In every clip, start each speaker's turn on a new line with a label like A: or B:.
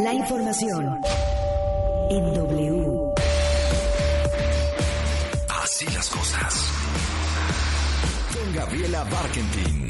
A: La información en W.
B: Así las cosas. Con Gabriela Barkentin.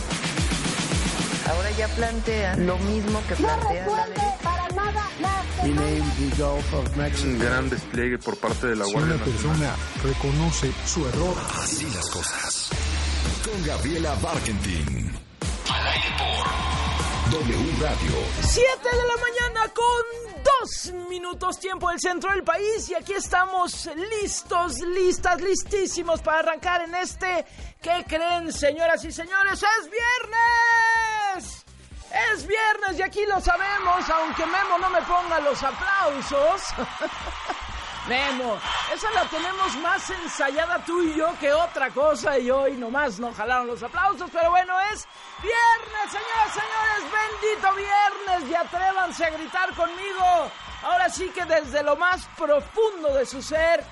C: Ahora ya plantea lo mismo que plantea la derecha.
D: Para nada la
E: Un gran despliegue por parte de la Guardia Nacional.
F: Si una persona reconoce su error.
B: Así las cosas. Con Gabriela Barkentin. Al aire por W Radio.
G: 7 de la mañana con 2 minutos tiempo del centro del país. Y aquí estamos listos, listas, listísimos para arrancar en este... ¿Qué creen, señoras y señores? ¡Es viernes! ¡Es viernes! Y aquí lo sabemos, aunque Memo no me ponga los aplausos. Memo, esa la tenemos más ensayada tú y yo que otra cosa, y hoy nomás no jalaron los aplausos, pero bueno, es viernes, señoras y señores, bendito viernes, y atrévanse a gritar conmigo, ahora sí que desde lo más profundo de su ser,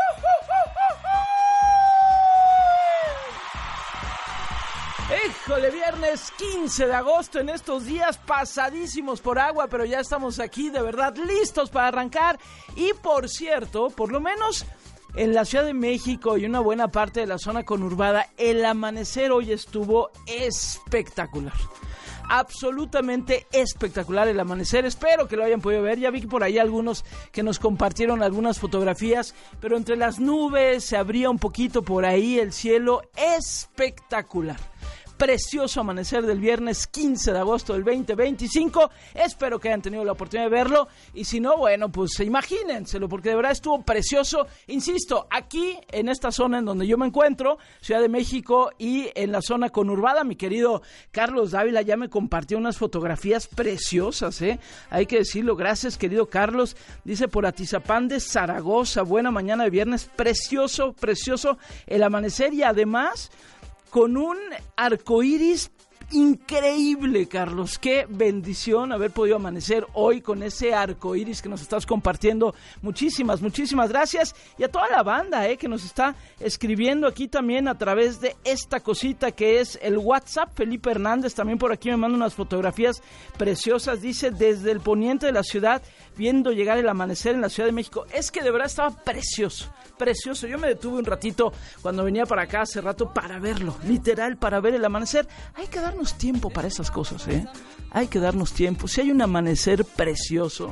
G: ¡híjole! Viernes 15 de agosto, en estos días pasadísimos por agua, pero ya estamos aquí de verdad listos para arrancar. Y por cierto, por lo menos en la Ciudad de México y una buena parte de la zona conurbada, el amanecer hoy estuvo espectacular. Absolutamente espectacular el amanecer, espero que lo hayan podido ver. Ya vi que por ahí algunos que nos compartieron algunas fotografías, pero entre las nubes se abría un poquito por ahí el cielo, espectacular. Precioso amanecer del viernes 15 de agosto del 2025, espero que hayan tenido la oportunidad de verlo, y si no, bueno, pues imagínenselo, porque de verdad estuvo precioso, insisto, aquí en esta zona en donde yo me encuentro, Ciudad de México, y en la zona conurbada. Mi querido Carlos Dávila ya me compartió unas fotografías preciosas, hay que decirlo, gracias querido Carlos. Dice por Atizapán de Zaragoza, buena mañana de viernes, precioso, precioso el amanecer, y además con un arcoíris increíble, Carlos. Qué bendición haber podido amanecer hoy con ese arcoíris que nos estás compartiendo. Muchísimas, muchísimas gracias. Y a toda la banda que nos está escribiendo aquí también a través de esta cosita que es el WhatsApp. Felipe Hernández también por aquí me manda unas fotografías preciosas. Dice, desde el poniente de la ciudad, viendo llegar el amanecer en la Ciudad de México. Es que de verdad estaba precioso, precioso. Yo me detuve un ratito cuando venía para acá hace rato para verlo, literal, para ver el amanecer. Hay que darnos tiempo para esas cosas, hay que darnos tiempo. Si hay un amanecer precioso,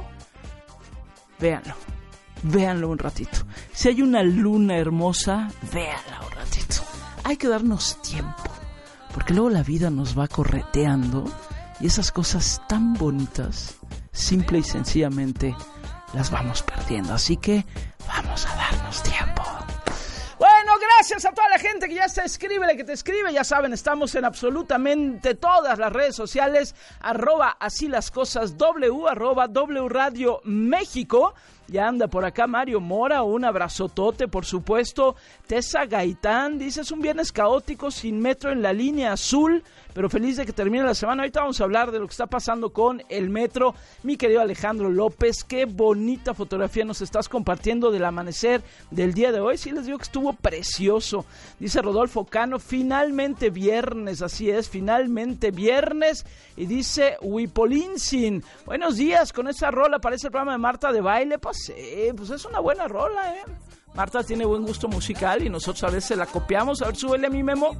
G: véanlo un ratito. Si hay una luna hermosa, véanla un ratito. Hay que darnos tiempo, porque luego la vida nos va correteando y esas cosas tan bonitas, simple y sencillamente, las vamos perdiendo. Así que vamos a darnos tiempo. Bueno, gracias a toda la gente que ya está, escríbele, que te escribe, ya saben, estamos en absolutamente todas las redes sociales, @así las cosas W, @W Radio México. Ya anda por acá Mario Mora, un abrazotote, por supuesto. Tessa Gaitán dice, es un viernes caótico, sin metro en la línea azul, pero feliz de que termine la semana. Ahorita vamos a hablar de lo que está pasando con el metro. Mi querido Alejandro López, qué bonita fotografía nos estás compartiendo del amanecer del día de hoy. Sí, les digo que estuvo precioso. Dice Rodolfo Cano, finalmente viernes, así es, finalmente viernes. Y dice Huipolinsin, buenos días, con esa rola parece el programa de Marta de Baile. Pues es una buena rola, Marta tiene buen gusto musical y nosotros a veces la copiamos. A ver, súbele a mi Memo.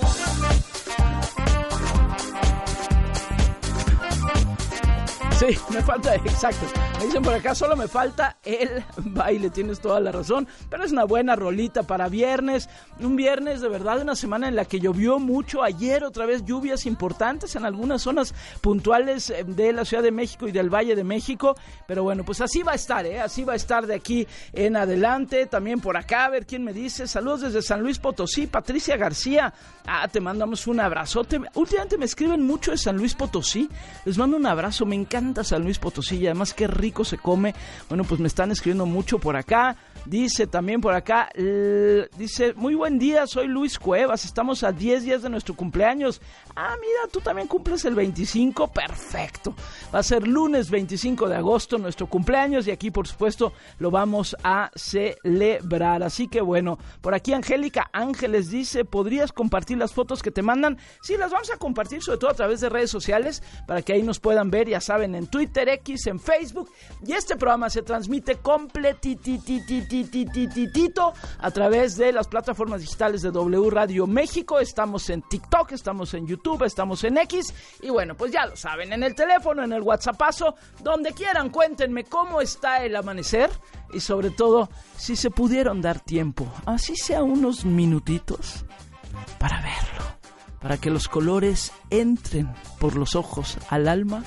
G: Sí, me falta, exacto. Me dicen por acá, solo me falta el baile, tienes toda la razón. Pero es una buena rolita para viernes. Un viernes de verdad, una semana en la que llovió mucho. Ayer otra vez lluvias importantes en algunas zonas puntuales de la Ciudad de México y del Valle de México. Pero bueno, pues así va a estar, así va a estar de aquí en adelante. También por acá, a ver quién me dice. Saludos desde San Luis Potosí, Patricia García. Te mandamos un abrazote. Últimamente me escriben mucho de San Luis Potosí. Les mando un abrazo, me encanta San Luis Potosí y además qué rico se come. Bueno, pues me están escribiendo mucho por acá. Dice también por acá, dice, muy buen día, soy Luis Cuevas, estamos a 10 días de nuestro cumpleaños. Mira, tú también cumples el 25, perfecto. Va a ser lunes 25 de agosto nuestro cumpleaños y aquí por supuesto lo vamos a celebrar. Así que bueno, por aquí Angélica Ángeles dice, ¿podrías compartir las fotos que te mandan? Sí, las vamos a compartir sobre todo a través de redes sociales para que ahí nos puedan ver, ya saben, en Twitter, X, en Facebook. Y este programa se transmite completitititititito a través de las plataformas digitales de W Radio México. Estamos en TikTok, estamos en YouTube, estamos en X. Y bueno, pues ya lo saben, en el teléfono, en el WhatsAppazo, donde quieran, cuéntenme cómo está el amanecer. Y sobre todo, si se pudieron dar tiempo, así sea unos minutitos, para verlo, para que los colores entren por los ojos al alma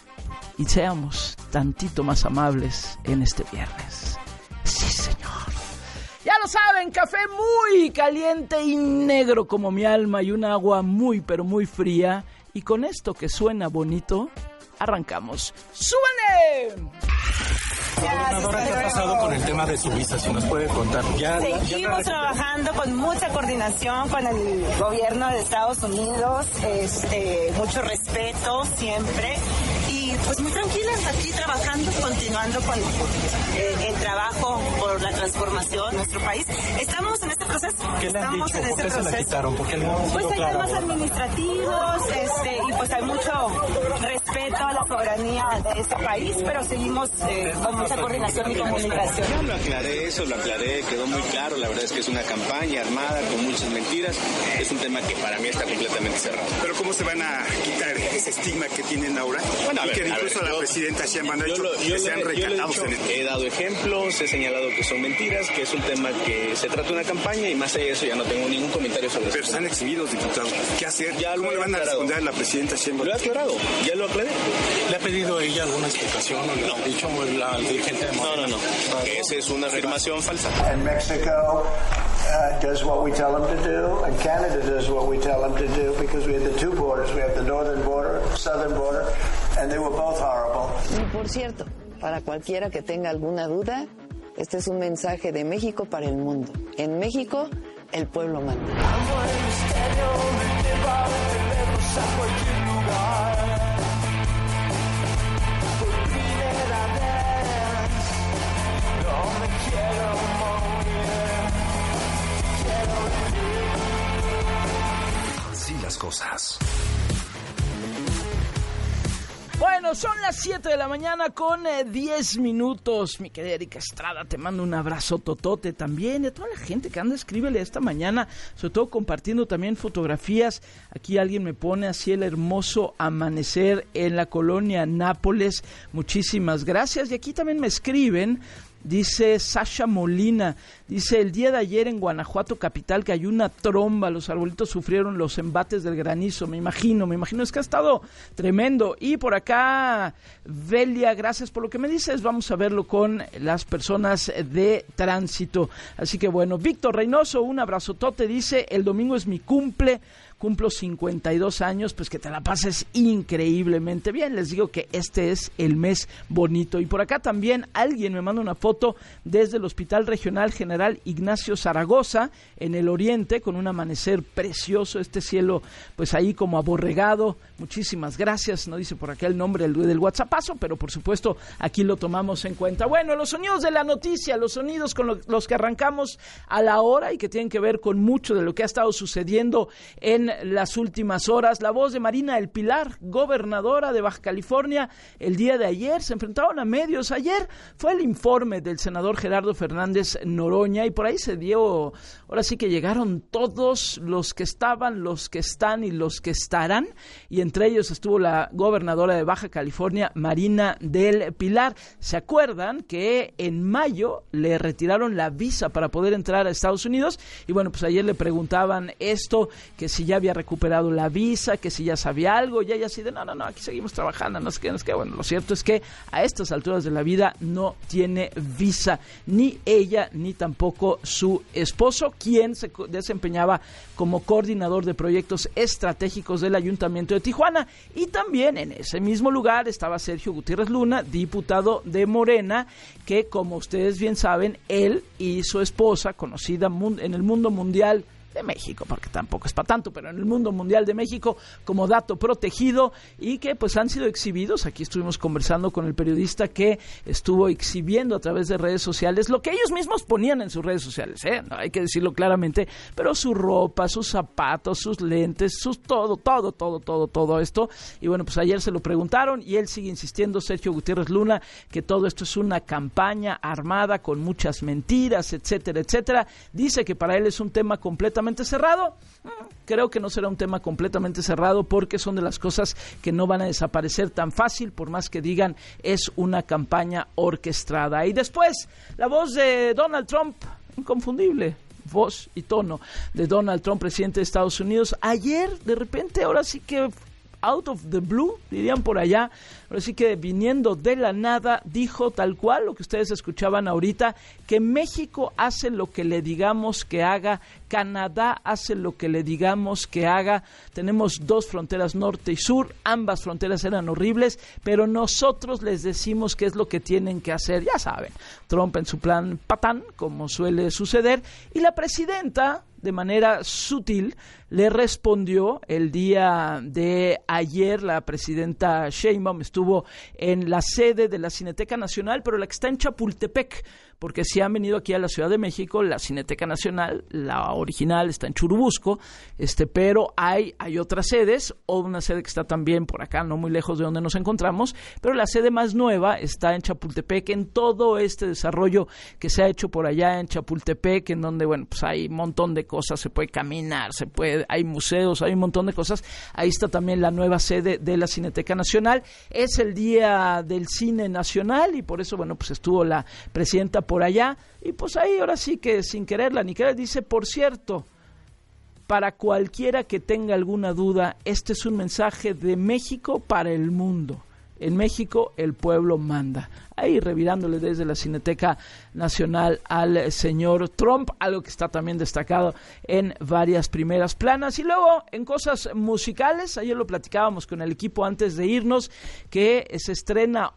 G: y seamos tantito más amables en este viernes. Sí, señor. Ya lo saben, café muy caliente y negro como mi alma y un agua muy pero muy fría. Y con esto que suena bonito, arrancamos. ¡Súbele!
D: Gobernadora, ¿qué ha pasado con el tema de su visa? Si nos puede contar.
H: Seguimos trabajando con mucha coordinación con el gobierno de Estados Unidos, mucho respeto siempre y pues muy tranquilas aquí trabajando, continuando con el trabajo por la transformación de nuestro país. Estamos en este proceso.
D: ¿Qué le han dicho? ¿Por qué se la quitaron? Porque no
H: pues hay temas administrativos y pues hay mucho respeto a la soberanía de este país, pero seguimos con mucha coordinación y comunicación.
I: Yo lo aclaré, quedó muy claro. La verdad es que es una campaña armada con muchas mentiras. Es un tema que para mí está completamente cerrado.
J: Pero ¿cómo se van a quitar ese estigma que tienen ahora?
I: Bueno,
J: y que incluso la presidenta Sheinbaum ha dicho que sean recatados en el...
I: He dado ejemplos, he señalado que son mentiras, que es un tema que se trata de una campaña y más allá de eso ya no tengo ningún comentario sobre eso.
J: Pero están exhibidos, diputado. ¿Qué hacer? ¿Cómo le van a responder a la presidenta Sheinbaum?
I: Lo he aclarado, ya lo aclaré.
D: ¿Le ha pedido ella alguna explicación o le ha dicho la dirigente de Morena?
I: No. Esa es una afirmación falsa.
K: And Mexico does what we tell them to do, and Canada does what we tell them to do, because we have the two borders. We have the northern border, southern border, and they were both horrible.
C: Y por cierto, para cualquiera que tenga alguna duda, este es un mensaje de México para el mundo. En México, el pueblo manda.
B: Así las cosas.
G: Bueno, son las 7 de la mañana con 10 minutos. Mi querida Erika Estrada, te mando un abrazo totote también. Y a toda la gente que anda, escríbele esta mañana, sobre todo compartiendo también fotografías. Aquí alguien me pone así el hermoso amanecer en la colonia Nápoles. Muchísimas gracias. Y aquí también me escriben. Dice Sasha Molina, dice, el día de ayer en Guanajuato capital cayó una tromba, los arbolitos sufrieron los embates del granizo, me imagino, es que ha estado tremendo. Y por acá, Velia, gracias por lo que me dices, vamos a verlo con las personas de tránsito. Así que bueno, Víctor Reynoso, un abrazotote, dice, el domingo es mi cumplo 52 años, pues que te la pases increíblemente bien. Les digo que este es el mes bonito. Y por acá también alguien me manda una foto desde el Hospital Regional General Ignacio Zaragoza, en el oriente, con un amanecer precioso, este cielo pues ahí como aborregado. Muchísimas gracias, no dice por acá el nombre del WhatsAppazo, pero por supuesto aquí lo tomamos en cuenta. Bueno, los sonidos de la noticia, los sonidos con los que arrancamos a la hora y que tienen que ver con mucho de lo que ha estado sucediendo en las últimas horas. La voz de Marina del Pilar, gobernadora de Baja California, el día de ayer se enfrentaron a medios. Ayer fue el informe del senador Gerardo Fernández Noroña y por ahí se dio, ahora sí que llegaron todos los que estaban, los que están y los que estarán, y entre ellos estuvo la gobernadora de Baja California, Marina del Pilar. ¿Se acuerdan que en mayo le retiraron la visa para poder entrar a Estados Unidos? Y bueno, pues ayer le preguntaban esto, que si ya había recuperado la visa, que si ya sabía algo, y ella así de, no, aquí seguimos trabajando, no sé qué. Bueno, lo cierto es que a estas alturas de la vida no tiene visa, ni ella, ni tampoco su esposo, quien se desempeñaba como coordinador de proyectos estratégicos del Ayuntamiento de Tijuana. Y también en ese mismo lugar estaba Sergio Gutiérrez Luna, diputado de Morena, que como ustedes bien saben, él y su esposa, conocida en el mundo mundial, de México, porque tampoco es para tanto, pero en el mundo mundial de México como dato protegido, y que pues han sido exhibidos. Aquí estuvimos conversando con el periodista que estuvo exhibiendo a través de redes sociales lo que ellos mismos ponían en sus redes sociales, no hay que decirlo claramente, pero su ropa, sus zapatos, sus lentes, todo esto. Y bueno, pues ayer se lo preguntaron y él sigue insistiendo, Sergio Gutiérrez Luna, que todo esto es una campaña armada con muchas mentiras, etcétera, etcétera. Dice que para él es un tema completamente cerrado. Creo que no será un tema completamente cerrado, porque son de las cosas que no van a desaparecer tan fácil, por más que digan es una campaña orquestada. Y después, la voz de Donald Trump, inconfundible, voz y tono de Donald Trump, presidente de Estados Unidos. Ayer, de repente, ahora sí que out of the blue, dirían por allá, ahora sí que viniendo de la nada, dijo tal cual lo que ustedes escuchaban ahorita, que México hace lo que le digamos que haga, Canadá hace lo que le digamos que haga, tenemos 2 fronteras norte y sur, ambas fronteras eran horribles, pero nosotros les decimos qué es lo que tienen que hacer, ya saben, Trump en su plan patán, como suele suceder, y la presidenta, de manera sutil, le respondió el día de ayer. La presidenta Sheinbaum estuvo en la sede de la Cineteca Nacional, pero la que está en Chapultepec, porque si han venido aquí a la Ciudad de México, la Cineteca Nacional, la original, está en Churubusco, pero hay otras sedes, o una sede que está también por acá, no muy lejos de donde nos encontramos, pero la sede más nueva está en Chapultepec, en todo este desarrollo que se ha hecho por allá en Chapultepec, en donde, bueno, pues hay un montón de cosas, se puede caminar, hay museos, hay un montón de cosas. Ahí está también la nueva sede de la Cineteca Nacional. Es el Día del Cine Nacional y por eso, bueno, pues estuvo la presidenta por allá y pues ahí ahora sí que sin quererla ni querer dice, por cierto, para cualquiera que tenga alguna duda, este es un mensaje de México para el mundo. En México el pueblo manda. Ahí revirándole desde la Cineteca Nacional al señor Trump, algo que está también destacado en varias primeras planas. Y luego en cosas musicales, ayer lo platicábamos con el equipo antes de irnos, que se estrenó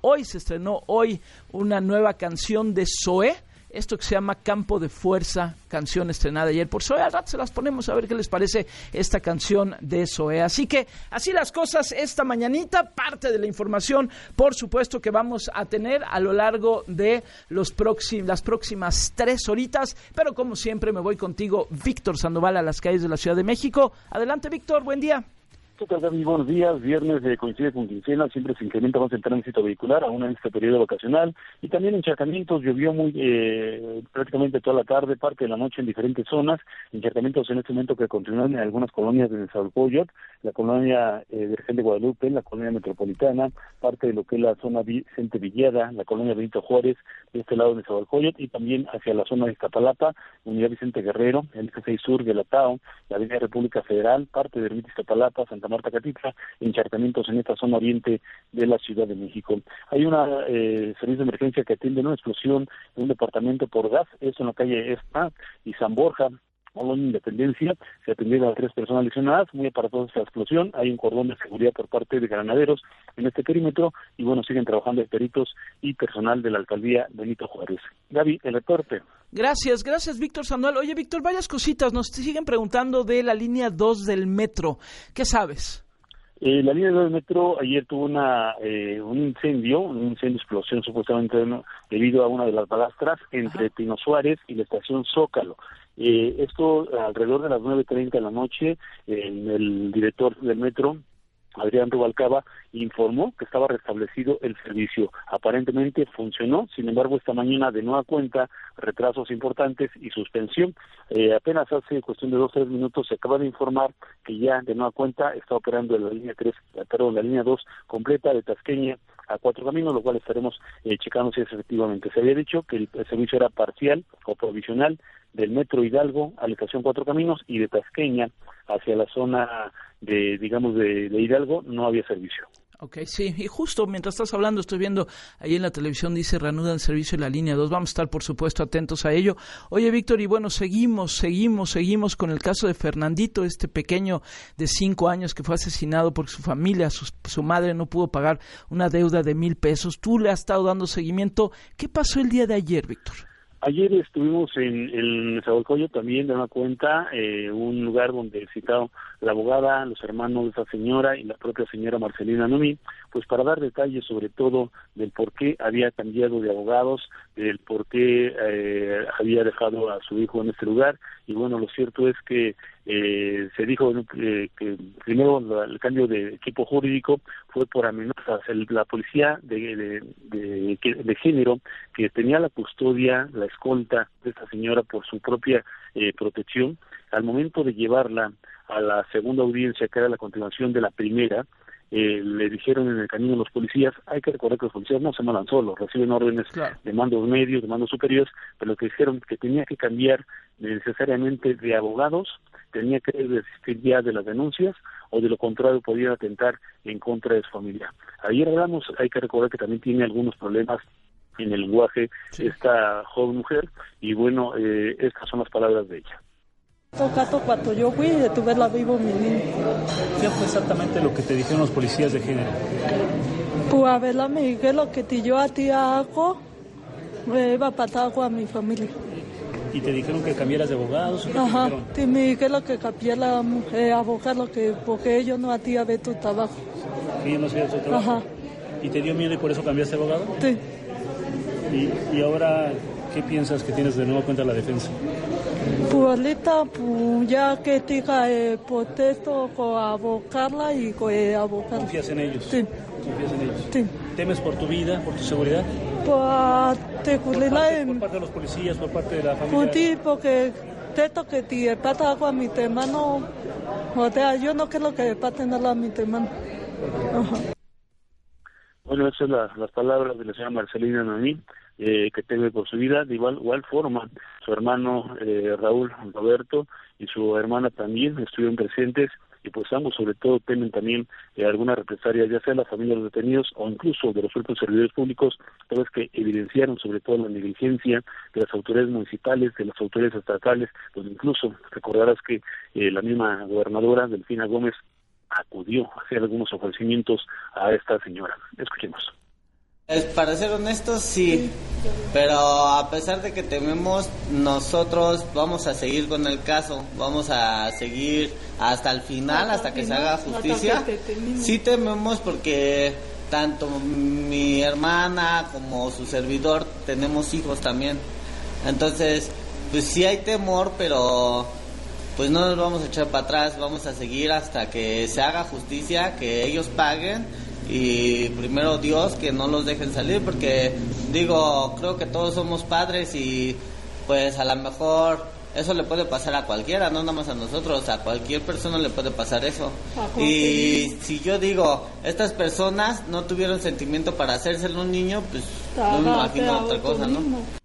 G: hoy una nueva canción de Zoé. Esto que se llama Campo de Fuerza, canción estrenada ayer por Zoé. Al rato se las ponemos a ver qué les parece esta canción de Zoé. Así que, así las cosas esta mañanita, parte de la información, por supuesto, que vamos a tener a lo largo de las próximas 3 horitas. Pero como siempre me voy contigo, Víctor Sandoval, a las calles de la Ciudad de México. Adelante, Víctor, buen día.
L: ¿Qué tal, David? Buenos días. Viernes coincide con quincena, siempre se incrementa más el tránsito vehicular, aún en este periodo vacacional, y también encharcamientos. Llovió prácticamente toda la tarde, parte de la noche en diferentes zonas, encharcamientos en este momento que continúan en algunas colonias de Nezahualcóyotl, la colonia Virgen de Guadalupe, la colonia Metropolitana, parte de lo que es la zona Vicente Villada, la colonia Benito Juárez, de este lado de Nezahualcóyotl, y también hacia la zona de Iztapalapa, Unidad Vicente Guerrero, el eje 6 sur de Latao, la avenida República Federal, parte de Ermita Iztapalapa, Santa Marta Catitla, encharcamientos en esta zona oriente de la Ciudad de México. Hay una servicio de emergencia que atiende una explosión en un departamento por gas, esto en la calle Espa y San Borja, Colonia Independencia. Se atendieron a 3 personas lesionadas, muy aparatosa esta explosión. Hay un cordón de seguridad por parte de granaderos en este perímetro y bueno, siguen trabajando peritos y personal de la alcaldía Benito Juárez. Gaby, el reporte.
G: Gracias, Víctor Sandoval. Oye, Víctor, varias cositas. Nos siguen preguntando de la línea 2 del metro. ¿Qué sabes?
L: La línea 2 del metro ayer tuvo un incendio, explosión supuestamente debido a una de las balastras entre Pino Suárez y la estación Zócalo. Esto alrededor de las 9:30 de la noche, el director del metro, Adrián Rubalcaba, informó que estaba restablecido el servicio. Aparentemente funcionó, sin embargo, esta mañana de nueva cuenta, retrasos importantes y suspensión. Apenas hace cuestión de 2-3 minutos se acaba de informar que ya de nueva cuenta está operando la línea 2 completa de Tasqueña a 4 Caminos, lo cual estaremos checando si es efectivamente. Se había dicho que el servicio era parcial o provisional del Metro Hidalgo a la estación 4 Caminos y de Tasqueña hacia la zona de Hidalgo no había servicio.
G: Ok, sí, y justo mientras estás hablando estoy viendo ahí en la televisión, dice reanudan servicio en la línea 2, vamos a estar por supuesto atentos a ello. Oye, Víctor, y bueno, seguimos con el caso de Fernandito, este pequeño de 5 años que fue asesinado porque su familia, su madre no pudo pagar una deuda de $1,000. Tú le has estado dando seguimiento. ¿Qué pasó el día de ayer, Víctor?
L: Ayer estuvimos en Nezahualcóyotl también, de una cuenta, un lugar donde citado la abogada, los hermanos de esa señora y la propia señora Marcelina Noemí, pues para dar detalles sobre todo del por qué había cambiado de abogados, del por qué había dejado a su hijo en este lugar. Y bueno, lo cierto es que se dijo que primero el cambio de equipo jurídico fue por amenazas. La policía de género, que tenía la custodia, la escolta de esta señora por su propia protección, al momento de llevarla a la segunda audiencia, que era la continuación de la primera, le dijeron en el camino a los policías, hay que recordar que los policías no se mandan solos, reciben órdenes de mandos medios, de mandos superiores, pero lo que dijeron que tenía que cambiar necesariamente de abogados, tenía que desistir ya de las denuncias, o de lo contrario podía atentar en contra de su familia. Ayer hablamos, hay que recordar que también tiene algunos problemas en el lenguaje esta joven mujer, y bueno, estas son las palabras de ella.
M: Cuando yo fui, tuve la vivo mi niño.
N: ¿Qué fue exactamente lo que te dijeron los policías de género?
M: Pues a ver, me dije lo que yo a ti hago, me iba a pasar algo a mi familia.
N: ¿Y te dijeron que cambiaras de abogados?
M: Ajá, te me dije lo que cambiara abogado, porque ellos no hacían ver tu trabajo.
N: ¿Que ellos no hacían su trabajo?
M: Ajá.
N: ¿Y te dio miedo y por eso cambiaste de abogado?
M: Sí.
N: ¿Y ahora qué piensas que tienes de nuevo contra la defensa?
M: Pues ahorita, pues ya que diga protesto con abocarla y con abocarla.
N: ¿Confías en ellos?
M: Sí.
N: ¿Confías en ellos?
M: Sí.
N: ¿Temes por tu vida, por tu seguridad?
M: Pues seguridad.
N: ¿Por parte de los policías, por parte de la familia?
M: Pues sí, porque esto que te pasa algo a mi hermano, o sea, yo no quiero que le pase nada a mi hermano. Ajá.
L: Bueno, esas son las palabras de la señora Marcelina Noemí, que teme por su vida. De igual forma, su hermano Raúl Roberto y su hermana también estuvieron presentes, y pues ambos sobre todo temen también alguna represalia, ya sea de la familia de los detenidos o incluso de los propios servidores públicos, todos que evidenciaron sobre todo la negligencia de las autoridades municipales, de las autoridades estatales, pues incluso recordarás que la misma gobernadora Delfina Gómez acudió a hacer algunos ofrecimientos a esta señora. Escuchemos.
O: Para ser honestos, sí, pero a pesar de que tememos, nosotros vamos a seguir con el caso, vamos a seguir hasta el final, hasta que se haga justicia. Sí tememos porque tanto mi hermana como su servidor tenemos hijos también, entonces pues sí hay temor, pero pues no nos vamos a echar para atrás, vamos a seguir hasta que se haga justicia, que ellos paguen. Y primero Dios, que no los dejen salir, porque digo, creo que todos somos padres y pues a lo mejor eso le puede pasar a cualquiera, no nada más a nosotros, a cualquier persona le puede pasar eso. Y si yo digo, estas personas no tuvieron sentimiento para hacérselo a un niño, pues no me imagino otra cosa, ¿no?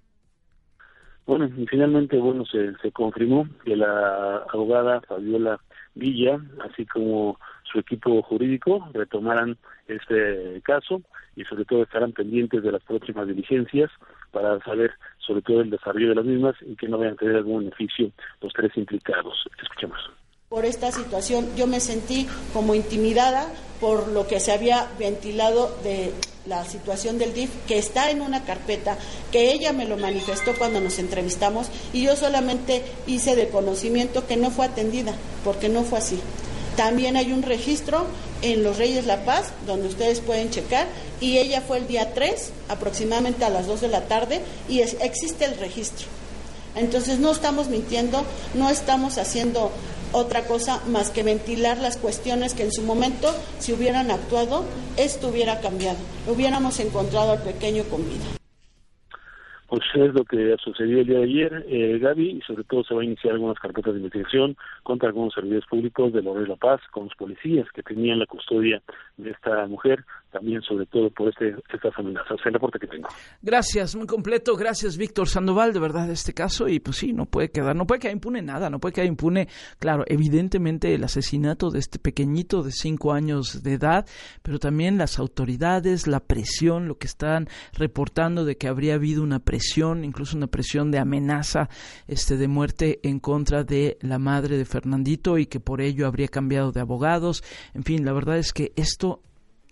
L: Bueno, y finalmente, bueno, se confirmó que la abogada Fabiola Villa, así como su equipo jurídico, retomarán este caso y sobre todo estarán pendientes de las próximas diligencias para saber sobre todo el desarrollo de las mismas y que no vayan a tener algún beneficio los tres implicados. Escuchemos.
P: Por esta situación yo me sentí como intimidada por lo que se había ventilado de la situación del DIF, que está en una carpeta, que ella me lo manifestó cuando nos entrevistamos y yo solamente hice de conocimiento que no fue atendida, porque no fue así. También hay un registro en Los Reyes La Paz, donde ustedes pueden checar, y ella fue el día 3, aproximadamente a las 2 de la tarde, y existe el registro. Entonces no estamos mintiendo, no estamos haciendo otra cosa más que ventilar las cuestiones que en su momento, si hubieran actuado, esto hubiera cambiado, hubiéramos encontrado al pequeño con vida.
L: Pues es lo que sucedió el día de ayer, Gaby, y sobre todo se va a iniciar algunas carpetas de investigación contra algunos servidores públicos de Los Reyes La Paz, con los policías que tenían la custodia de esta mujer, también sobre todo por estas amenazas. El reporte que tengo.
G: Gracias, muy completo, gracias Víctor Sandoval, de verdad este caso, y pues sí, no puede quedar impune nada, no puede quedar impune, claro, evidentemente el asesinato de este pequeñito de 5 años de edad, pero también las autoridades, la presión, lo que están reportando de que habría habido una presión, incluso una presión de amenaza de muerte en contra de la madre de Fernandito y que por ello habría cambiado de abogados. En fin, la verdad es que esto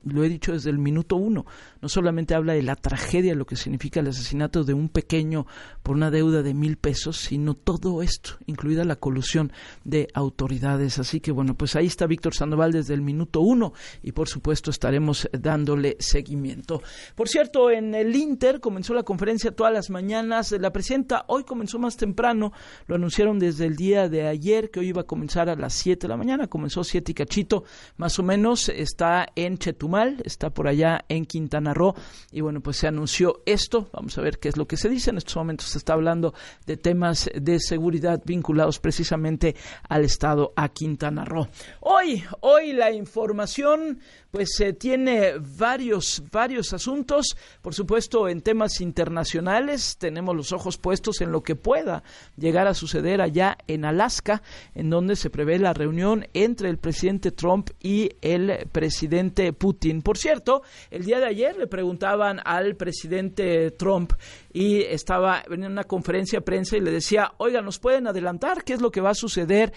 G: lo he dicho desde el minuto 1, no solamente habla de la tragedia, lo que significa el asesinato de un pequeño por una deuda de $1,000, sino todo esto, incluida la colusión de autoridades. Así que bueno, pues ahí está Víctor Sandoval desde el minuto 1 y por supuesto estaremos dándole seguimiento. Por cierto, en el Inter comenzó la conferencia todas las mañanas de la presidenta. Hoy comenzó más temprano, lo anunciaron desde el día de ayer que hoy iba a comenzar a las 7 de la mañana, comenzó 7 y cachito, más o menos. Está en Chetumal, está por allá en Quintana Roo y bueno, pues se anunció esto. Vamos a ver qué es lo que se dice. En estos momentos se está hablando de temas de seguridad vinculados precisamente al estado, a Quintana Roo. Hoy la información pues tiene varios asuntos, por supuesto en temas internacionales. Tenemos los ojos puestos en lo que pueda llegar a suceder allá en Alaska, en donde se prevé la reunión entre el presidente Trump y el presidente Putin. Por cierto, el día de ayer le preguntaban al presidente Trump y estaba en una conferencia de prensa y le decía, oiga, ¿nos pueden adelantar qué es lo que va a suceder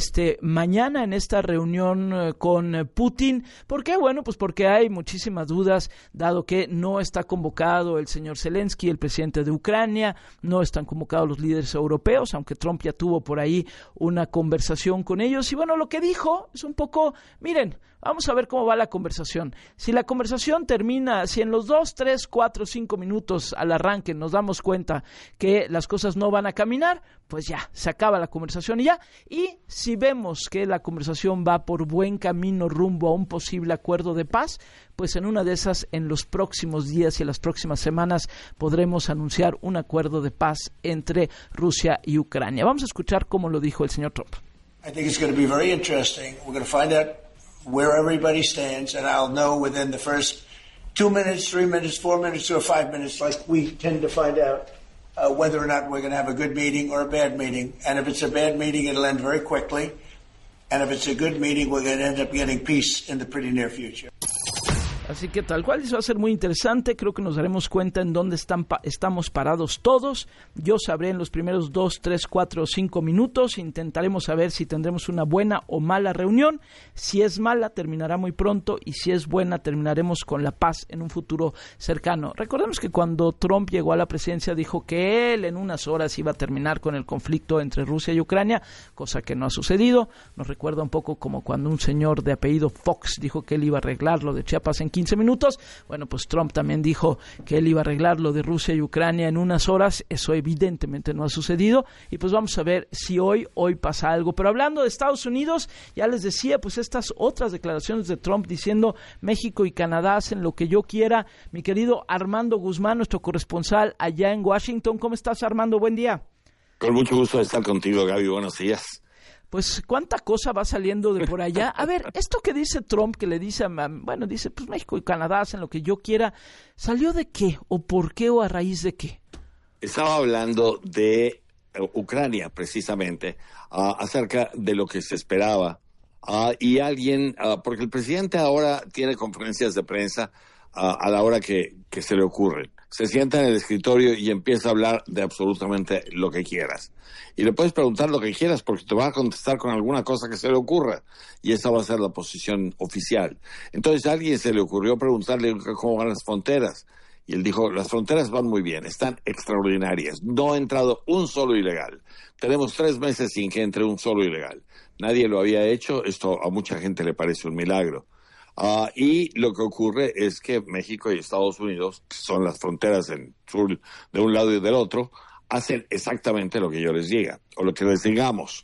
G: mañana en esta reunión con Putin? ¿Por qué? Bueno, pues porque hay muchísimas dudas, dado que no está convocado el señor Zelensky, el presidente de Ucrania, no están convocados los líderes europeos, aunque Trump ya tuvo por ahí una conversación con ellos. Y bueno, lo que dijo es un poco, miren, vamos a ver cómo va la conversación. Si la conversación termina, si en los 2, 3, 4, 5 minutos al arranque nos damos cuenta que las cosas no van a caminar, pues ya, se acaba la conversación y ya. Y si vemos que la conversación va por buen camino rumbo a un posible acuerdo de paz, pues en una de esas, en los próximos días y en las próximas semanas, podremos anunciar un acuerdo de paz entre Rusia y Ucrania. Vamos a escuchar cómo lo dijo el señor Trump.
K: I think it's going to be very interesting. We're going to find out where everybody stands, and I'll know within the first 2 minutes, 3 minutes, 4 minutes, or 5 minutes, like we tend to find out whether or not we're going to have a good meeting or a bad meeting. And if it's a bad meeting, it'll end very quickly. And if it's a good meeting, we're going to end up getting peace in the pretty near future.
G: Así que tal cual, eso va a ser muy interesante. Creo que nos daremos cuenta en dónde estamos parados todos. Yo sabré en los primeros 2, 3, 4 o 5 minutos. Intentaremos saber si tendremos una buena o mala reunión. Si es mala, terminará muy pronto. Y si es buena, terminaremos con la paz en un futuro cercano. Recordemos que cuando Trump llegó a la presidencia, dijo que él en unas horas iba a terminar con el conflicto entre Rusia y Ucrania, cosa que no ha sucedido. Nos recuerda un poco como cuando un señor de apellido Fox dijo que él iba a arreglar lo de Chiapas en 15 minutos. Bueno, pues Trump también dijo que él iba a arreglar lo de Rusia y Ucrania en unas horas. Eso evidentemente no ha sucedido y pues vamos a ver si hoy pasa algo. Pero hablando de Estados Unidos, ya les decía, pues estas otras declaraciones de Trump diciendo México y Canadá hacen lo que yo quiera. Mi querido Armando Guzmán, nuestro corresponsal allá en Washington. ¿Cómo estás, Armando? Buen día.
Q: Con mucho gusto de estar contigo, Gaby. Buenos días.
G: Pues cuánta cosa va saliendo de por allá. A ver, esto que dice Trump, que le dice, dice, pues México y Canadá hacen lo que yo quiera, ¿salió de qué? ¿O por qué? ¿O a raíz de qué?
Q: Estaba hablando de Ucrania, precisamente, acerca de lo que se esperaba. Y alguien, porque el presidente ahora tiene conferencias de prensa a la hora que se le ocurren. Se sienta en el escritorio y empieza a hablar de absolutamente lo que quieras. Y le puedes preguntar lo que quieras porque te va a contestar con alguna cosa que se le ocurra. Y esa va a ser la posición oficial. Entonces a alguien se le ocurrió preguntarle cómo van las fronteras. Y él dijo, las fronteras van muy bien, están extraordinarias. No ha entrado un solo ilegal. Tenemos 3 meses sin que entre un solo ilegal. Nadie lo había hecho. Esto a mucha gente le parece un milagro. Y lo que ocurre es que México y Estados Unidos, que son las fronteras en sur de un lado y del otro, hacen exactamente lo que yo les diga, o lo que les digamos.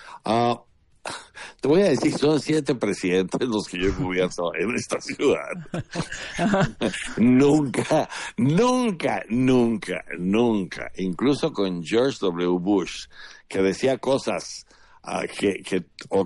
Q: Te voy a decir, son 7 presidentes los que yo he cubierto en esta ciudad. Nunca, incluso con George W. Bush, que decía cosas que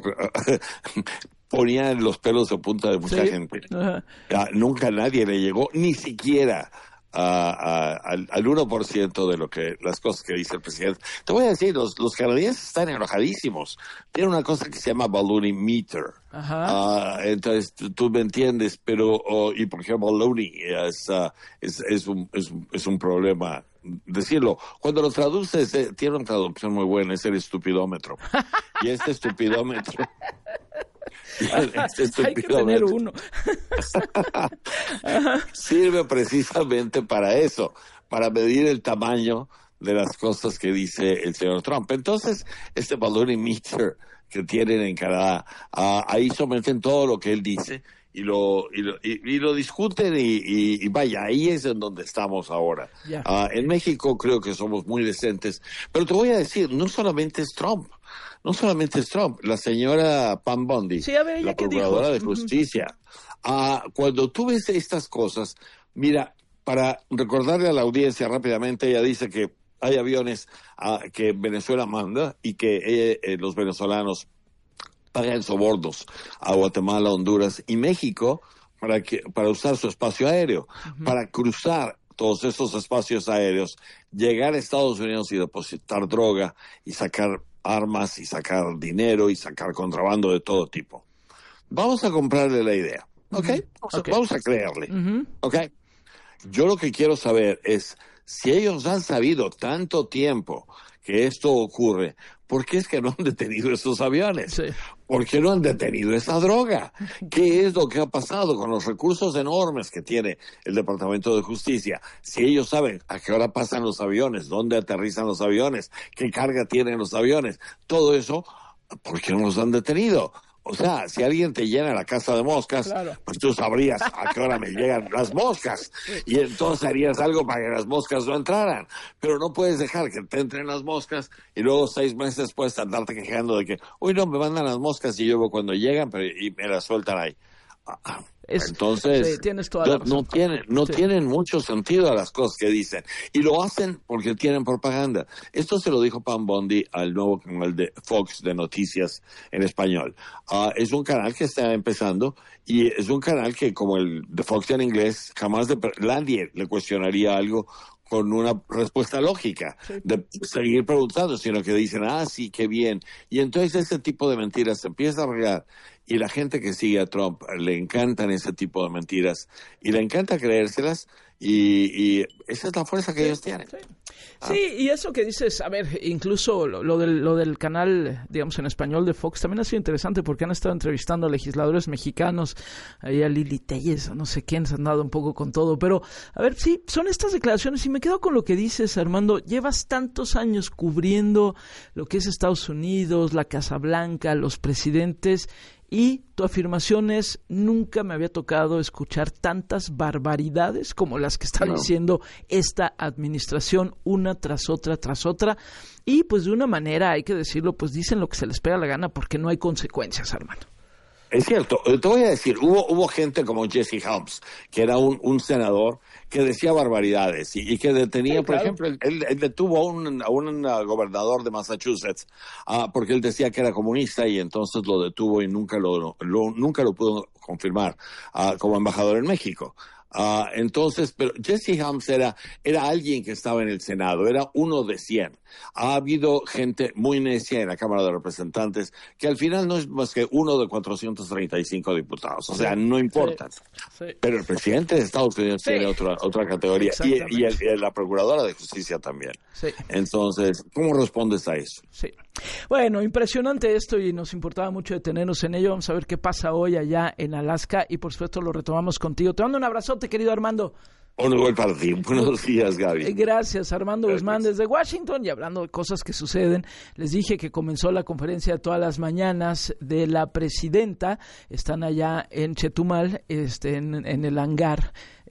Q: ponían los pelos de punta de mucha gente. Nunca nadie le llegó, ni siquiera al 1% de lo que las cosas que dice el presidente. Te voy a decir, los canadienses están enojadísimos. Tienen una cosa que se llama ballooning meter. Entonces tú me entiendes, pero y por ejemplo ballooning es un problema decirlo. Cuando lo traduces tiene una traducción muy buena, es el estupidómetro. Y este estupidómetro
G: Hay que tener uno.
Q: Sirve precisamente para eso, para medir el tamaño de las cosas que dice el señor Trump. Entonces, este balloon emitter que tienen en Canadá, ahí someten todo lo que él dice y lo discuten y vaya, ahí es en donde estamos ahora. En México creo que somos muy decentes, pero te voy a decir, no solamente es Trump, la señora Pam Bondi, la procuradora de justicia. Cuando tú ves estas cosas, mira, para recordarle a la audiencia rápidamente, ella dice que hay aviones que Venezuela manda y que los venezolanos pagan sobornos a Guatemala, Honduras y México para usar su espacio aéreo, para cruzar todos esos espacios aéreos, llegar a Estados Unidos y depositar droga y sacar armas y sacar dinero y sacar contrabando de todo tipo. Vamos a comprarle la idea, ¿ok? Vamos a creerle, ¿ok? Yo lo que quiero saber es, si ellos han sabido tanto tiempo que esto ocurre, ¿por qué es que no han detenido esos aviones? Sí. ¿Por qué no han detenido esa droga? ¿Qué es lo que ha pasado con los recursos enormes que tiene el Departamento de Justicia? Si ellos saben a qué hora pasan los aviones, dónde aterrizan los aviones, qué carga tienen los aviones, todo eso, ¿por qué no los han detenido? O sea, si alguien te llena la casa de moscas, pues tú sabrías a qué hora me llegan las moscas. Y entonces harías algo para que las moscas no entraran. Pero no puedes dejar que te entren las moscas y luego 6 meses después andarte quejando de que, uy, no, me mandan las moscas y yo cuando llegan y me las sueltan ahí. Entonces,
G: sí, tienes toda la razón.
Q: no tienen mucho sentido a las cosas que dicen. Y lo hacen porque tienen propaganda. Esto se lo dijo Pam Bondi al nuevo canal de Fox de noticias en español. Es un canal que está empezando y es un canal que, como el de Fox en inglés, jamás nadie le cuestionaría algo con una respuesta lógica de seguir preguntando, sino que dicen, sí, qué bien. Y entonces ese tipo de mentiras se empieza a regar. Y la gente que sigue a Trump le encantan ese tipo de mentiras y le encanta creérselas y esa es la fuerza que ellos tienen.
G: Sí, y eso que dices, a ver, incluso lo del canal, digamos, en español de Fox también ha sido interesante porque han estado entrevistando a legisladores mexicanos, ahí a Lili Telles, no sé quién, se han dado un poco con todo, pero a ver, sí, son estas declaraciones y me quedo con lo que dices, Armando, llevas tantos años cubriendo lo que es Estados Unidos, la Casa Blanca, los presidentes. Y tu afirmación es, nunca me había tocado escuchar tantas barbaridades como las que está diciendo esta administración, una tras otra, y pues de una manera, hay que decirlo, pues dicen lo que se les pega la gana porque no hay consecuencias, hermano.
Q: Es cierto, te voy a decir, hubo gente como Jesse Helms, que era un senador que decía barbaridades y que detenía, por ejemplo, él detuvo a un gobernador de Massachusetts porque él decía que era comunista y entonces lo detuvo y nunca lo pudo confirmar como embajador en México. Entonces, pero Jesse Helms era alguien que estaba en el Senado, era uno de 100. Ha habido gente muy necia en la Cámara de Representantes que al final no es más que uno de 435 diputados, o sea, no importa. Sí. Pero el presidente de Estados Unidos tiene otra categoría y la Procuradora de Justicia también. Sí. Entonces, ¿cómo respondes a eso?
G: Sí. Bueno, impresionante esto y nos importaba mucho detenernos en ello. Vamos a ver qué pasa hoy allá en Alaska y por supuesto lo retomamos contigo. Te mando un abrazote, querido Armando.
Q: Un gol para ti. Buenos días, Gaby.
G: Gracias, Armando Guzmán desde Washington. Y hablando de cosas que suceden, les dije que comenzó la conferencia de todas las mañanas de la presidenta. Están allá en Chetumal, en el hangar.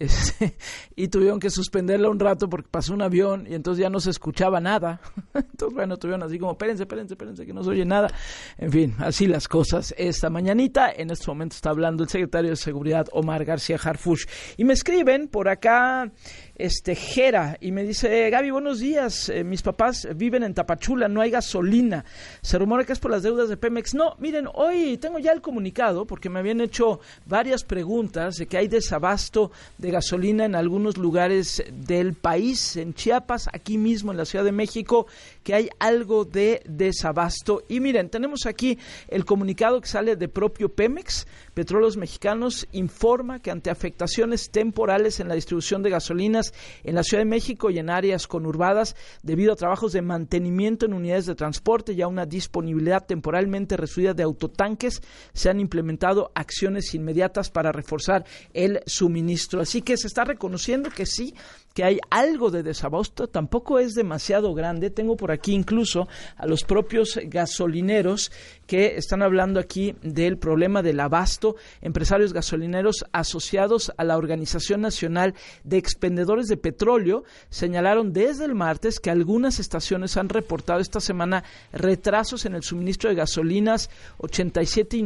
G: Y tuvieron que suspenderla un rato porque pasó un avión y entonces ya no se escuchaba nada. Entonces, bueno, tuvieron así como, espérense, que no se oye nada. En fin, así las cosas esta mañanita. En este momento está hablando el secretario de Seguridad, Omar García Harfuch. Y me escriben por acá, Jera, y me dice, Gaby, buenos días, mis papás viven en Tapachula, no hay gasolina. Se rumora que es por las deudas de Pemex. No, miren, hoy tengo ya el comunicado porque me habían hecho varias preguntas de que hay desabasto de gasolina en algunos lugares del país, en Chiapas, aquí mismo en la Ciudad de México, que hay algo de desabasto. Y miren, tenemos aquí el comunicado que sale de propio Pemex. Petróleos Mexicanos informa que ante afectaciones temporales en la distribución de gasolinas gasolineras en la Ciudad de México y en áreas conurbadas debido a trabajos de mantenimiento en unidades de transporte y a una disponibilidad temporalmente reducida de autotanques. Se han implementado acciones inmediatas para reforzar el suministro. Así que se está reconociendo que sí, que hay algo de desabasto, tampoco es demasiado grande. Tengo por aquí incluso a los propios gasolineros que están hablando aquí del problema del abasto. Empresarios gasolineros asociados a la Organización Nacional de Expendedores de Petróleo señalaron desde el martes que algunas estaciones han reportado esta semana retrasos en el suministro de gasolinas 87 y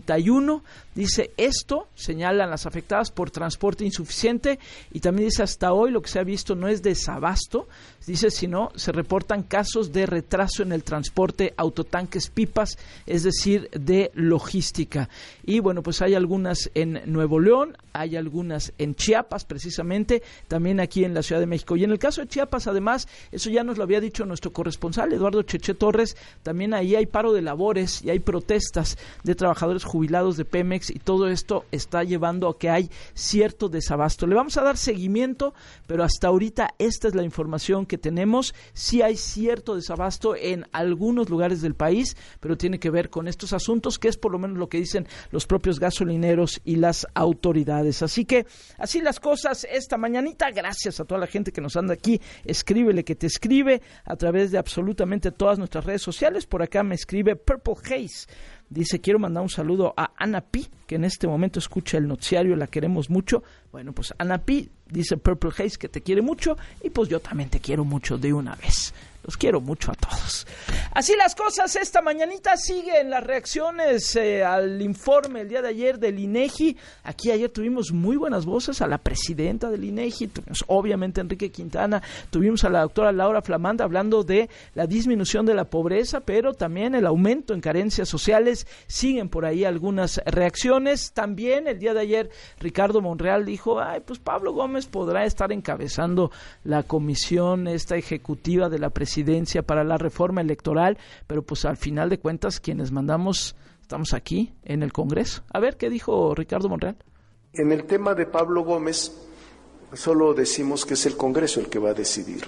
G: 91. Dice esto, señalan las afectadas por transporte insuficiente, y también dice hasta hoy lo que se ha visto no es desabasto, dice, sino se reportan casos de retraso en el transporte, autotanques, pipas, es decir, de logística. Y bueno, pues hay algunas en Nuevo León, hay algunas en Chiapas precisamente, también aquí en la Ciudad de México. Y en el caso de Chiapas, además, eso ya nos lo había dicho nuestro corresponsal Eduardo Cheche Torres, también ahí hay paro de labores y hay protestas de trabajadores jubilados de Pemex, y todo esto está llevando a que hay cierto desabasto. Le vamos a dar seguimiento, pero hasta ahorita esta es la información que tenemos. Sí hay cierto desabasto en algunos lugares del país, pero tiene que ver con estos asuntos, que es por lo menos lo que dicen los propios gasolineros y las autoridades. Así que así las cosas esta mañanita. Gracias a toda la gente que nos anda aquí. Escríbele que te escribe a través de absolutamente todas nuestras redes sociales. Por acá me escribe Purple Haze. Dice, quiero mandar un saludo a Ana Pi, que en este momento escucha el noticiario, la queremos mucho. Bueno, pues Ana Pi, dice Purple Haze, que te quiere mucho, y pues yo también te quiero mucho de una vez. Los quiero mucho a todos. Así las cosas esta mañanita. Siguen las reacciones al informe el día de ayer del INEGI. Aquí ayer tuvimos muy buenas voces a la presidenta del INEGI, tuvimos obviamente a Enrique Quintana, tuvimos a la doctora Laura Flamanda hablando de la disminución de la pobreza, pero también el aumento en carencias sociales. Siguen por ahí algunas reacciones. También el día de ayer Ricardo Monreal dijo, pues Pablo Gómez podrá estar encabezando la comisión esta ejecutiva de la presidencia para la reforma electoral, pero pues al final de cuentas quienes mandamos estamos aquí en el Congreso. A ver, ¿qué dijo Ricardo Monreal?
R: En el tema de Pablo Gómez, solo decimos que es el Congreso el que va a decidir.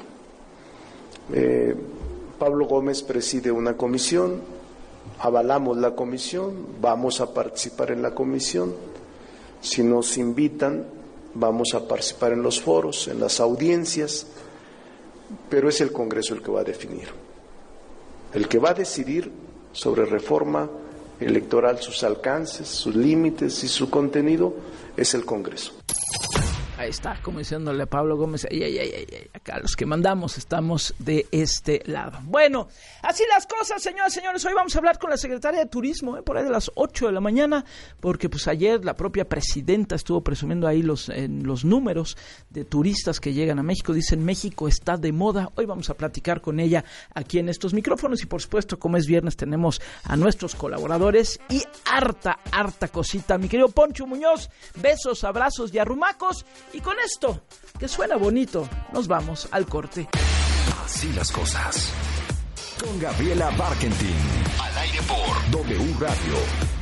R: Pablo Gómez preside una comisión, avalamos la comisión, vamos a participar en la comisión. Si nos invitan, vamos a participar en los foros, en las audiencias, pero es el Congreso el que va a definir. El que va a decidir sobre reforma electoral, sus alcances, sus límites y su contenido, es el Congreso.
G: Ahí está, como diciéndole a Pablo Gómez, acá los que mandamos estamos de este lado. Bueno, así las cosas, señoras y señores. Hoy vamos a hablar con la secretaria de Turismo, por ahí de las 8 de la mañana, porque pues ayer la propia presidenta estuvo presumiendo ahí los números de turistas que llegan a México. Dicen, México está de moda. Hoy vamos a platicar con ella aquí en estos micrófonos y por supuesto, como es viernes, tenemos a nuestros colaboradores y harta cosita. Mi querido Poncho Muñoz, besos, abrazos y arrumacos. Y con esto, que suena bonito, nos vamos al corte.
B: Así las cosas. Con Gabriela Barkentin. Al aire por W Radio.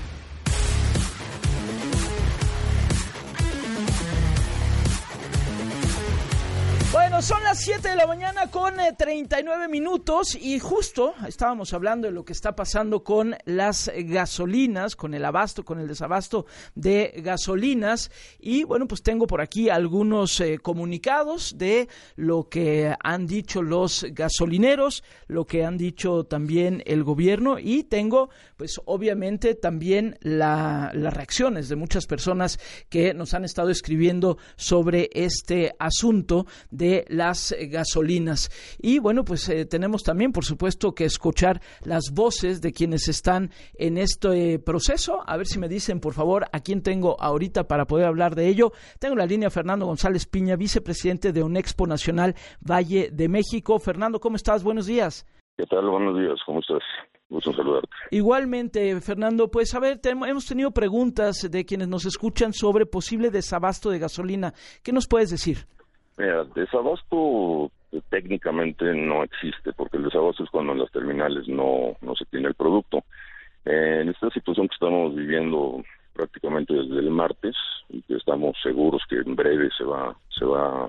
G: Bueno, son las 7 de la mañana con 39 minutos y justo estábamos hablando de lo que está pasando con las gasolinas, con el abasto, con el desabasto de gasolinas y bueno, pues tengo por aquí algunos comunicados de lo que han dicho los gasolineros, lo que han dicho también el gobierno y tengo pues obviamente también las reacciones de muchas personas que nos han estado escribiendo sobre este asunto de las gasolinas. Y bueno, pues tenemos también, por supuesto, que escuchar las voces de quienes están en este proceso. A ver si me dicen, por favor, a quién tengo ahorita para poder hablar de ello. Tengo la línea Fernando González Piña, vicepresidente de Unexpo Nacional Valle de México. Fernando, ¿cómo estás? Buenos días.
L: ¿Qué tal? Buenos días, ¿cómo estás? Gusto saludarte.
G: Igualmente, Fernando, pues a ver, hemos tenido preguntas de quienes nos escuchan sobre posible desabasto de gasolina. ¿Qué nos puedes decir?
L: Mira, desabasto técnicamente no existe, porque el desabasto es cuando en las terminales no se tiene el producto. En esta situación que estamos viviendo prácticamente desde el martes, y que estamos seguros que en breve se va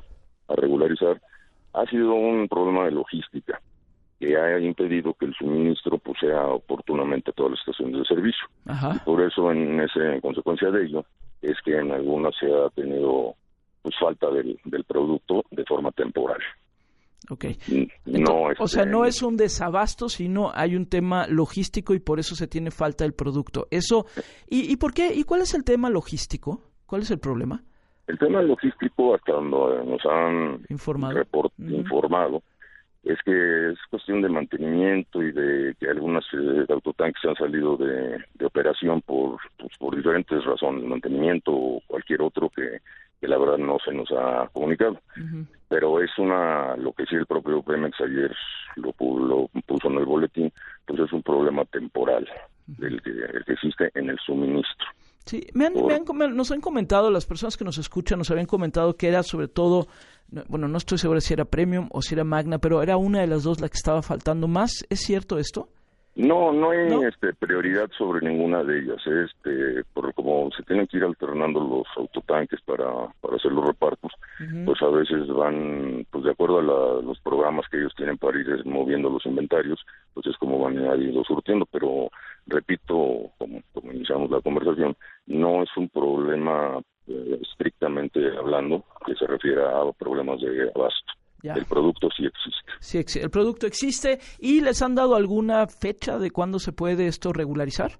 S: regularizar, ha sido un problema de logística que ha impedido que el suministro pues sea oportunamente a todas las estaciones de servicio.
G: Ajá.
S: Y por eso, en consecuencia de ello, es que en algunas se ha tenido pues falta del producto de forma temporal.
G: Okay.
S: No,
G: o sea, no es un desabasto, sino hay un tema logístico y por eso se tiene falta del producto. Eso, ¿y por qué? ¿Y cuál es el tema logístico? ¿Cuál es el problema?
S: El tema logístico, hasta donde nos han informado, es que es cuestión de mantenimiento y de que algunas autotanques han salido de operación por diferentes razones, mantenimiento o cualquier otro que la verdad no se nos ha comunicado. Pero es lo que sí el propio Pemex ayer lo puso en el boletín, pues es un problema temporal el que existe en el suministro.
G: Sí, nos han comentado, las personas que nos escuchan, nos habían comentado que era sobre todo, bueno, no estoy seguro si era Premium o si era Magna, pero era una de las dos la que estaba faltando más. ¿Es cierto esto?
S: No hay prioridad sobre ninguna de ellas. Por como se tienen que ir alternando los autotanques para hacer los repartos, pues a veces van, pues de acuerdo a los programas que ellos tienen para ir moviendo los inventarios, pues es como van a irlo surtiendo, pero repito, como iniciamos la conversación, no es un problema estrictamente hablando que se refiere a problemas de abasto. Ya. El producto sí existe.
G: Sí, el producto existe. ¿Y les han dado alguna fecha de cuándo se puede esto regularizar?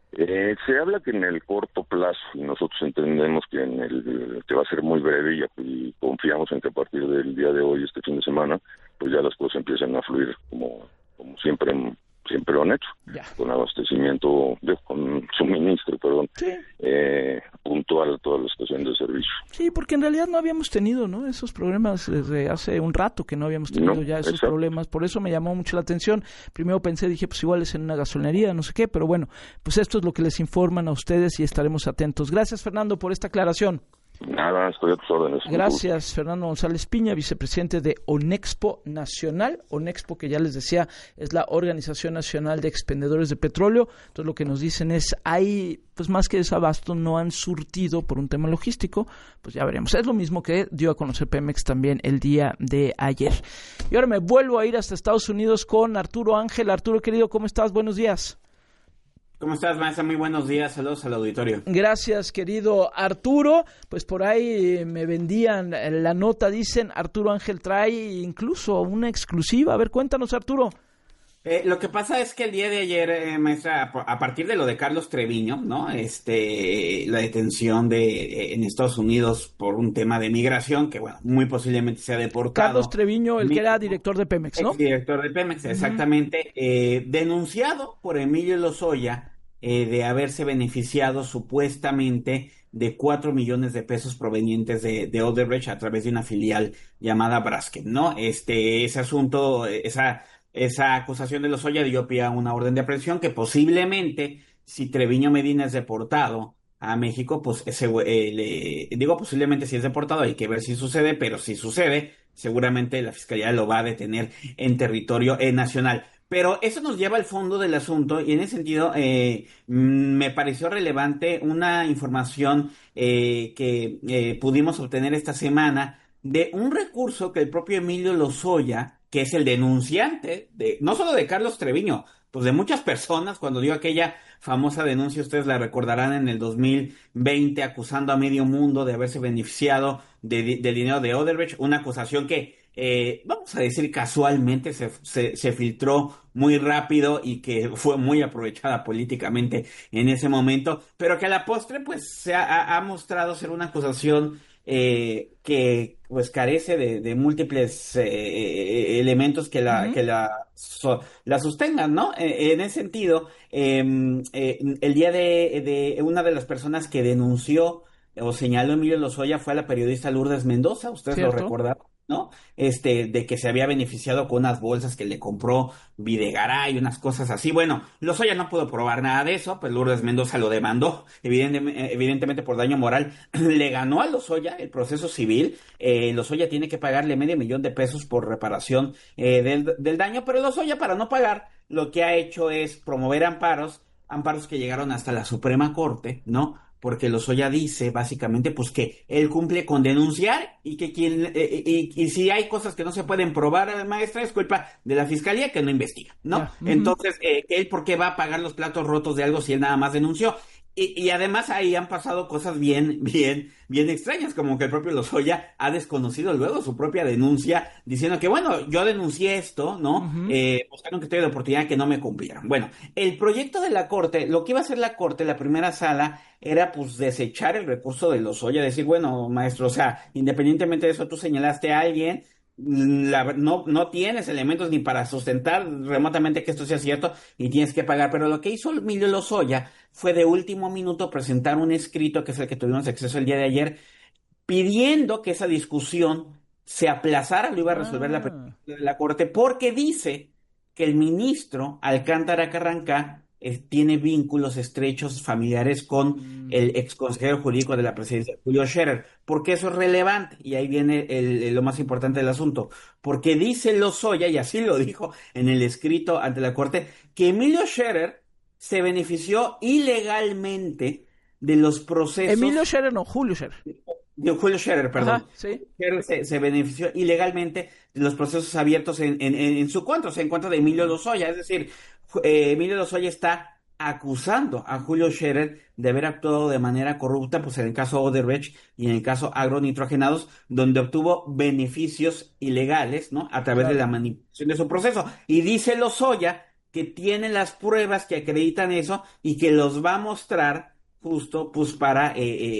S: Se habla que en el corto plazo, y nosotros entendemos que que va a ser muy breve y confiamos en que a partir del día de hoy, este fin de semana, pues ya las cosas empiezan a fluir como siempre lo han hecho, con abastecimiento, con suministro, puntual a todas las estaciones de servicio.
G: Sí, porque en realidad no habíamos tenido, ¿no?, esos problemas desde hace un rato que no habíamos tenido esos problemas, por eso me llamó mucho la atención. Primero dije, pues igual es en una gasolinería, no sé qué, pero bueno, pues esto es lo que les informan a ustedes y estaremos atentos. Gracias, Fernando, por esta aclaración.
S: Nada, estoy a tus órdenes.
G: Gracias, Fernando González Piña, vicepresidente de ONEXPO Nacional. ONEXPO, que ya les decía, es la Organización Nacional de Expendedores de Petróleo. Entonces lo que nos dicen es, hay pues más que desabasto, no han surtido por un tema logístico. Pues ya veremos. Es lo mismo que dio a conocer Pemex también el día de ayer. Y ahora me vuelvo a ir hasta Estados Unidos con Arturo Ángel. Arturo, querido, ¿cómo estás? Buenos días.
T: ¿Cómo estás, maestra? Muy buenos días. Saludos al auditorio.
G: Gracias, querido Arturo. Pues por ahí me vendían la nota, dicen, Arturo Ángel trae incluso una exclusiva. A ver, cuéntanos, Arturo.
T: Lo que pasa es que el día de ayer, maestra, a partir de lo de Carlos Treviño, ¿no? La detención en Estados Unidos por un tema de migración, que bueno, muy posiblemente sea deportado.
G: Carlos Treviño, el que era director de Pemex, ¿no?
T: Director de Pemex, exactamente. Denunciado por Emilio Lozoya de haberse beneficiado supuestamente de 4 millones de pesos provenientes de Odebrecht a través de una filial llamada Braskem, ¿no? Ese asunto, esa acusación de Lozoya dio pie a una orden de aprehensión que posiblemente, si Treviño Medina es deportado a México, pues digo posiblemente si es deportado, hay que ver si sucede, pero si sucede, seguramente la Fiscalía lo va a detener en territorio nacional. Pero eso nos lleva al fondo del asunto y en ese sentido me pareció relevante una información que pudimos obtener esta semana de un recurso que el propio Emilio Lozoya, que es el denunciante, no solo de Carlos Treviño, pues de muchas personas, cuando dio aquella famosa denuncia, ustedes la recordarán, en el 2020, acusando a medio mundo de haberse beneficiado del dinero de Odebrecht, una acusación que vamos a decir casualmente se filtró muy rápido y que fue muy aprovechada políticamente en ese momento, pero que a la postre pues se ha mostrado ser una acusación que pues carece de múltiples elementos que la sostengan, ¿no? En ese sentido, el día de una de las personas que denunció o señaló Emilio Lozoya fue a la periodista Lourdes Mendoza, ustedes lo recordaron, ¿no? De que se había beneficiado con unas bolsas que le compró Videgaray y unas cosas así. Bueno, Lozoya no pudo probar nada de eso, pues Lourdes Mendoza lo demandó, evidentemente por daño moral. Le ganó a Lozoya el proceso civil. Lozoya tiene que pagarle $500,000 por reparación del daño, pero Lozoya, para no pagar, lo que ha hecho es promover amparos que llegaron hasta la Suprema Corte, ¿no? porque Lozoya dice básicamente pues que él cumple con denunciar y que y si hay cosas que no se pueden probar, maestra, es culpa de la fiscalía que no investiga, ¿no? Entonces, él ¿por qué va a pagar los platos rotos de algo si él nada más denunció? Y además ahí han pasado cosas bien extrañas, como que el propio Lozoya ha desconocido luego su propia denuncia, diciendo que bueno, yo denuncié esto, ¿no? Buscaron criterio de oportunidad que no me cumplieron. Bueno, el proyecto de la Corte, lo que iba a hacer la Corte, la primera sala, era pues desechar el recurso de Lozoya, decir, bueno, maestro, o sea, independientemente de eso, tú señalaste a alguien, no tienes elementos ni para sustentar remotamente que esto sea cierto y tienes que pagar, pero lo que hizo Emilio Lozoya fue de último minuto presentar un escrito, que es el que tuvimos acceso el día de ayer, pidiendo que esa discusión se aplazara, lo iba a resolver la Corte, porque dice que el ministro Alcántara Carrancá tiene vínculos estrechos familiares con el exconsejero jurídico de la presidencia, Julio Scherer. ¿Por qué eso es relevante? Y ahí viene lo más importante del asunto. Porque dice Lozoya, y así lo dijo en el escrito ante la Corte, que Emilio Scherer se benefició ilegalmente de los procesos...
G: Emilio Scherer, no, Julio Scherer.
T: Julio Scherer, perdón.
G: Ajá, sí.
T: Scherer se benefició ilegalmente de los procesos abiertos en su contra, o sea, en contra de Emilio Lozoya. Es decir, Emilio Lozoya está acusando a Julio Scherer de haber actuado de manera corrupta, pues en el caso Odebrecht y en el caso agronitrogenados, donde obtuvo beneficios ilegales, ¿no? A través de la manipulación de su proceso. Y dice Lozoya que tiene las pruebas que acreditan eso y que los va a mostrar justo, pues para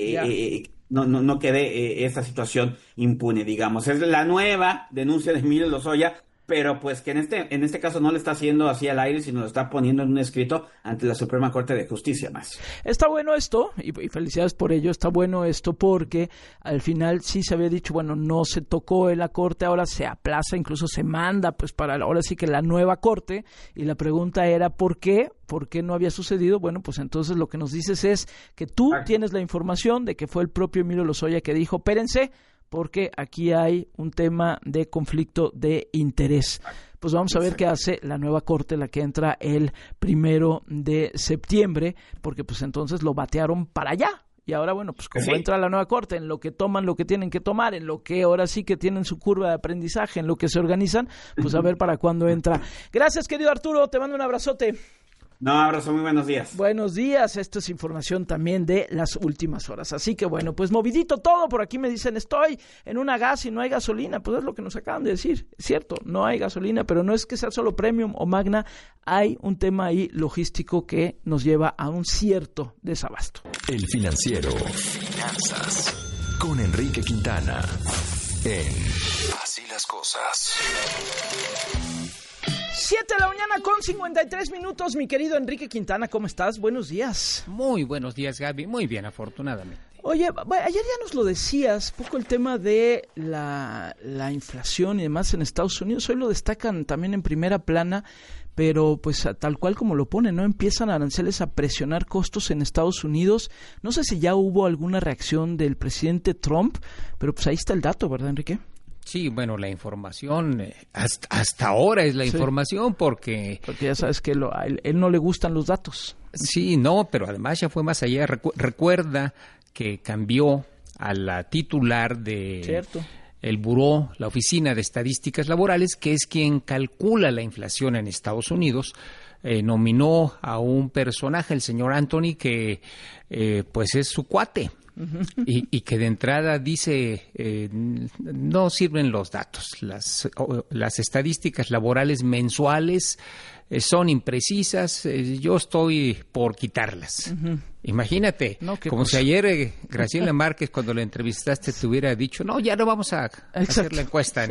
T: no quede esta situación impune, digamos. Es la nueva denuncia de Emilio Lozoya, pero pues que en este caso no le está haciendo así al aire, sino lo está poniendo en un escrito ante la Suprema Corte de Justicia más.
G: Está bueno esto, y felicidades por ello, está bueno esto porque al final sí se había dicho, bueno, no se tocó en la Corte, ahora se aplaza, incluso se manda pues para ahora sí que la nueva Corte, y la pregunta era ¿por qué? ¿Por qué no había sucedido? Bueno, pues entonces lo que nos dices es que tú tienes la información de que fue el propio Emilio Lozoya que dijo, espérense, porque aquí hay un tema de conflicto de interés. Pues vamos a ver qué hace la nueva Corte, la que entra el 1 de septiembre, porque pues entonces lo batearon para allá. Y ahora, bueno, pues como entra la nueva Corte, en lo que toman lo que tienen que tomar, en lo que ahora sí que tienen su curva de aprendizaje, en lo que se organizan, pues a ver para cuándo entra. Gracias, querido Arturo, te mando un abrazote.
T: No, abrazo, muy buenos días.
G: Buenos días, esto es información también de las últimas horas. Así que bueno, pues movidito todo, por aquí me dicen, estoy en una gas y no hay gasolina. Pues es lo que nos acaban de decir, es cierto, no hay gasolina, pero no es que sea solo Premium o Magna, hay un tema ahí logístico que nos lleva a un cierto desabasto.
B: El Financiero, finanzas, con Enrique Quintana, en Así las Cosas.
G: 7 de la mañana con 53 minutos, mi querido Enrique Quintana, ¿cómo estás? Buenos días.
U: Muy buenos días, Gaby. Muy bien, afortunadamente.
G: Oye, ayer ya nos lo decías, poco el tema de la inflación y demás en Estados Unidos. Hoy lo destacan también en primera plana, pero pues tal cual como lo ponen, ¿no? Empiezan aranceles a presionar costos en Estados Unidos. No sé si ya hubo alguna reacción del presidente Trump, pero pues ahí está el dato, ¿verdad, Enrique?
U: Sí, bueno, la información, hasta ahora es la información porque
G: ya sabes que a él no le gustan los datos.
U: Sí, no, pero además ya fue más allá. Recuerda que cambió a la titular de el Buró, la Oficina de Estadísticas Laborales, que es quien calcula la inflación en Estados Unidos. Nominó a un personaje, el señor Anthony, que pues es su cuate. Y que de entrada dice no sirven los datos, las estadísticas laborales mensuales son imprecisas, yo estoy por quitarlas. Imagínate, como si ayer Graciela Márquez cuando la entrevistaste te hubiera dicho, no, ya no vamos a hacer la encuesta.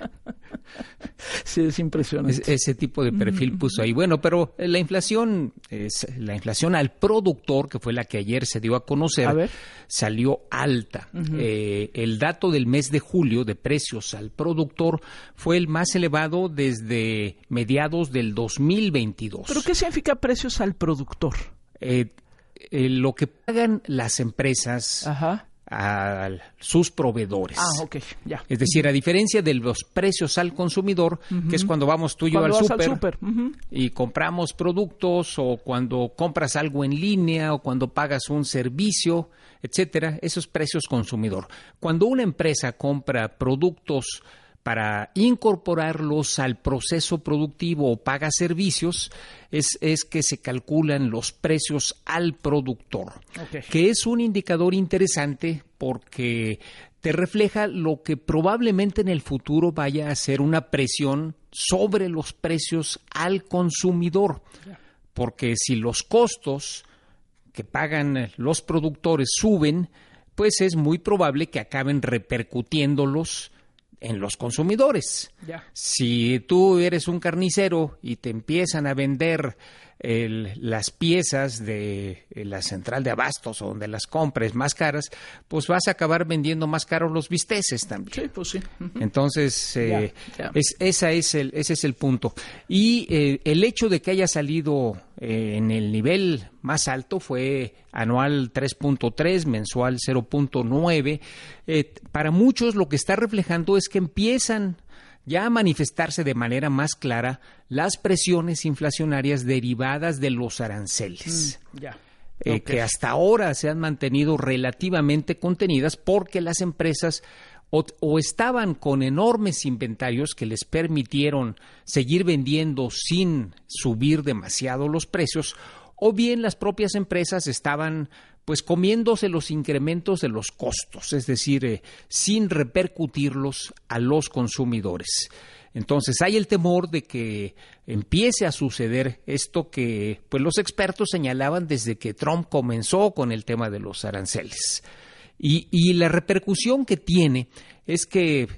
G: Sí, es impresionante.
U: Ese tipo de perfil puso ahí. Bueno, pero la inflación al productor, que fue la que ayer se dio a conocer, salió alta. El dato del mes de julio de precios al productor fue el más elevado desde mediados del 2022.
G: ¿Pero qué significa precios al productor?
U: Lo que pagan las empresas a sus proveedores.
G: Ok, ya.
U: Es decir, a diferencia de los precios al consumidor, que es cuando vamos tú y yo al súper y compramos productos, o cuando compras algo en línea, o cuando pagas un servicio, etcétera, esos precios consumidor. Cuando una empresa compra productos para incorporarlos al proceso productivo o paga servicios, es que se calculan los precios al productor, que es un indicador interesante porque te refleja lo que probablemente en el futuro vaya a ser una presión sobre los precios al consumidor, porque si los costos que pagan los productores suben, pues es muy probable que acaben repercutiéndolos en los consumidores. Si tú eres un carnicero y te empiezan a vender las piezas de la central de abastos o donde las compres más caras, pues vas a acabar vendiendo más caros los bisteces también.
G: Sí, pues sí.
U: Entonces, ese es el punto. Y el hecho de que haya salido en el nivel más alto fue anual 3.3, mensual 0.9. Para muchos lo que está reflejando es que empiezan ya a manifestarse de manera más clara las presiones inflacionarias derivadas de los aranceles, que hasta ahora se han mantenido relativamente contenidas porque las empresas o estaban con enormes inventarios que les permitieron seguir vendiendo sin subir demasiado los precios, o bien las propias empresas estaban pues comiéndose los incrementos de los costos, es decir, sin repercutirlos a los consumidores. Entonces hay el temor de que empiece a suceder esto que pues los expertos señalaban desde que Trump comenzó con el tema de los aranceles. Y la repercusión que tiene es que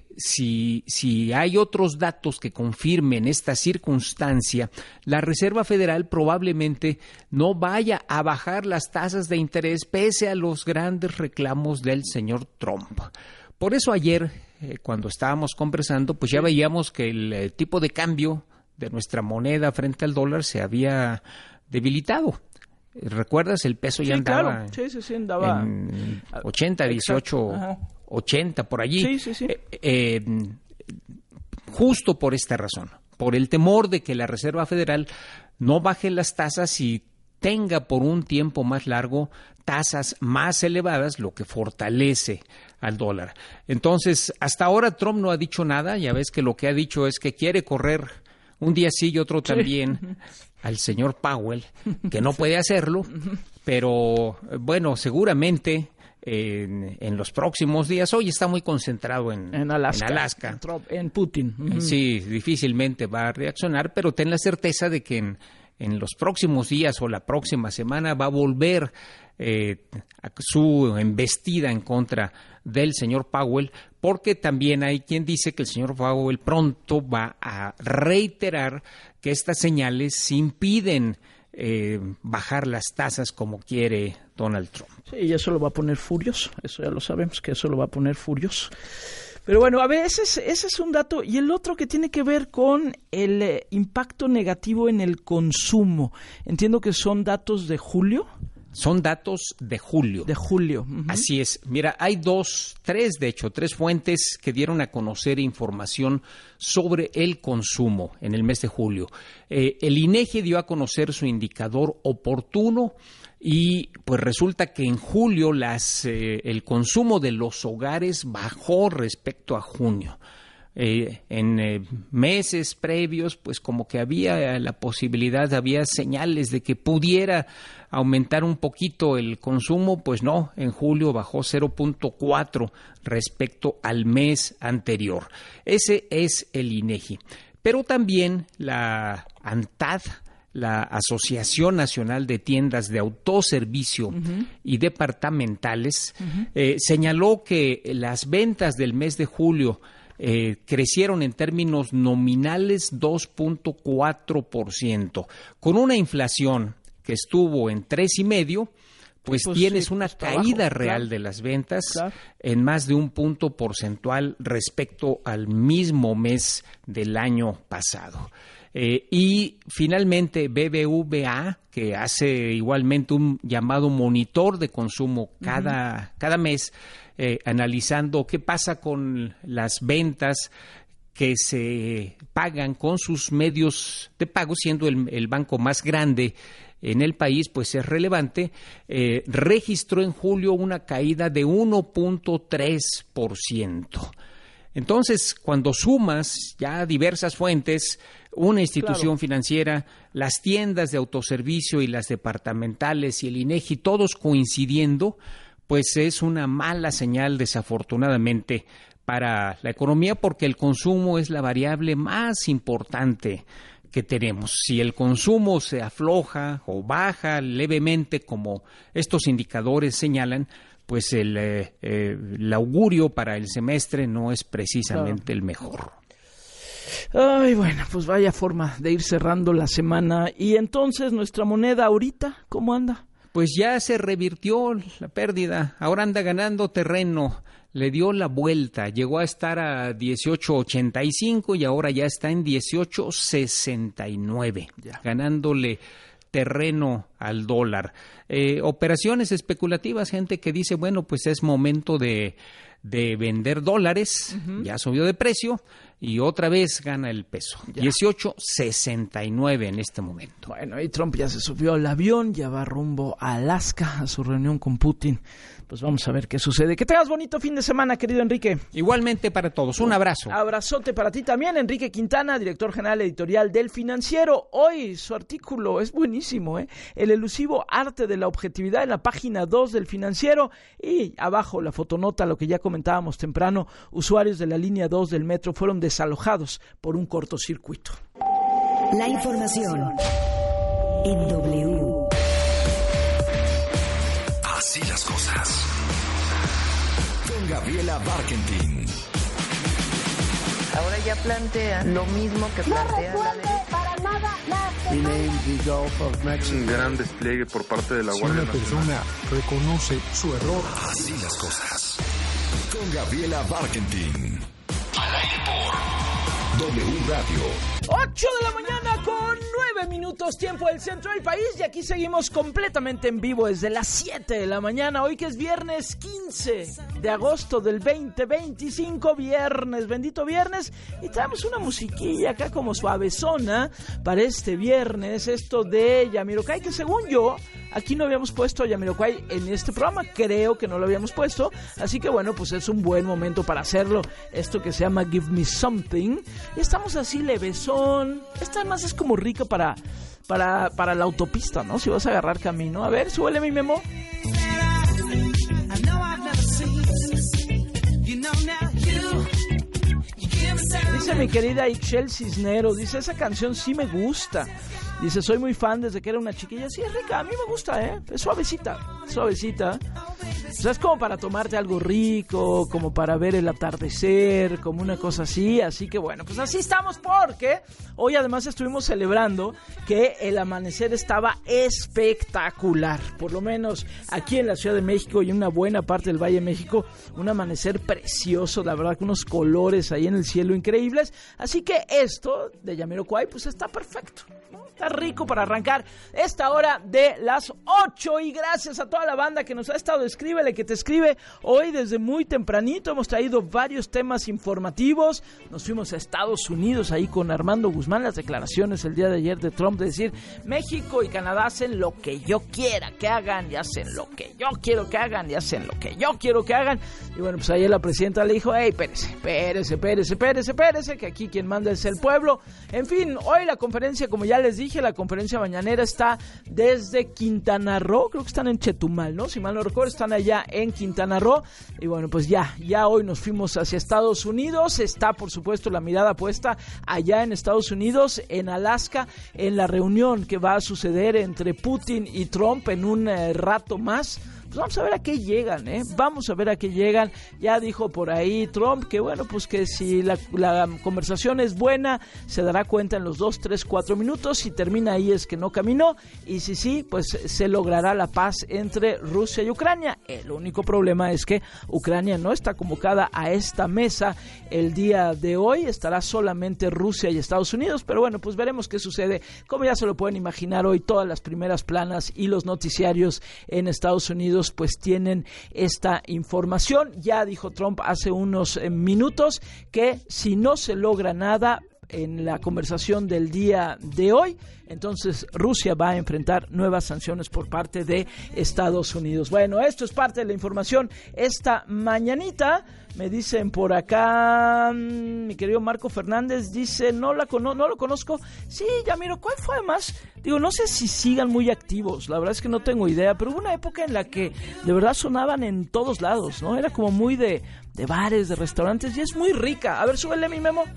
U: si hay otros datos que confirmen esta circunstancia, la Reserva Federal probablemente no vaya a bajar las tasas de interés pese a los grandes reclamos del señor Trump. Por eso ayer, cuando estábamos conversando, pues ya veíamos que el tipo de cambio de nuestra moneda frente al dólar se había debilitado. ¿Recuerdas? El peso ya andaba,
G: andaba
U: en 80, 18, 80, por allí. Justo por esta razón, por el temor de que la Reserva Federal no baje las tasas y tenga por un tiempo más largo tasas más elevadas, lo que fortalece al dólar. Entonces, hasta ahora Trump no ha dicho nada. Ya ves que lo que ha dicho es que quiere correr un día sí y otro también al señor Powell, que no puede hacerlo, pero bueno, seguramente en los próximos días, hoy está muy concentrado en Alaska.
G: En Putin.
U: Sí, difícilmente va a reaccionar, pero ten la certeza de que en los próximos días o la próxima semana va a volver a su embestida en contra del señor Powell, porque también hay quien dice que el señor Powell pronto va a reiterar que estas señales impiden bajar las tasas como quiere Donald Trump.
G: Sí, y eso lo va a poner furioso, eso ya lo sabemos, que eso lo va a poner furioso. Pero bueno, a ver, ese es un dato. Y el otro que tiene que ver con el impacto negativo en el consumo. Entiendo que son datos de julio.
U: Son datos de julio.
G: De julio.
U: Así es. Mira, hay tres fuentes que dieron a conocer información sobre el consumo en el mes de julio. El INEGI dio a conocer su indicador oportuno y pues resulta que en julio el consumo de los hogares bajó respecto a junio. En meses previos, pues como que había la posibilidad, había señales de que pudiera aumentar un poquito el consumo, pues no, en julio bajó 0.4 respecto al mes anterior. Ese es el INEGI. Pero también la ANTAD, la Asociación Nacional de Tiendas de Autoservicio y Departamentales, señaló que las ventas del mes de julio crecieron en términos nominales 2.4%, con una inflación que estuvo en 3,5%, pues tienes una caída real de las ventas en más de un punto porcentual respecto al mismo mes del año pasado. Y finalmente BBVA, que hace igualmente un llamado monitor de consumo cada mes, analizando qué pasa con las ventas que se pagan con sus medios de pago, siendo el banco más grande en el país, pues es relevante, registró en julio una caída de 1.3%. Entonces, cuando sumas ya diversas fuentes, una institución financiera, las tiendas de autoservicio y las departamentales y el INEGI, todos coincidiendo, pues es una mala señal, desafortunadamente, para la economía, porque el consumo es la variable más importante que tenemos. Si el consumo se afloja o baja levemente, como estos indicadores señalan, pues el augurio para el semestre no es precisamente el mejor.
G: Ay, bueno, pues vaya forma de ir cerrando la semana. Y entonces, ¿nuestra moneda ahorita cómo anda?
U: Pues ya se revirtió la pérdida, ahora anda ganando terreno, le dio la vuelta, llegó a estar a 18.85 y ahora ya está en 18.69, ganándole terreno al dólar. Operaciones especulativas, gente que dice, bueno, pues es momento de vender dólares, ya subió de precio y otra vez gana el peso. 18.69 en este momento.
G: Bueno, y Trump ya se subió al avión, ya va rumbo a Alaska a su reunión con Putin. Pues vamos a ver qué sucede. Que tengas bonito fin de semana, querido Enrique.
U: Igualmente para todos, un abrazo.
G: Abrazote para ti también, Enrique Quintana, director general editorial del Financiero. Hoy su artículo es buenísimo, el elusivo arte de la objetividad, en la página 2 del Financiero. Y abajo la fotonota, lo que ya comentábamos temprano, usuarios de la línea 2 del metro fueron desalojados por un cortocircuito.
B: La información en W. Así las cosas. Con Gabriela Barkentin.
C: Ahora ya plantea lo mismo que plantea la derecha.
F: Para nada
E: Un gran despliegue por parte de la Guardia Nacional.
F: Si una persona reconoce su error.
B: Así las cosas. Con Gabriela Barkentin. Al aire por W Radio.
G: 8 de la mañana con 9 minutos, tiempo del centro del país, y aquí seguimos completamente en vivo desde las 7 de la mañana, hoy que es viernes 15 de agosto del 2025, viernes, bendito viernes, y traemos una musiquilla acá como suavezona para este viernes, esto de Jamiroquai, que según yo, aquí no habíamos puesto a Jamiroquai en este programa, creo que no lo habíamos puesto, así que bueno, pues es un buen momento para hacerlo, esto que se llama Give Me Something, y estamos así levesón. Esta más es como rica para la autopista, ¿no? Si vas a agarrar camino. A ver, súbele mi Memo. Dice mi querida Ixchel Cisneros, dice, esa canción sí me gusta. Dice, soy muy fan desde que era una chiquilla. Sí, es rica, a mí me gusta, es suavecita. O sea, es como para tomarte algo rico, como para ver el atardecer, como una cosa así. Así que bueno, pues así estamos, porque hoy además estuvimos celebrando que el amanecer estaba espectacular. Por lo menos aquí en la Ciudad de México y en una buena parte del Valle de México, un amanecer precioso, la verdad, con unos colores ahí en el cielo increíbles. Así que esto de Jamiroquai pues está perfecto, ¿no? Está rico para arrancar esta hora de las 8, y gracias a toda la banda que nos ha estado escríbele, que te escribe hoy desde muy tempranito. Hemos traído varios temas informativos, nos fuimos a Estados Unidos ahí con Armando Guzmán, las declaraciones el día de ayer de Trump de decir, México y Canadá hacen lo que yo quiera que hagan y hacen lo que yo quiero que hagan y hacen lo que yo quiero que hagan. Y bueno, pues ayer la presidenta le dijo, hey, espérese, que aquí quien manda es el pueblo. En fin, hoy la conferencia, como ya les dije, la conferencia mañanera está desde Quintana Roo, creo que están en Chetumal, ¿no? Si mal no recuerdo, están allá en Quintana Roo. Y bueno, pues ya hoy nos fuimos hacia Estados Unidos. Está, por supuesto, la mirada puesta allá en Estados Unidos, en Alaska, en la reunión que va a suceder entre Putin y Trump en un rato más, pues vamos a ver a qué llegan, vamos a ver a qué llegan. Ya dijo por ahí Trump que bueno, pues que si la conversación es buena, se dará cuenta en los 2, 3, 4 minutos. Si termina ahí es que no caminó, y si sí, pues se logrará la paz entre Rusia y Ucrania. El único problema es que Ucrania no está convocada a esta mesa el día de hoy, estará solamente Rusia y Estados Unidos, pero bueno, pues veremos qué sucede. Como ya se lo pueden imaginar, hoy todas las primeras planas y los noticiarios en Estados Unidos pues tienen esta información. Ya dijo Trump hace unos minutos que si no se logra nada en la conversación del día de hoy, entonces Rusia va a enfrentar nuevas sanciones por parte de Estados Unidos. Bueno, esto es parte de la información esta mañanita. Me dicen por acá, mi querido Marco Fernández dice, no lo conozco. Sí, Yamiro, ¿cuál fue además? Digo, no sé si sigan muy activos, la verdad es que no tengo idea, pero hubo una época en la que de verdad sonaban en todos lados, ¿no? Era como muy de bares, de restaurantes, y es muy rica. A ver, súbele mi Memo.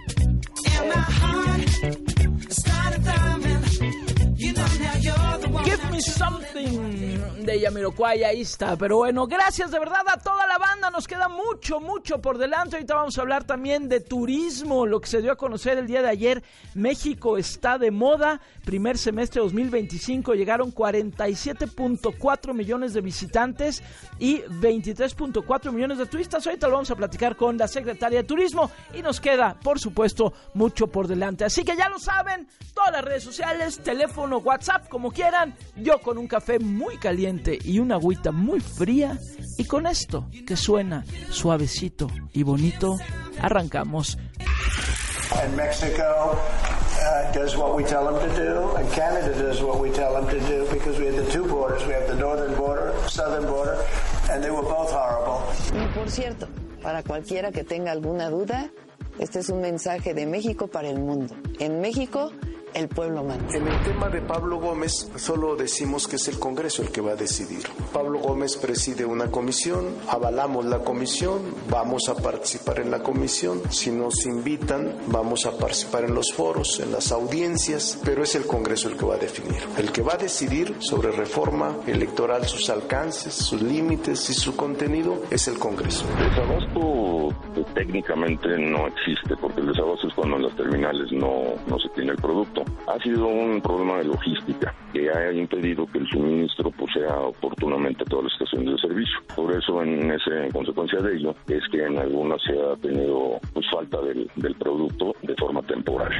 G: Give me something de Jamiroquai, ahí está. Pero bueno, gracias de verdad a toda la banda. Nos queda mucho por delante. Ahorita vamos a hablar también de turismo, lo que se dio a conocer el día de ayer. México está de moda. Primer semestre 2025 llegaron 47.4 millones de visitantes y 23.4 millones de turistas. Ahorita lo vamos a platicar con la secretaria de Turismo y nos queda, por supuesto, mucho por delante. Así que ya lo saben, todas las redes sociales, teléfono, WhatsApp, como quieran. Yo con un café muy caliente y una agüita muy fría, y con esto que suena suavecito y bonito, arrancamos.
K: And Mexico does what we tell them to do, and Canada does what we tell them to do, because we have the two borders. We have the northern border, southern border, and they were both horrible.
C: Y por cierto, para cualquiera que tenga alguna duda, este es un mensaje de México para el mundo. En México, el pueblo manda.
R: En el tema de Pablo Gómez, solo decimos que es el Congreso el que va a decidir. Pablo Gómez preside una comisión, avalamos la comisión, vamos a participar en la comisión. Si nos invitan, vamos a participar en los foros, en las audiencias, pero es el Congreso el que va a definir. El que va a decidir sobre reforma electoral, sus alcances, sus límites y su contenido, es el Congreso.
S: El desabasto técnicamente no existe, porque el desabasto es cuando en las terminales no se tiene el producto. Ha sido un problema de logística que ha impedido que el suministro sea oportunamente a todas las estaciones de servicio. Por eso, en consecuencia de ello, es que en algunas se ha tenido falta del producto de forma temporal.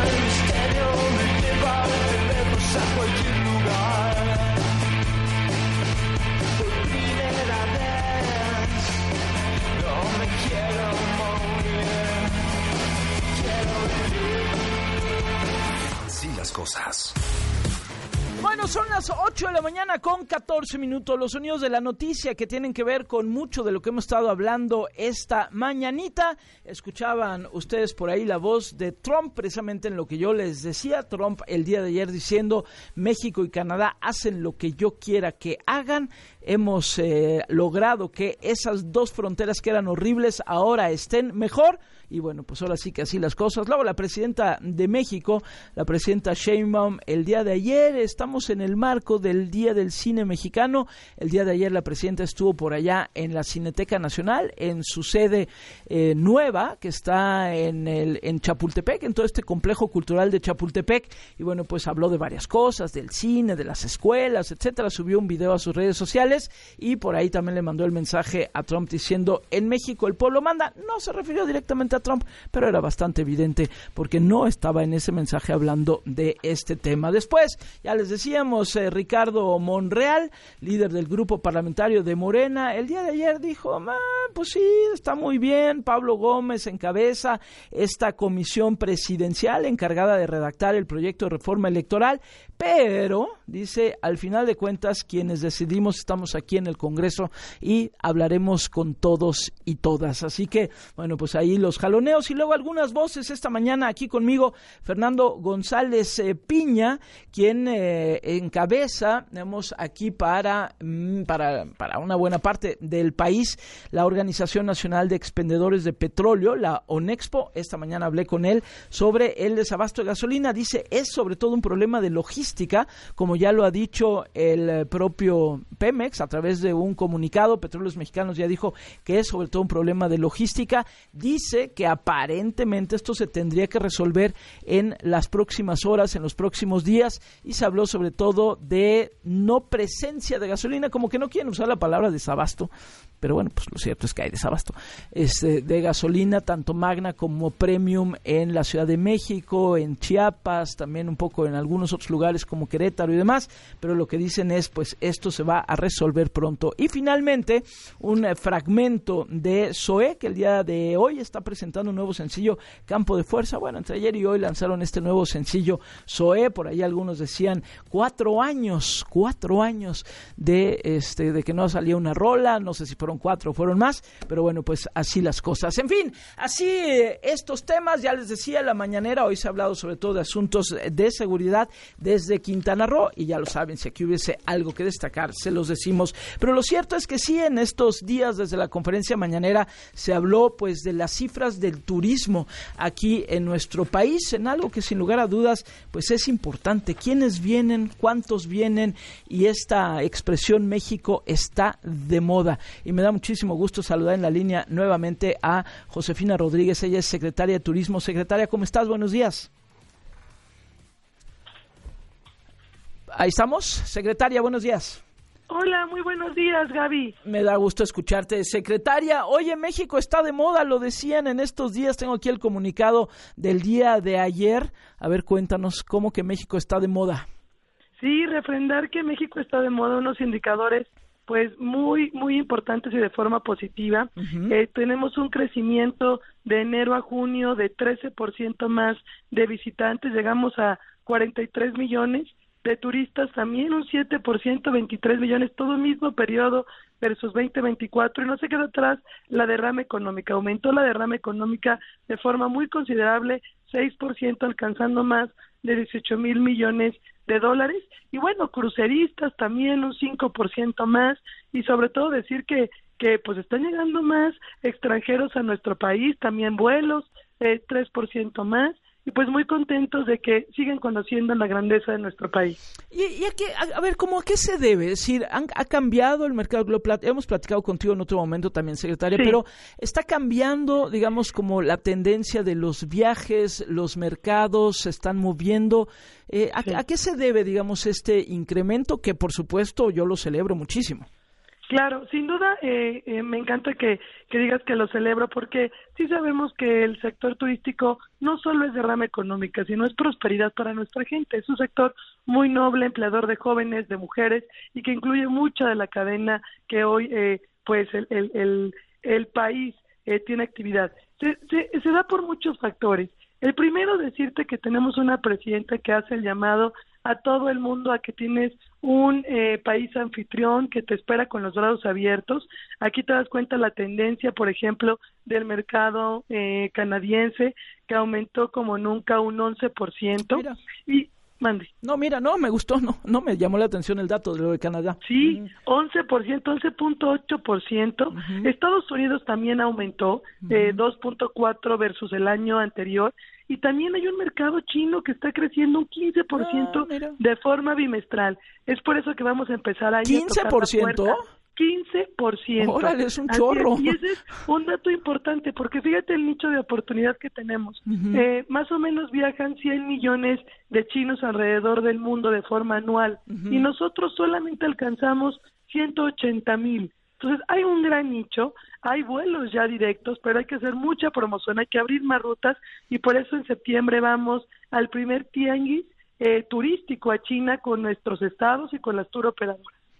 B: Las cosas.
G: Bueno, son las 8 de la mañana con 14 minutos. Los sonidos de la noticia que tienen que ver con mucho de lo que hemos estado hablando esta mañanita. Escuchaban ustedes por ahí la voz de Trump, precisamente en lo que yo les decía. Trump el día de ayer diciendo: México y Canadá hacen lo que yo quiera que hagan. Hemos logrado que esas dos fronteras que eran horribles ahora estén mejor. Y bueno, pues ahora sí que así las cosas. Luego la presidenta de México, la presidenta Sheinbaum, el día de ayer, estamos en el marco del Día del Cine Mexicano. El día de ayer la presidenta estuvo por allá en la Cineteca Nacional, en su sede nueva, que está en Chapultepec, en todo este complejo cultural de Chapultepec. Y bueno, pues habló de varias cosas, del cine, de las escuelas, etcétera. Subió un video a sus redes sociales y por ahí también le mandó el mensaje a Trump diciendo: en México el pueblo manda. No se refirió directamente a Trump, pero era bastante evidente porque no estaba en ese mensaje hablando de este tema. Después, ya les decíamos, Ricardo Monreal, líder del grupo parlamentario de Morena, el día de ayer dijo: pues sí, está muy bien, Pablo Gómez encabeza esta comisión presidencial encargada de redactar el proyecto de reforma electoral, pero, dice, al final de cuentas, quienes decidimos estamos aquí en el Congreso y hablaremos con todos y todas. Así que, bueno, pues ahí los jaloneos. Y luego algunas voces esta mañana aquí conmigo, Fernando González Piña, quien encabeza, digamos, aquí para una buena parte del país, la Organización Nacional de Expendedores de Petróleo, la ONEXPO. Esta mañana hablé con él sobre el desabasto de gasolina. Dice, es sobre todo un problema de logística, como ya lo ha dicho el propio Pemex a través de un comunicado. Petróleos Mexicanos ya dijo que es sobre todo un problema de logística. Dice que aparentemente esto se tendría que resolver en las próximas horas, en los próximos días, y se habló sobre todo de no presencia de gasolina, como que no quieren usar la palabra desabasto, pero bueno, pues lo cierto es que hay desabasto de gasolina, tanto magna como premium en la Ciudad de México, en Chiapas, también un poco en algunos otros lugares como Querétaro y demás, pero lo que dicen es, pues esto se va a resolver pronto. Y finalmente, un fragmento de Zoé, que el día de hoy está presentando un nuevo sencillo, Campo de Fuerza. Bueno, entre ayer y hoy lanzaron este nuevo sencillo Zoé. Por ahí algunos decían 4 años de que no salía una rola. No sé si fueron 4 o fueron más, pero bueno, pues así las cosas. En fin, así estos temas, ya les decía, la mañanera hoy se ha hablado sobre todo de asuntos de seguridad desde Quintana Roo, y ya lo saben, si aquí hubiese algo que destacar, se los decimos. Pero lo cierto es que sí, en estos días desde la conferencia mañanera se habló pues de las cifras del turismo aquí en nuestro país, en algo que sin lugar a dudas pues es importante. ¿Quiénes vienen? ¿Cuántos vienen? Y esta expresión México está de moda. Y me da muchísimo gusto saludar en la línea nuevamente a Josefina Rodríguez. Ella es secretaria de Turismo. Secretaria, ¿cómo estás? Buenos días. Ahí estamos. Secretaria, buenos días.
A: Hola, muy buenos días, Gaby.
G: Me da gusto escucharte, secretaria. Oye, México está de moda, lo decían en estos días. Tengo aquí el comunicado del día de ayer. A ver, cuéntanos, ¿cómo que México está de moda?
A: Sí, refrendar que México está de moda, unos indicadores pues muy importantes y de forma positiva. Tenemos un crecimiento de enero a junio de 13% más de visitantes, llegamos a 43 millones, de turistas también un 7%, 23 millones, todo el mismo periodo versus 2024, y no se queda atrás la derrama económica, aumentó la derrama económica de forma muy considerable, 6%, alcanzando más de 18,000 millones de dólares, y bueno, cruceristas también un 5% más, y sobre todo decir que pues están llegando más extranjeros a nuestro país, también vuelos, 3% más, y pues muy contentos de que siguen conociendo la grandeza de nuestro país.
G: Y a ver, ¿cómo a qué se debe? Es decir, ha cambiado el mercado global. Hemos platicado contigo en otro momento también, secretaria, sí. Pero está cambiando, digamos, como la tendencia de los viajes, los mercados se están moviendo. ¿A qué se debe, digamos, este incremento que, por supuesto, yo lo celebro muchísimo?
A: Claro, sin duda me encanta que digas que lo celebro, porque sí sabemos que el sector turístico no solo es derrama económica, sino es prosperidad para nuestra gente. Es un sector muy noble, empleador de jóvenes, de mujeres, y que incluye mucha de la cadena que hoy pues el país tiene actividad. Se da por muchos factores. El primero, decirte que tenemos una presidenta que hace el llamado a todo el mundo a que tienes un país anfitrión que te espera con los brazos abiertos. Aquí te das cuenta la tendencia, por ejemplo, del mercado canadiense, que aumentó como nunca un 11%. Mira. Y mande.
G: No, mira, no, me gustó, no me llamó la atención el dato de lo de Canadá.
A: Sí, 11%, 11.8%. Estados Unidos también aumentó, 2.4 versus el año anterior. Y también hay un mercado chino que está creciendo un 15% de forma bimestral. Es por eso que vamos a empezar a ir a tocar la puerta. 15%.
G: ¡Órale, es un chorro!
A: Y ese es un dato importante, porque fíjate el nicho de oportunidad que tenemos. Más o menos viajan 100 millones de chinos alrededor del mundo de forma anual, y nosotros solamente alcanzamos 180,000. Entonces, hay un gran nicho, hay vuelos ya directos, pero hay que hacer mucha promoción, hay que abrir más rutas, y por eso en septiembre vamos al primer tianguis turístico a China con nuestros estados y con las tour operadoras.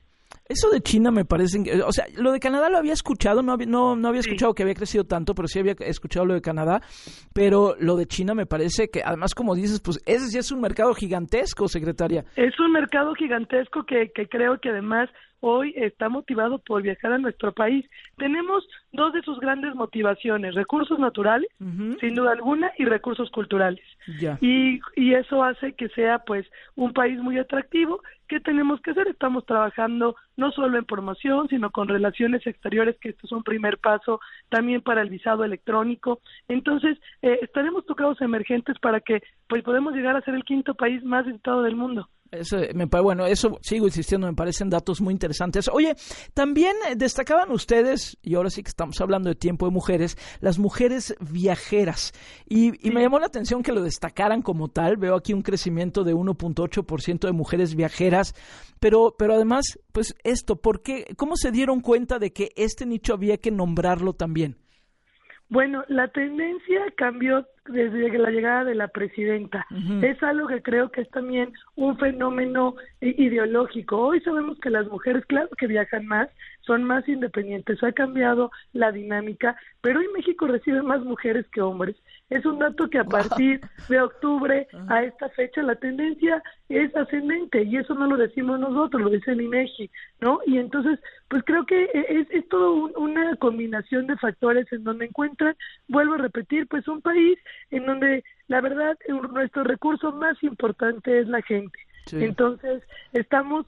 G: Eso de China me parece, o sea, lo de Canadá lo había escuchado, no había escuchado que había crecido tanto, pero sí había escuchado lo de Canadá, pero lo de China me parece que, además, como dices, pues ese sí es un mercado gigantesco, secretaria.
A: Es un mercado gigantesco que creo que además hoy está motivado por viajar a nuestro país. Tenemos dos de sus grandes motivaciones: recursos naturales, sin duda alguna, y recursos culturales.
G: Ya.
A: Y eso hace que sea pues un país muy atractivo. ¿Qué tenemos que hacer? Estamos trabajando no solo en promoción, sino con relaciones exteriores, que esto es un primer paso también para el visado electrónico. Entonces, estaremos tocados emergentes para que pues podamos llegar a ser el 5º país más visitado del mundo.
G: Eso sigo insistiendo, me parecen datos muy interesantes. Oye, también destacaban ustedes, y ahora sí que estamos hablando de tiempo de mujeres, las mujeres viajeras. Y me llamó la atención que lo destacaran como tal. Veo aquí un crecimiento de 1.8% de mujeres viajeras. Pero además, pues ¿cómo se dieron cuenta de que este nicho había que nombrarlo también?
A: Bueno, la tendencia cambió desde la llegada de la presidenta. Es algo que creo que es también un fenómeno ideológico. Hoy sabemos que las mujeres, claro que viajan más, son más independientes, ha cambiado la dinámica, pero hoy México recibe más mujeres que hombres. Es un dato que a partir de octubre a esta fecha la tendencia es ascendente, y eso no lo decimos nosotros, lo dice el INEGI, ¿no? Y entonces, pues creo que es todo una combinación de factores en donde encuentran, vuelvo a repetir, pues un país en donde la verdad nuestro recurso más importante es la gente. Sí. Entonces estamos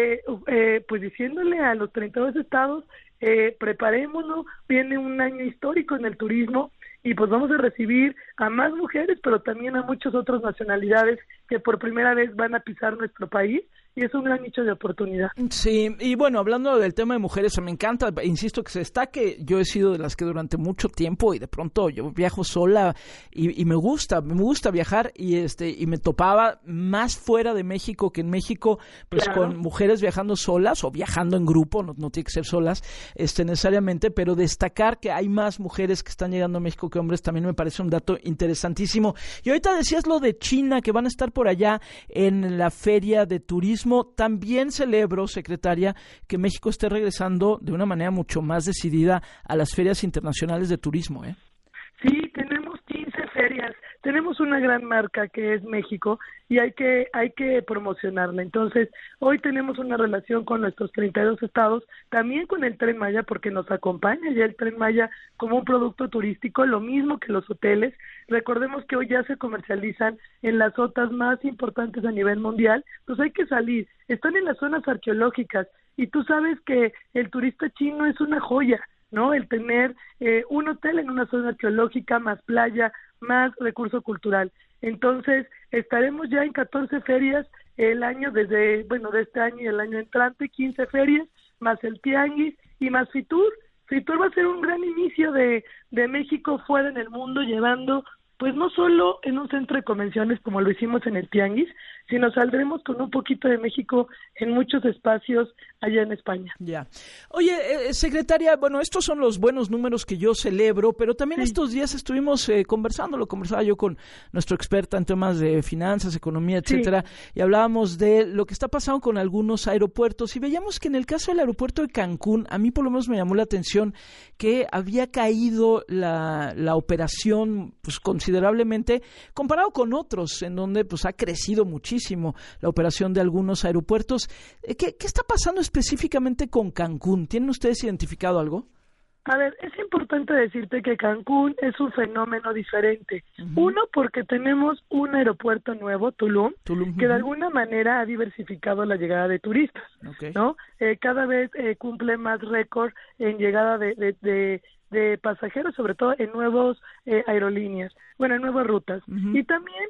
A: pues diciéndole a los 32 estados, preparémonos, viene un año histórico en el turismo, y pues vamos a recibir a más mujeres, pero también a muchas otras nacionalidades que por primera vez van a pisar nuestro país, y es un gran nicho de oportunidad.
G: Sí, y bueno, hablando del tema de mujeres, me encanta, insisto, que se destaque. Yo he sido de las que durante mucho tiempo, y de pronto yo viajo sola, y me gusta viajar, y me topaba más fuera de México que en México, pues claro, con mujeres viajando solas o viajando en grupo, no tiene que ser solas necesariamente, pero destacar que hay más mujeres que están llegando a México que hombres también me parece un dato interesantísimo. Y ahorita decías lo de China, que van a estar por allá en la Feria de Turismo. También celebro, secretaria, que México esté regresando de una manera mucho más decidida a las ferias internacionales de turismo, ¿eh?
A: Sí, tenemos 15 ferias. Tenemos una gran marca que es México, y hay que promocionarla. Entonces, hoy tenemos una relación con nuestros 32 estados, también con el Tren Maya, porque nos acompaña ya el Tren Maya como un producto turístico, lo mismo que los hoteles. Recordemos que hoy ya se comercializan en las OTAs más importantes a nivel mundial, pues hay que salir. Están en las zonas arqueológicas, y tú sabes que el turista chino es una joya, ¿no? El tener un hotel en una zona arqueológica, más playa, más recurso cultural. Entonces, estaremos ya en 14 ferias el año, de este año y el año entrante, 15 ferias, más el Tianguis y más Fitur. Fitur va a ser un gran inicio de México fuera en el mundo, llevando, pues no solo en un centro de convenciones como lo hicimos en el Tianguis, sino saldremos con un poquito de México en muchos espacios allá en España.
G: Ya. Oye, secretaria, bueno, estos son los buenos números que yo celebro, pero también estos días estuvimos lo conversaba yo con nuestro experta en temas de finanzas, economía, etcétera, y hablábamos de lo que está pasando con algunos aeropuertos, y veíamos que en el caso del aeropuerto de Cancún, a mí por lo menos me llamó la atención que había caído la operación, pues considerablemente, comparado con otros, en donde pues ha crecido muchísimo la operación de algunos aeropuertos. ¿Qué está pasando específicamente con Cancún? ¿Tienen ustedes identificado algo?
A: A ver, es importante decirte que Cancún es un fenómeno diferente. Uno, porque tenemos un aeropuerto nuevo, Tulum, que de alguna manera ha diversificado la llegada de turistas, ¿no? Cada vez cumple más récord en llegada de pasajeros, sobre todo en nuevos aerolíneas, en nuevas rutas. Y también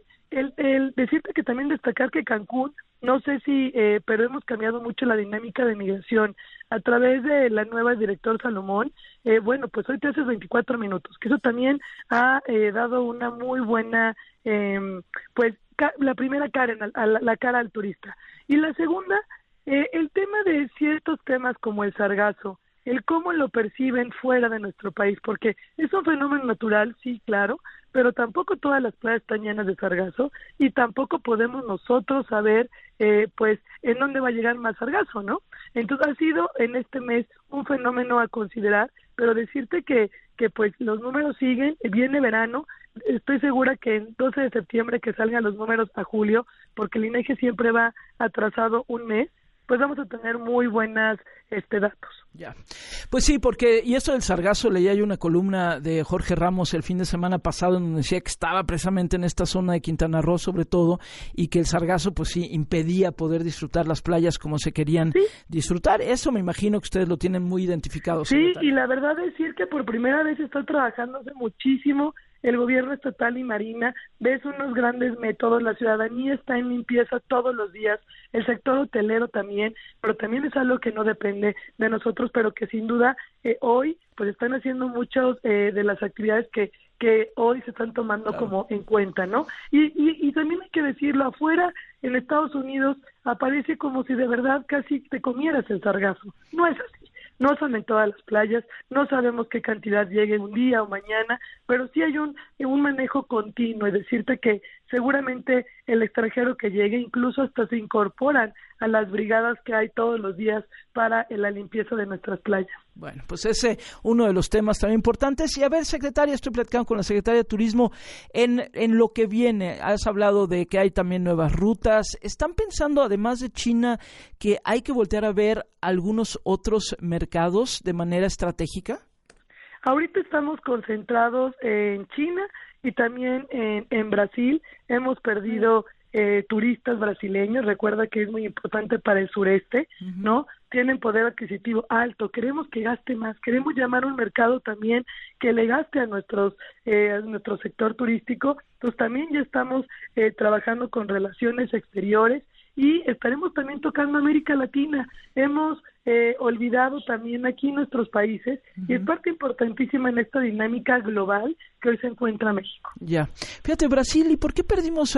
A: el decirte que también destacar que Cancún, no sé si, pero hemos cambiado mucho la dinámica de migración a través de la nueva director Salomón. Pues hoy te haces 24 minutos, que eso también ha dado una muy buena, la primera cara, la cara al turista. Y la segunda, el tema de ciertos temas como el sargazo, el cómo lo perciben fuera de nuestro país, porque es un fenómeno natural, sí, claro, pero tampoco todas las playas están llenas de sargazo, y tampoco podemos nosotros saber, en dónde va a llegar más sargazo, ¿no? Entonces ha sido en este mes un fenómeno a considerar, pero decirte que pues los números siguen, viene verano, estoy segura que el 12 de septiembre que salgan los números a julio, porque el INEGI siempre va atrasado un mes, pues vamos a tener muy buenas datos.
G: Ya. Pues sí, porque, y esto del sargazo, leía yo una columna de Jorge Ramos el fin de semana pasado en donde decía que estaba precisamente en esta zona de Quintana Roo sobre todo, y que el sargazo pues sí impedía poder disfrutar las playas como se querían disfrutar. Eso me imagino que ustedes lo tienen muy identificado.
A: Sí, secretario. Y la verdad es decir que por primera vez está trabajándose muchísimo el gobierno estatal y Marina, ves unos grandes métodos, la ciudadanía está en limpieza todos los días, el sector hotelero también, pero también es algo que no depende de nosotros, pero que sin duda hoy pues están haciendo muchas de las actividades que hoy se están tomando como en cuenta, ¿no? Y también hay que decirlo, afuera en Estados Unidos aparece como si de verdad casi te comieras el sargazo, no es así. No son en todas las playas, no sabemos qué cantidad llegue un día o mañana, pero sí hay un manejo continuo, es decirte que seguramente el extranjero que llegue incluso hasta se incorporan a las brigadas que hay todos los días para la limpieza de nuestras playas.
G: Bueno, pues ese uno de los temas también importantes. Y a ver, secretaria, estoy platicando con la secretaria de Turismo en lo que viene. Has hablado de que hay también nuevas rutas. ¿Están pensando, además de China, que hay que voltear a ver algunos otros mercados de manera estratégica?
A: Ahorita estamos concentrados en China y también en Brasil. Hemos perdido turistas brasileños, recuerda que es muy importante para el sureste, ¿no? Tienen poder adquisitivo alto, queremos que gaste más, queremos llamar a un mercado también que le gaste a nuestro sector turístico, pues también ya estamos trabajando con relaciones exteriores y estaremos también tocando América Latina. Hemos olvidado también aquí nuestros países y es parte importantísima en esta dinámica global que hoy se encuentra México.
G: Ya. Fíjate, Brasil, ¿y por qué perdimos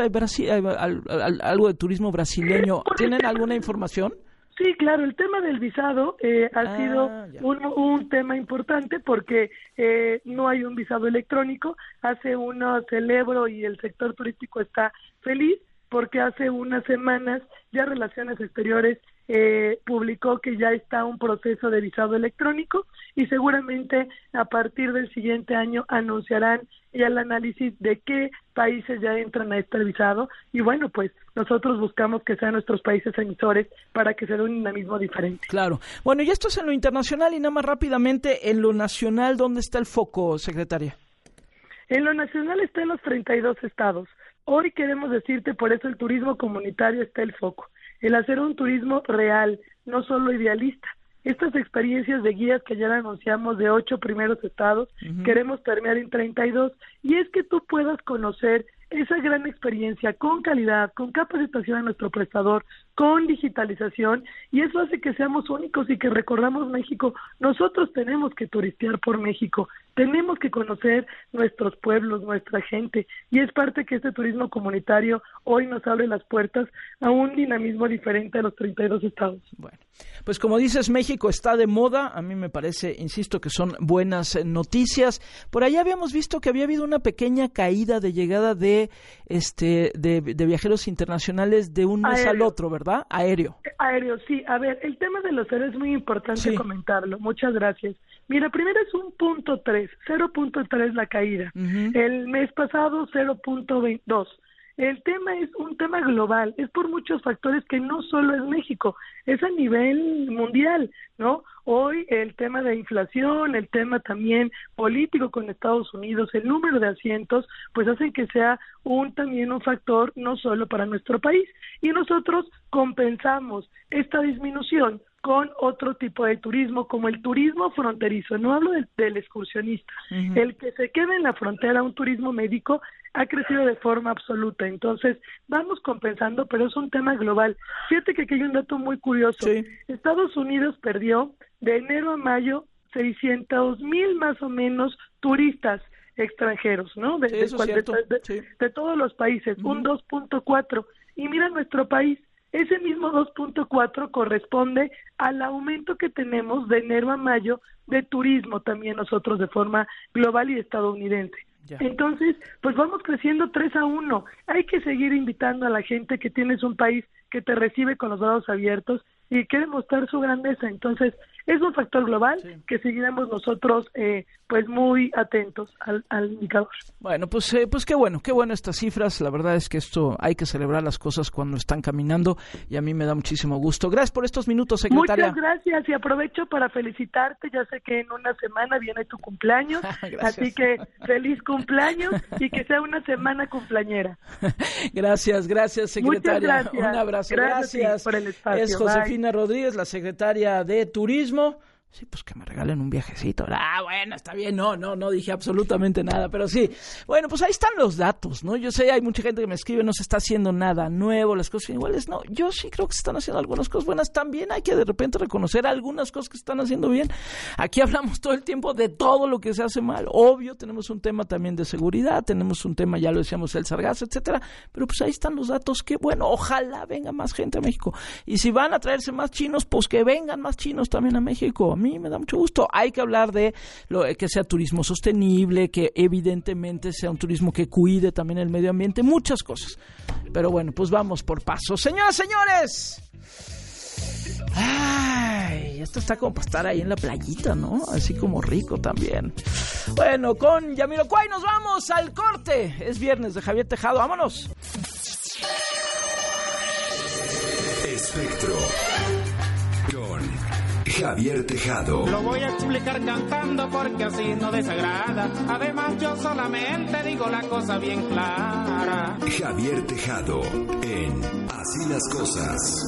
G: algo de turismo brasileño? ¿Tienen alguna información?
A: Sí, claro, el tema del visado ha sido un tema importante porque no hay un visado electrónico. Hace uno celebro y el sector turístico está feliz porque hace unas semanas ya Relaciones Exteriores publicó que ya está un proceso de visado electrónico y seguramente a partir del siguiente año anunciarán ya el análisis de qué países ya entran a este visado y bueno, pues nosotros buscamos que sean nuestros países emisores para que se dé un dinamismo diferente.
G: Claro. Bueno, y esto es en lo internacional y nada más rápidamente en lo nacional, ¿dónde está el foco, secretaria?
A: En lo nacional está en los 32 estados. Hoy queremos decirte, por eso el turismo comunitario está el foco. El hacer un turismo real, no solo idealista. Estas experiencias de guías que ya anunciamos de 8 primeros estados, queremos permear en 32, y es que tú puedas conocer esa gran experiencia con calidad, con capacitación a nuestro prestador, con digitalización, y eso hace que seamos únicos y que recorramos México. Nosotros tenemos que turistear por México, tenemos que conocer nuestros pueblos, nuestra gente, y es parte que este turismo comunitario hoy nos abre las puertas a un dinamismo diferente a los 32 estados.
G: Bueno, pues como dices, México está de moda, a mí me parece, insisto, que son buenas noticias. Por allá habíamos visto que había habido una pequeña caída de llegada de viajeros internacionales de un mes al otro, ¿verdad? Aéreo,
A: sí. A ver, el tema de los aéreos es muy importante comentarlo. Muchas gracias. Mira, primero es un 0.3 la caída. El mes pasado 0.22. El tema es un tema global, es por muchos factores que no solo es México, es a nivel mundial, ¿no? Hoy el tema de inflación, el tema también político con Estados Unidos, el número de asientos, pues hacen que sea también un factor no solo para nuestro país. Y nosotros compensamos esta disminución con otro tipo de turismo, como el turismo fronterizo. No hablo del excursionista. El que se queda en la frontera, un turismo médico, ha crecido de forma absoluta. Entonces, vamos compensando, pero es un tema global. Fíjate que aquí hay un dato muy curioso. Estados Unidos perdió de enero a mayo 600,000 más o menos turistas extranjeros, ¿no? De todos los países, un 2.4. Y mira nuestro país, ese mismo 2.4 corresponde al aumento que tenemos de enero a mayo de turismo también nosotros de forma global y estadounidense. Entonces, pues vamos creciendo 3-1. Hay que seguir invitando a la gente que tienes un país que te recibe con los brazos abiertos y quiere mostrar su grandeza. Entonces, es un factor global que seguiremos nosotros pues muy atentos al indicador.
G: Bueno, pues qué bueno estas cifras. La verdad es que esto hay que celebrar las cosas cuando están caminando y a mí me da muchísimo gusto. Gracias por estos minutos, secretaria.
A: Muchas gracias y aprovecho para felicitarte. Ya sé que en una semana viene tu cumpleaños, así que feliz cumpleaños y que sea una semana cumpleañera.
G: Gracias, secretaria.
A: Muchas gracias.
G: Un abrazo.
A: Gracias por el espacio.
G: Es Josefina Rodríguez, la secretaria de Turismo. Sí, pues que me regalen un viajecito. Bueno, está bien, no dije absolutamente nada, pero sí. Bueno, pues ahí están los datos, ¿no? Yo sé, hay mucha gente que me escribe, no se está haciendo nada nuevo, las cosas iguales. No, yo sí creo que se están haciendo algunas cosas buenas. También hay que de repente reconocer algunas cosas que se están haciendo bien. Aquí hablamos todo el tiempo de todo lo que se hace mal. Obvio, tenemos un tema también de seguridad, tenemos un tema, ya lo decíamos, el sargazo, etcétera. Pero pues ahí están los datos. Que bueno, ojalá venga más gente a México. Y si van a traerse más chinos, pues que vengan más chinos también a México. A mí me da mucho gusto. Hay que hablar de que sea turismo sostenible, que evidentemente sea un turismo que cuide también el medio ambiente, muchas cosas. Pero bueno, pues vamos por pasos. Señoras, señores. Ay, esto está como para estar ahí en la playita, ¿no? Así como rico también. Bueno, con Jamiroquai nos vamos al corte. Es viernes de Javier Tejado. ¡Vámonos!
B: Espectro con Javier Tejado.
H: Lo voy a explicar cantando porque así no desagrada. Además yo solamente digo la cosa bien clara.
B: Javier Tejado en Así las Cosas.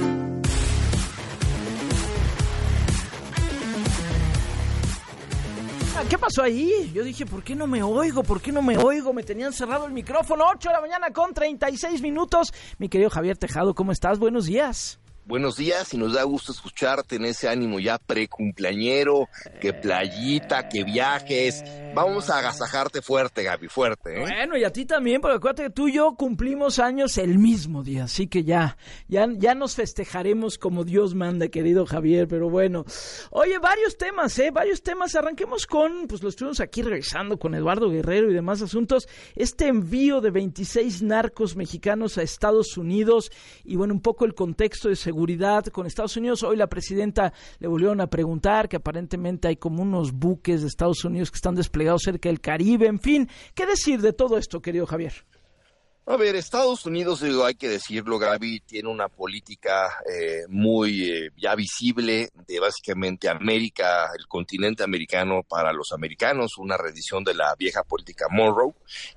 G: ¿Qué pasó ahí? Yo dije, ¿por qué no me oigo? Me tenían cerrado el micrófono. 8 de la mañana con 36 minutos. Mi querido Javier Tejado, ¿cómo estás? Buenos días.
V: Buenos días y nos da gusto escucharte en ese ánimo ya precumpleañero, que playita, que viajes. Vamos a agasajarte fuerte, Gaby, fuerte, ¿eh?
G: Bueno, y a ti también, porque acuérdate que tú y yo cumplimos años el mismo día, así que ya nos festejaremos como Dios manda, querido Javier, pero bueno. Oye, varios temas. Arranquemos con, pues lo estuvimos aquí revisando con Eduardo Guerrero y demás asuntos, este envío de 26 narcos mexicanos a Estados Unidos y bueno, un poco el contexto de seguridad con Estados Unidos. Hoy la presidenta le volvieron a preguntar que aparentemente hay como unos buques de Estados Unidos que están desplegados cerca del Caribe, en fin. ¿Qué decir de todo esto, querido Javier?
V: A ver, Estados Unidos, hay que decirlo, Gaby, tiene una política muy ya visible de básicamente América, el continente americano para los americanos, una reedición de la vieja política Monroe,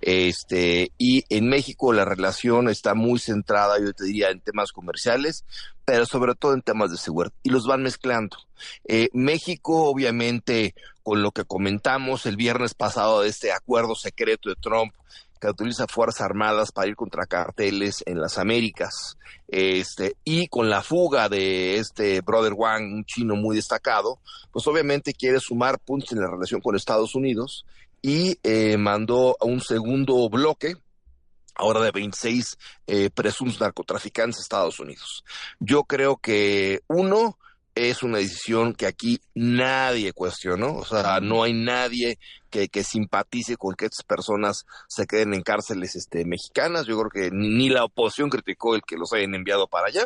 V: y en México la relación está muy centrada, yo te diría, en temas comerciales, pero sobre todo en temas de seguridad, y los van mezclando. México, obviamente, con lo que comentamos el viernes pasado de este acuerdo secreto de Trump, que utiliza Fuerzas Armadas para ir contra carteles en las Américas, y con la fuga de este Brother Wang, un chino muy destacado, pues obviamente quiere sumar puntos en la relación con Estados Unidos y mandó a un segundo bloque, ahora de 26 presuntos narcotraficantes a Estados Unidos. Yo creo que es una decisión que aquí nadie cuestionó, o sea, no hay nadie que simpatice con que estas personas se queden en cárceles mexicanas. Yo creo que ni la oposición criticó el que los hayan enviado para allá.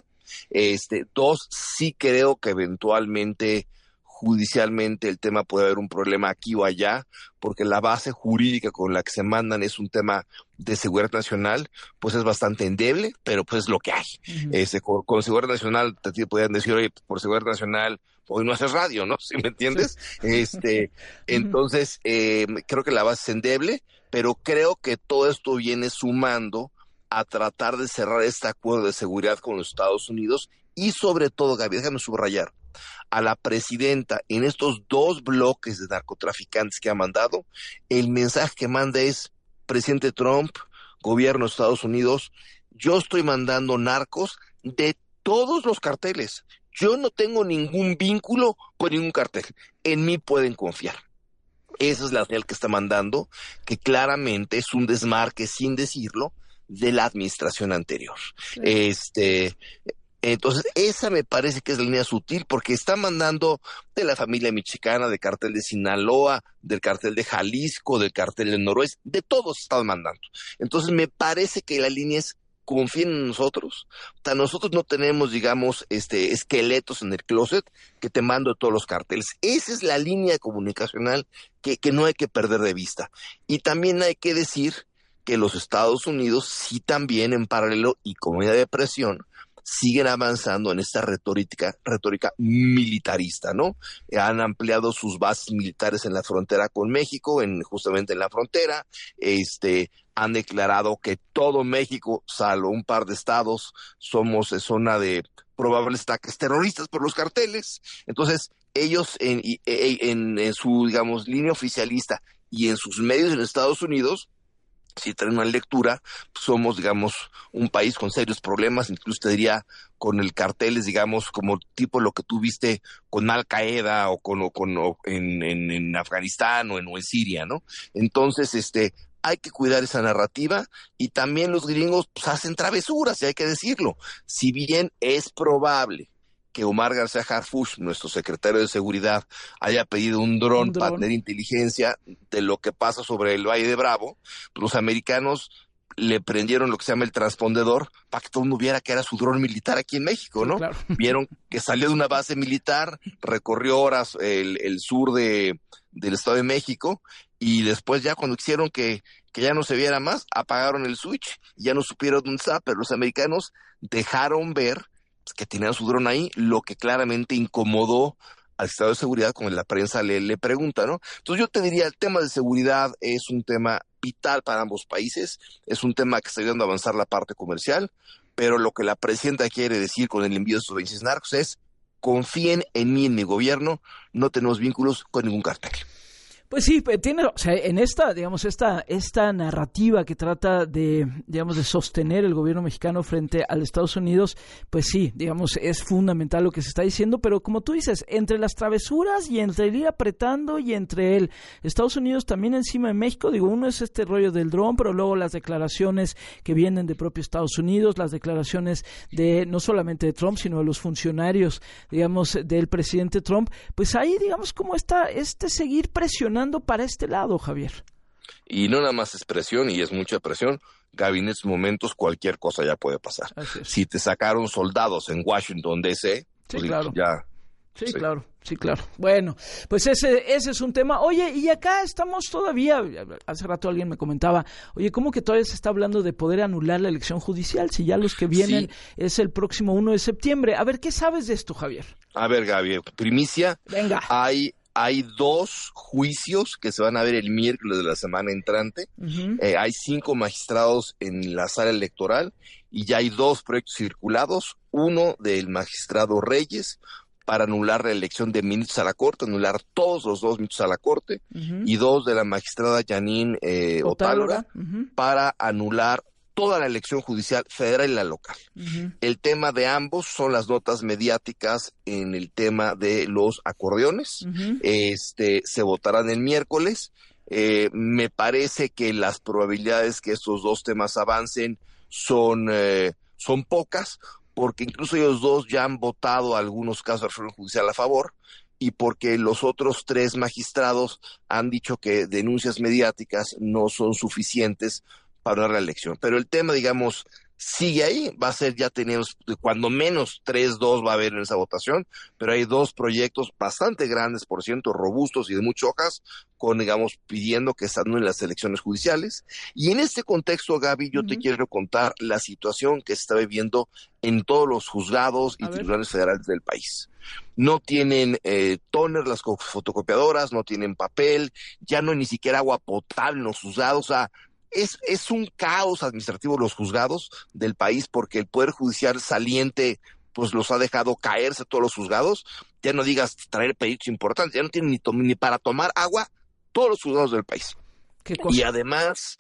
V: Dos, sí creo que eventualmente judicialmente el tema puede haber un problema aquí o allá, porque la base jurídica con la que se mandan es un tema de seguridad nacional, pues es bastante endeble, pero pues es lo que hay. Uh-huh. Con seguridad nacional te podrían decir, oye, por seguridad nacional hoy no haces radio, ¿no? ¿Sí me entiendes? Sí. Entonces, creo que la base es endeble, pero creo que todo esto viene sumando a tratar de cerrar este acuerdo de seguridad con los Estados Unidos y sobre todo, Gaby, déjame subrayar, a la presidenta en estos dos bloques de narcotraficantes que ha mandado, el mensaje que manda es: presidente Trump, gobierno de Estados Unidos, yo estoy mandando narcos de todos los carteles. Yo no tengo ningún vínculo con ningún cartel. En mí pueden confiar. Esa es la señal que está mandando, que claramente es un desmarque, sin decirlo, de la administración anterior. Sí. Entonces, esa me parece que es la línea sutil, porque está mandando de la familia mexicana, del cartel de Sinaloa, del cartel de Jalisco, del cartel de Noroeste, de todos están mandando. Entonces, me parece que la línea es confíen en nosotros. Nosotros no tenemos, digamos, esqueletos en el closet que te mando de todos los carteles. Esa es la línea comunicacional que no hay que perder de vista. Y también hay que decir que los Estados Unidos sí también en paralelo y como medida de presión siguen avanzando en esta retórica militarista, ¿no? Han ampliado sus bases militares en la frontera con México, justamente en la frontera, han declarado que todo México, salvo un par de estados, somos zona de probables ataques terroristas por los carteles. Entonces, ellos en su, digamos, línea oficialista y en sus medios en Estados Unidos, si traen una lectura, somos, digamos, un país con serios problemas, incluso te diría con el carteles, digamos, como tipo lo que tú viste con Al Qaeda o en Afganistán o en Siria, ¿no? Entonces, hay que cuidar esa narrativa y también los gringos pues, hacen travesuras, y hay que decirlo. Si bien es probable que Omar García Harfuch, nuestro secretario de Seguridad, haya pedido un dron para tener inteligencia de lo que pasa sobre el Valle de Bravo, los americanos le prendieron lo que se llama el transpondedor para que todo el mundo viera que era su dron militar aquí en México, ¿no? Sí, claro. Vieron que salió de una base militar, recorrió horas el sur del Estado de México, y después ya cuando quisieron que ya no se viera más, apagaron el switch, ya no supieron dónde estaba, pero los americanos dejaron ver que tenían su dron ahí, lo que claramente incomodó al Estado de Seguridad, como la prensa le pregunta, ¿no? Entonces yo te diría, el tema de seguridad es un tema vital para ambos países, es un tema que está ayudando a avanzar la parte comercial, pero lo que la presidenta quiere decir con el envío de estos 26 narcos es: confíen en mí, en mi gobierno, no tenemos vínculos con ningún cartel.
G: Pues sí, tiene, o sea, en esta, digamos, esta narrativa que trata de, digamos, de sostener el gobierno mexicano frente a los Estados Unidos, pues sí, digamos, es fundamental lo que se está diciendo, pero como tú dices, entre las travesuras y entre el ir apretando y entre el Estados Unidos también encima de México, digo, uno es este rollo del dron, pero luego las declaraciones que vienen de propio Estados Unidos, las declaraciones de, no solamente de Trump, sino de los funcionarios, digamos, del presidente Trump, pues ahí, digamos, como seguir presionando para este lado, Javier.
V: Y no nada más es presión, y es mucha presión, Gaby, en estos momentos cualquier cosa ya puede pasar. Si te sacaron soldados en Washington D.C., pues sí, claro. Ya...
G: Sí, sí, claro, sí, claro. Bueno, pues ese es un tema. Oye, y acá estamos todavía, hace rato alguien me comentaba, oye, ¿cómo que todavía se está hablando de poder anular la elección judicial? Si ya los que vienen es el próximo 1 de septiembre. A ver, ¿qué sabes de esto, Javier?
V: A ver, Gaby, primicia.
G: Venga.
V: Hay 2 juicios que se van a ver el miércoles de la semana entrante. Uh-huh. Hay 5 magistrados en la sala electoral y ya hay 2 proyectos circulados. Uno del magistrado Reyes para anular la elección de ministros a la Corte, anular todos los 2 ministros a la Corte, uh-huh. y 2 de la magistrada Janine Otálora, uh-huh. para anular toda la elección judicial federal y la local. Uh-huh. El tema de ambos son las notas mediáticas en el tema de los acordeones. Uh-huh. Se votarán el miércoles. Me parece que las probabilidades que estos 2 temas avancen son pocas, porque incluso ellos 2 ya han votado algunos casos de reforma judicial a favor, y porque los otros 3 magistrados han dicho que denuncias mediáticas no son suficientes para la elección. Pero el tema, digamos, sigue ahí, va a ser, ya tenemos, cuando menos 3-2 va a haber en esa votación, pero hay 2 proyectos bastante grandes, por ciento, robustos y de muchas hojas, con, digamos, pidiendo que se anulen las elecciones judiciales. Y en este contexto, Gaby, yo te quiero contar la situación que se está viviendo en todos los juzgados y tribunales federales del país. No tienen tóner las fotocopiadoras, no tienen papel, ya no hay ni siquiera agua potable en los juzgados, o sea, es un caos administrativo los juzgados del país, porque el Poder Judicial saliente pues los ha dejado caerse todos los juzgados. Ya no digas traer pedidos importantes, ya no tienen ni para tomar agua todos los juzgados del país. ¿Qué cosa? Y además,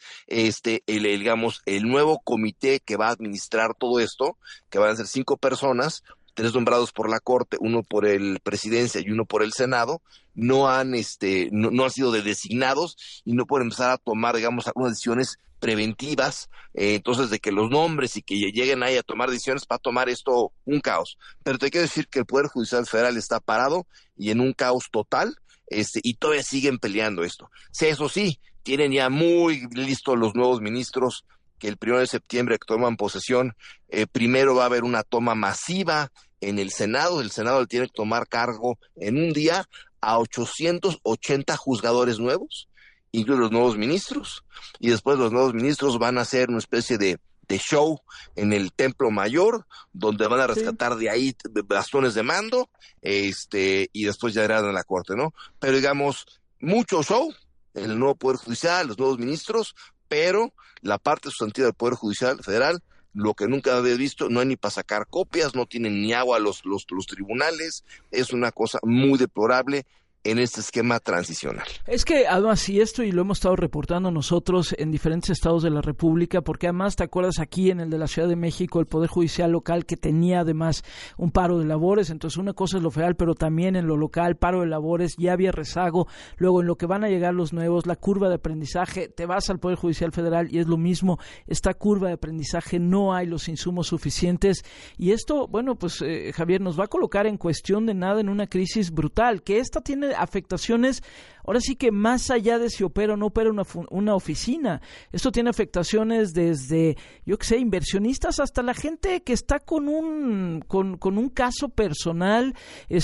V: el nuevo comité que va a administrar todo esto, que van a ser 5 personas, 3 nombrados por la Corte, 1 por el Presidencia y 1 por el Senado, no han sido designados y no pueden empezar a tomar, digamos, algunas decisiones preventivas, entonces de que los nombres y que lleguen ahí a tomar decisiones para tomar esto un caos. Pero te quiero decir que el Poder Judicial Federal está parado y en un caos total, y todavía siguen peleando esto. Sí, eso sí, tienen ya muy listos los nuevos ministros que el 1 de septiembre que toman posesión, primero va a haber una toma masiva en el Senado tiene que tomar cargo en un día a 880 juzgadores nuevos, incluso los nuevos ministros, y después los nuevos ministros van a hacer una especie de show en el Templo Mayor, donde van a rescatar de ahí bastones de mando, y después ya irán a la corte, ¿no? Pero digamos, mucho show, el nuevo Poder Judicial, los nuevos ministros, pero la parte sustantiva del Poder Judicial Federal, lo que nunca había visto, no hay ni para sacar copias, no tienen ni agua los tribunales, es una cosa muy deplorable en este esquema transicional.
G: Es que además, y lo hemos estado reportando nosotros en diferentes estados de la República, porque además te acuerdas aquí en el de la Ciudad de México, el Poder Judicial local que tenía además un paro de labores, entonces una cosa es lo federal, pero también en lo local, paro de labores, ya había rezago, luego en lo que van a llegar los nuevos, la curva de aprendizaje, te vas al Poder Judicial Federal y es lo mismo, esta curva de aprendizaje no hay los insumos suficientes, y esto, bueno, pues Javier, nos va a colocar en cuestión de nada en una crisis brutal, que esta tiene afectaciones, ahora sí que más allá de si opera o no opera una oficina. Esto tiene afectaciones desde, yo qué sé, inversionistas hasta la gente que está con un caso personal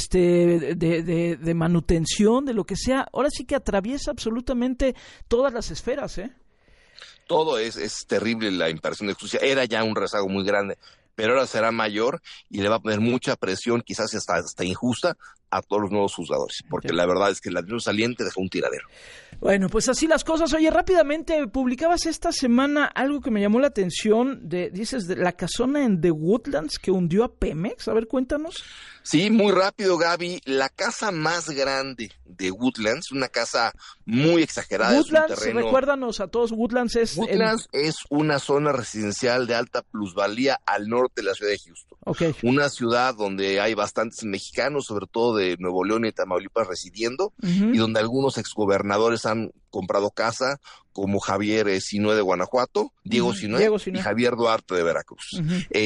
G: de manutención, de lo que sea. Ahora sí que atraviesa absolutamente todas las esferas, ¿eh?
V: Todo es terrible la impartición de justicia. Era ya un rezago muy grande, pero ahora será mayor y le va a poner mucha presión, quizás hasta injusta, a todos los nuevos juzgadores, porque la verdad es que el administrador saliente dejó un tiradero.
G: Bueno, pues así las cosas. Oye, rápidamente, publicabas esta semana algo que me llamó la atención, dices, de la casona en The Woodlands que hundió a Pemex. A ver, cuéntanos.
V: Sí, muy rápido, Gaby. La casa más grande de Woodlands, una casa muy exagerada.
G: Woodlands,
V: es un terreno...
G: recuérdanos a todos, Woodlands es
V: una zona residencial de alta plusvalía al norte de la ciudad de Houston.
G: Okay.
V: Una ciudad donde hay bastantes mexicanos, sobre todo de Nuevo León y Tamaulipas residiendo, y donde algunos exgobernadores han comprado casa, como Javier Sinue de Guanajuato, Diego Sinue y Javier Duarte de Veracruz.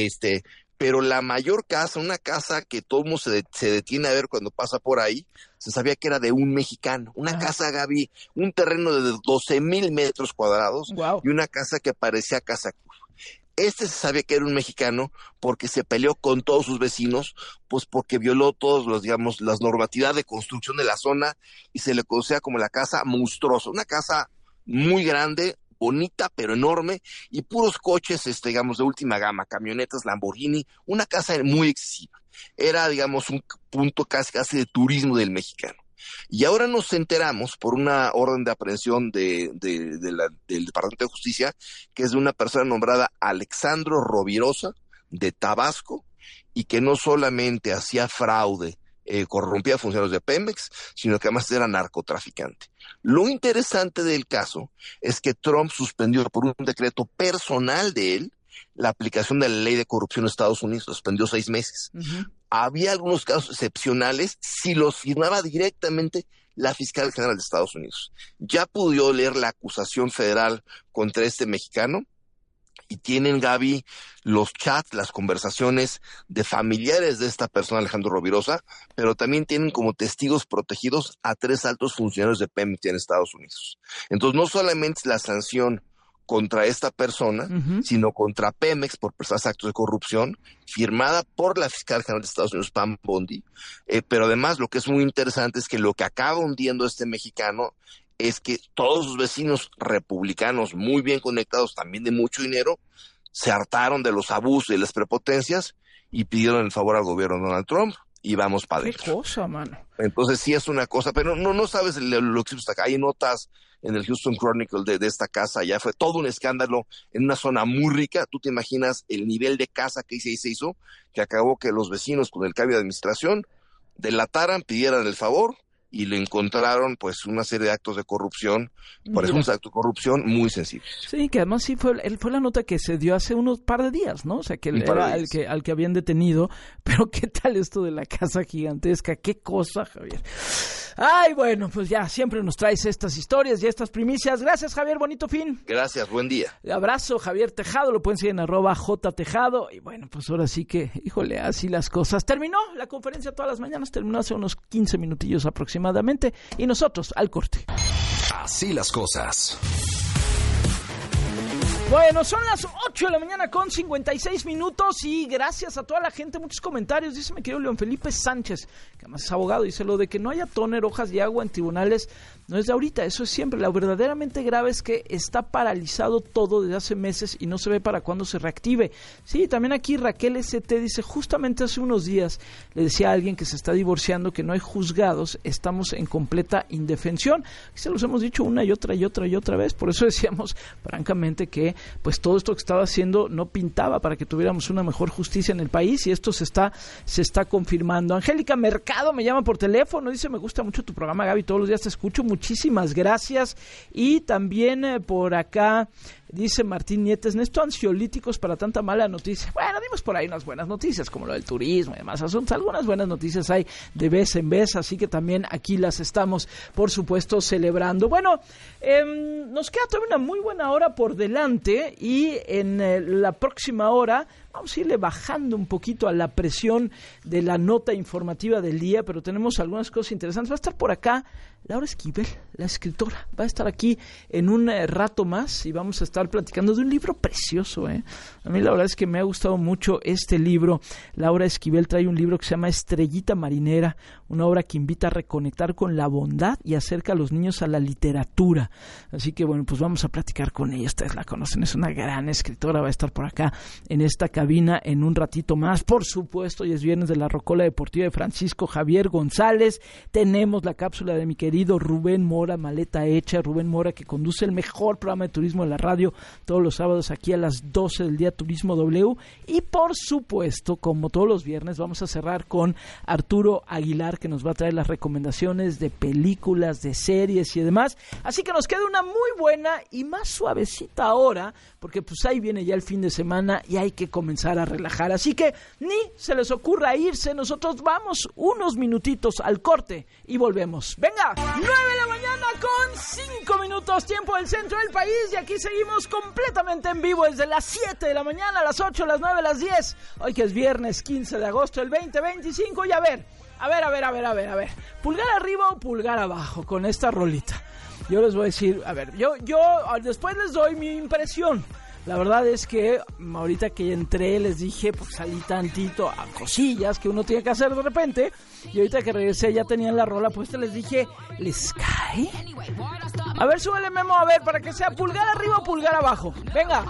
V: Pero la mayor casa, una casa que todo el mundo se detiene a ver cuando pasa por ahí, se sabía que era de un mexicano. Una casa, Gaby, un terreno de 12,000 metros cuadrados, y una casa que parecía casa cruz. Se sabía que era un mexicano porque se peleó con todos sus vecinos, pues porque violó todos las normatividades de construcción de la zona y se le conocía como la casa monstruosa, una casa muy grande, bonita pero enorme y puros coches, de última gama, camionetas Lamborghini, una casa muy excesiva. Era, un punto casi de turismo del mexicano. Y ahora nos enteramos por una orden de aprehensión del Departamento de Justicia, que es de una persona nombrada Alexandro Rovirosa, de Tabasco, y que no solamente hacía fraude, corrompía funcionarios de Pemex, sino que además era narcotraficante. Lo interesante del caso es que Trump suspendió por un decreto personal de él la aplicación de la ley de corrupción en Estados Unidos, suspendió 6 meses. Había algunos casos excepcionales si los firmaba directamente la fiscal general de Estados Unidos. Ya pudo leer la acusación federal contra este mexicano y tienen, Gaby, los chats, las conversaciones de familiares de esta persona, Alejandro Rovirosa, pero también tienen como testigos protegidos a 3 altos funcionarios de Pemex en Estados Unidos. Entonces, no solamente es la sanción contra esta persona, sino contra Pemex por presuntos actos de corrupción, firmada por la fiscal general de Estados Unidos, Pam Bondi, pero además lo que es muy interesante es que lo que acaba hundiendo este mexicano es que todos sus vecinos republicanos muy bien conectados, también de mucho dinero, se hartaron de los abusos y las prepotencias y pidieron el favor al gobierno de Donald Trump y vamos para adentro.
G: ¿Qué cosa, mano?
V: Entonces sí es una cosa, pero no sabes lo que está acá. Hay notas en el Houston Chronicle de esta casa, ya fue todo un escándalo en una zona muy rica. Tú te imaginas el nivel de casa que se hizo, que acabó que los vecinos con el cambio de administración delataran, pidieran el favor y le encontraron pues una serie de actos de corrupción, por eso un acto de corrupción muy sensible.
G: Sí, que además sí fue la nota que se dio hace unos par de días, ¿no? O sea, que era al que habían detenido, pero ¿qué tal esto de la casa gigantesca? ¿Qué cosa, Javier? Ay, bueno, pues ya, siempre nos traes estas historias y estas primicias. Gracias, Javier, bonito fin.
V: Gracias, buen día.
G: Abrazo, Javier Tejado, lo pueden seguir en @jtejado. Y bueno, pues ahora sí que, híjole, así las cosas. Terminó la conferencia todas las mañanas, terminó hace unos 15 minutillos aproximadamente, y nosotros al corte.
B: Así las cosas.
G: Bueno, son las 8 de la mañana con 56 minutos y gracias a toda la gente, muchos comentarios. Dice mi querido León Felipe Sánchez, que además es abogado, dice: lo de que no haya tóner, hojas de agua en tribunales no es de ahorita, eso es siempre. Lo verdaderamente grave es que está paralizado todo desde hace meses y no se ve para cuándo se reactive. Sí, también aquí Raquel ST dice: justamente hace unos días le decía a alguien que se está divorciando que no hay juzgados, estamos en completa indefensión. Y se los hemos dicho una y otra vez, por eso decíamos francamente que pues todo esto que estaba haciendo no pintaba para que tuviéramos una mejor justicia en el país, y esto se está confirmando. Angélica Mercado me llama por teléfono, dice: me gusta mucho tu programa, Gaby, todos los días te escucho, muchísimas gracias. Y también por acá dice Martín Nietes: ¿necesito ansiolíticos para tanta mala noticia? Bueno, dimos por ahí unas buenas noticias, como lo del turismo y demás asuntos. Algunas buenas noticias hay de vez en vez, así que también aquí las estamos, por supuesto, celebrando. Bueno, nos queda todavía una muy buena hora por delante, y en la próxima hora vamos a irle bajando un poquito a la presión de la nota informativa del día, pero tenemos algunas cosas interesantes. Va a estar por acá Laura Esquivel, la escritora, va a estar aquí en un rato más y vamos a estar platicando de un libro precioso, ¿eh? A mí la verdad es que me ha gustado mucho este libro. Laura Esquivel trae un libro que se llama Estrellita Marinera, una obra que invita a reconectar con la bondad y acerca a los niños a la literatura. Así que bueno, pues vamos a platicar con ella. Ustedes la conocen, es una gran escritora, va a estar por acá en esta cabina en un ratito más. Por supuesto, hoy es viernes de la Rocola Deportiva de Francisco Javier González. Tenemos la cápsula de mi querido Rubén Mora, Maleta Hecha. Rubén Mora, que conduce el mejor programa de turismo de la radio todos los sábados aquí a las 12 del día, Turismo W. Y por supuesto, como todos los viernes, vamos a cerrar con Arturo Aguilar, que nos va a traer las recomendaciones de películas, de series y demás. Así que nos queda una muy buena y más suavecita hora, porque pues ahí viene ya el fin de semana y hay que comenzar a relajar. Así que ni se les ocurra irse, nosotros vamos unos minutitos al corte y volvemos. ¡Venga! 9 de la mañana con 5 minutos, tiempo del centro del país, y aquí seguimos completamente en vivo desde las 7 de la mañana, a las 8, a las 9, a las 10. Hoy que es viernes 15 de agosto del 2025, y a ver. ¿Pulgar arriba o pulgar abajo con esta rolita? Yo les voy a decir, a ver, yo después les doy mi impresión. La verdad es que ahorita que entré les dije, pues salí tantito a cosillas que uno tiene que hacer de repente, y ahorita que regresé ya tenían la rola puesta, les dije, ¿les cae? A ver, súbele, Memo, a ver, para que sea pulgar arriba o pulgar abajo. Venga.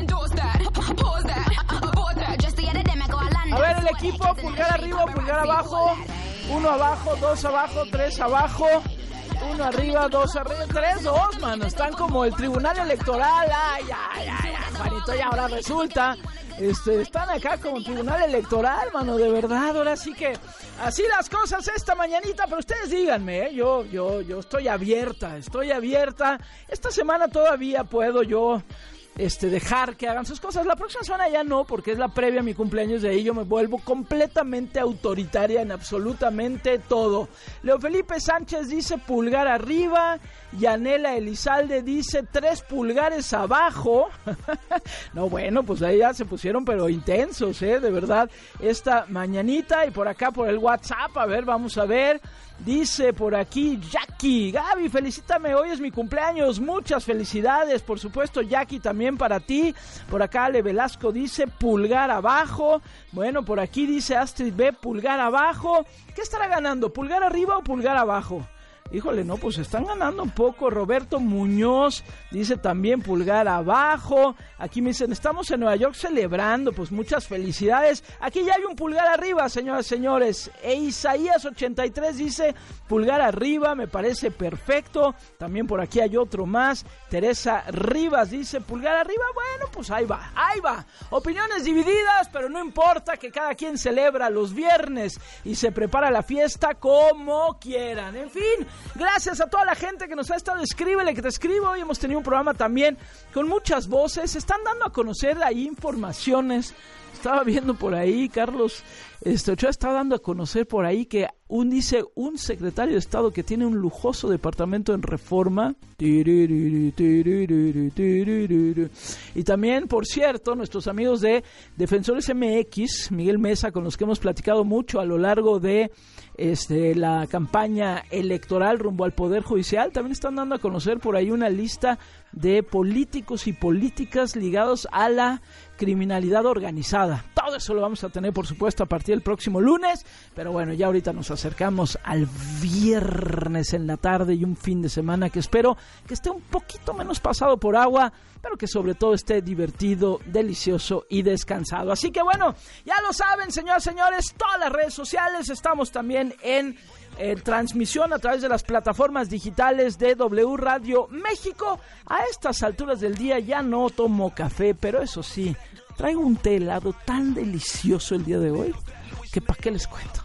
G: A ver, el equipo, pulgar arriba o pulgar abajo. 1 abajo, 2 abajo, 3 abajo. 1 arriba, 2 arriba, 3, 2, mano. Están como el tribunal electoral. Ay, Juanito, y ahora resulta. Están acá como el tribunal electoral, mano, de verdad. Ahora sí que así las cosas esta mañanita, pero ustedes díganme, yo estoy abierta. Esta semana todavía puedo yo dejar que hagan sus cosas. La próxima semana ya no, porque es la previa a mi cumpleaños, de ahí yo me vuelvo completamente autoritaria en absolutamente todo. Leo Felipe Sánchez dice pulgar arriba. Yanela Elizalde dice 3 pulgares abajo. No, bueno, pues ahí ya se pusieron pero intensos, de verdad, esta mañanita. Y por acá por el WhatsApp, a ver, vamos a ver. Dice por aquí Jackie: Gaby, felicítame, hoy es mi cumpleaños, muchas felicidades. Por supuesto, Jackie, también para ti. Por acá Ale Velasco dice pulgar abajo. Bueno, por aquí dice Astrid B, pulgar abajo. ¿Qué estará ganando, pulgar arriba o pulgar abajo? Híjole, no, pues están ganando un poco. Roberto Muñoz dice también pulgar abajo. Aquí me dicen, estamos en Nueva York celebrando, pues muchas felicidades. Aquí ya hay un pulgar arriba, señoras y señores. Isaías 83 dice pulgar arriba, me parece perfecto. También por aquí hay otro más. Teresa Rivas dice pulgar arriba. Bueno, pues ahí va. Opiniones divididas, pero no importa, que cada quien celebra los viernes y se prepara la fiesta como quieran. En fin, gracias a toda la gente que nos ha estado, escríbele que te escribo. Hoy hemos tenido un programa también con muchas voces. Se están dando a conocer ahí informaciones. Estaba viendo por ahí, Carlos Ochoa estaba dando a conocer por ahí que dice un secretario de Estado que tiene un lujoso departamento en Reforma. Y también, por cierto, nuestros amigos de Defensores MX, Miguel Mesa, con los que hemos platicado mucho a lo largo de la campaña electoral rumbo al Poder Judicial, también están dando a conocer por ahí una lista de políticos y políticas ligados a la criminalidad organizada. Todo eso lo vamos a tener, por supuesto, a partir del próximo lunes, pero bueno, ya ahorita nos acercamos al viernes en la tarde y un fin de semana que espero que esté un poquito menos pasado por agua, pero que sobre todo esté divertido, delicioso y descansado. Así que bueno, ya lo saben, señoras y señores, todas las redes sociales, estamos también en transmisión a través de las plataformas digitales de W Radio México. A estas alturas del día ya no tomo café, pero eso sí, traigo un té helado tan delicioso el día de hoy que ¿para qué les cuento?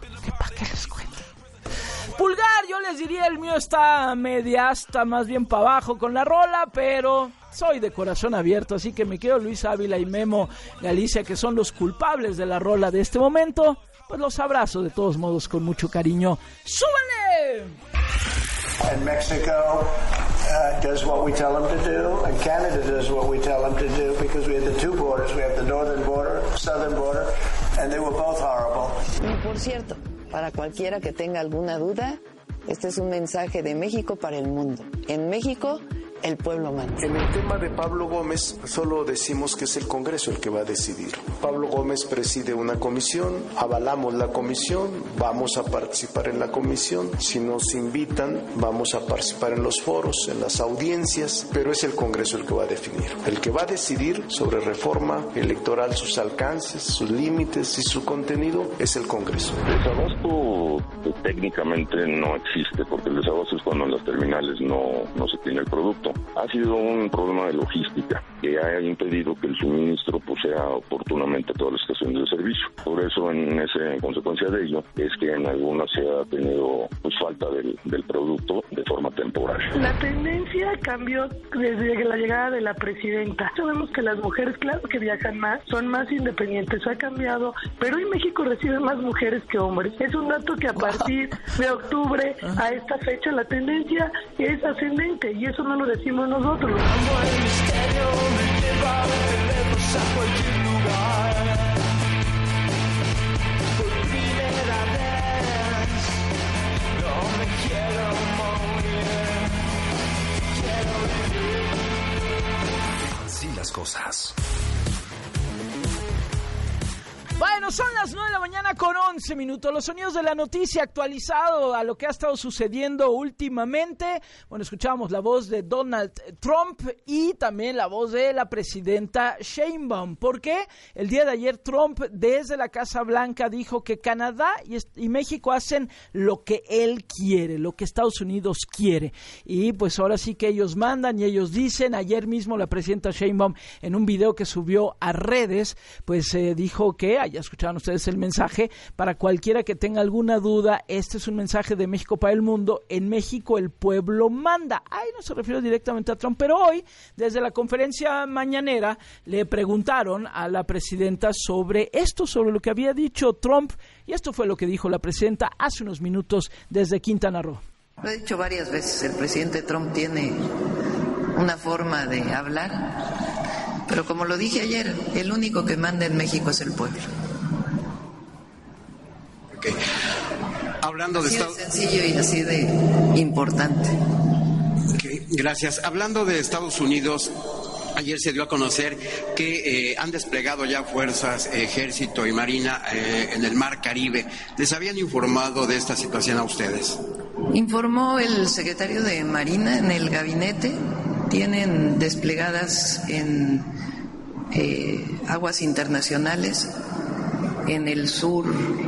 G: Pulgar, yo les diría, el mío está está más bien para abajo con la rola, pero soy de corazón abierto, así que me quedo Luis Ávila y Memo Galicia, que son los culpables de la rola de este momento. Pues los abrazo de todos modos con mucho cariño. ¡Súbanle!
K: And Mexico does what we tell them to do, and Canada does what we tell them to do, because we have the two borders. We have the northern border, southern border, and they were both horrible.
C: Y por cierto, para cualquiera que tenga alguna duda, este es un mensaje de México para el mundo. En México, el pueblo manda.
R: En el tema de Pablo Gómez, solo decimos que es el Congreso el que va a decidir. Pablo Gómez preside una comisión, avalamos la comisión, vamos a participar en la comisión. Si nos invitan, vamos a participar en los foros, en las audiencias, pero es el Congreso el que va a definir. El que va a decidir sobre reforma electoral, sus alcances, sus límites y su contenido, es el Congreso.
S: El desabasto técnicamente no existe, porque el desabasto es cuando en las terminales no se tiene el producto. Ha sido un problema de logística que ha impedido que el suministro sea oportunamente a todas las estaciones de servicio. Por eso, en consecuencia de ello, es que en algunas se ha tenido falta del producto de forma temporal.
A: La tendencia cambió desde la llegada de la presidenta. Sabemos que las mujeres, claro que viajan más, son más independientes, ha cambiado, pero hoy México recibe más mujeres que hombres. Es un dato que a partir de octubre a esta fecha la tendencia es ascendente, y eso no lo decimos nosotros.
B: El misterio me lleva de lejos a cualquier lugar. Por primera vez no me quiero morir, quiero vivir. Así las cosas.
G: Bueno, son las 9 de la mañana con 11 minutos. Los sonidos de la noticia actualizado a lo que ha estado sucediendo últimamente. Bueno, escuchábamos la voz de Donald Trump y también la voz de la presidenta Sheinbaum. ¿Por qué? El día de ayer Trump desde la Casa Blanca dijo que Canadá y México hacen lo que él quiere, lo que Estados Unidos quiere. Y pues ahora sí que ellos mandan y ellos dicen. Ayer mismo la presidenta Sheinbaum, en un video que subió a redes, pues dijo que, ya escucharon ustedes el mensaje, para cualquiera que tenga alguna duda, este es un mensaje de México para el mundo. En México el pueblo manda. Ahí no se refiere directamente a Trump, pero hoy, desde la conferencia mañanera, le preguntaron a la presidenta sobre esto, sobre lo que había dicho Trump, y esto fue lo que dijo la presidenta hace unos minutos desde Quintana Roo.
C: Lo he dicho varias veces, el presidente Trump tiene una forma de hablar, pero como lo dije ayer, el único que manda en México es el pueblo.
D: Okay. Hablando
C: así
D: de
C: de sencillo y así de importante.
D: Okay. Gracias. Hablando de Estados Unidos, ayer se dio a conocer que han desplegado ya fuerzas, ejército y marina en el Mar Caribe. ¿Les habían informado de esta situación a ustedes?
C: Informó el secretario de Marina en el gabinete. Tienen desplegadas en aguas internacionales, en el sur,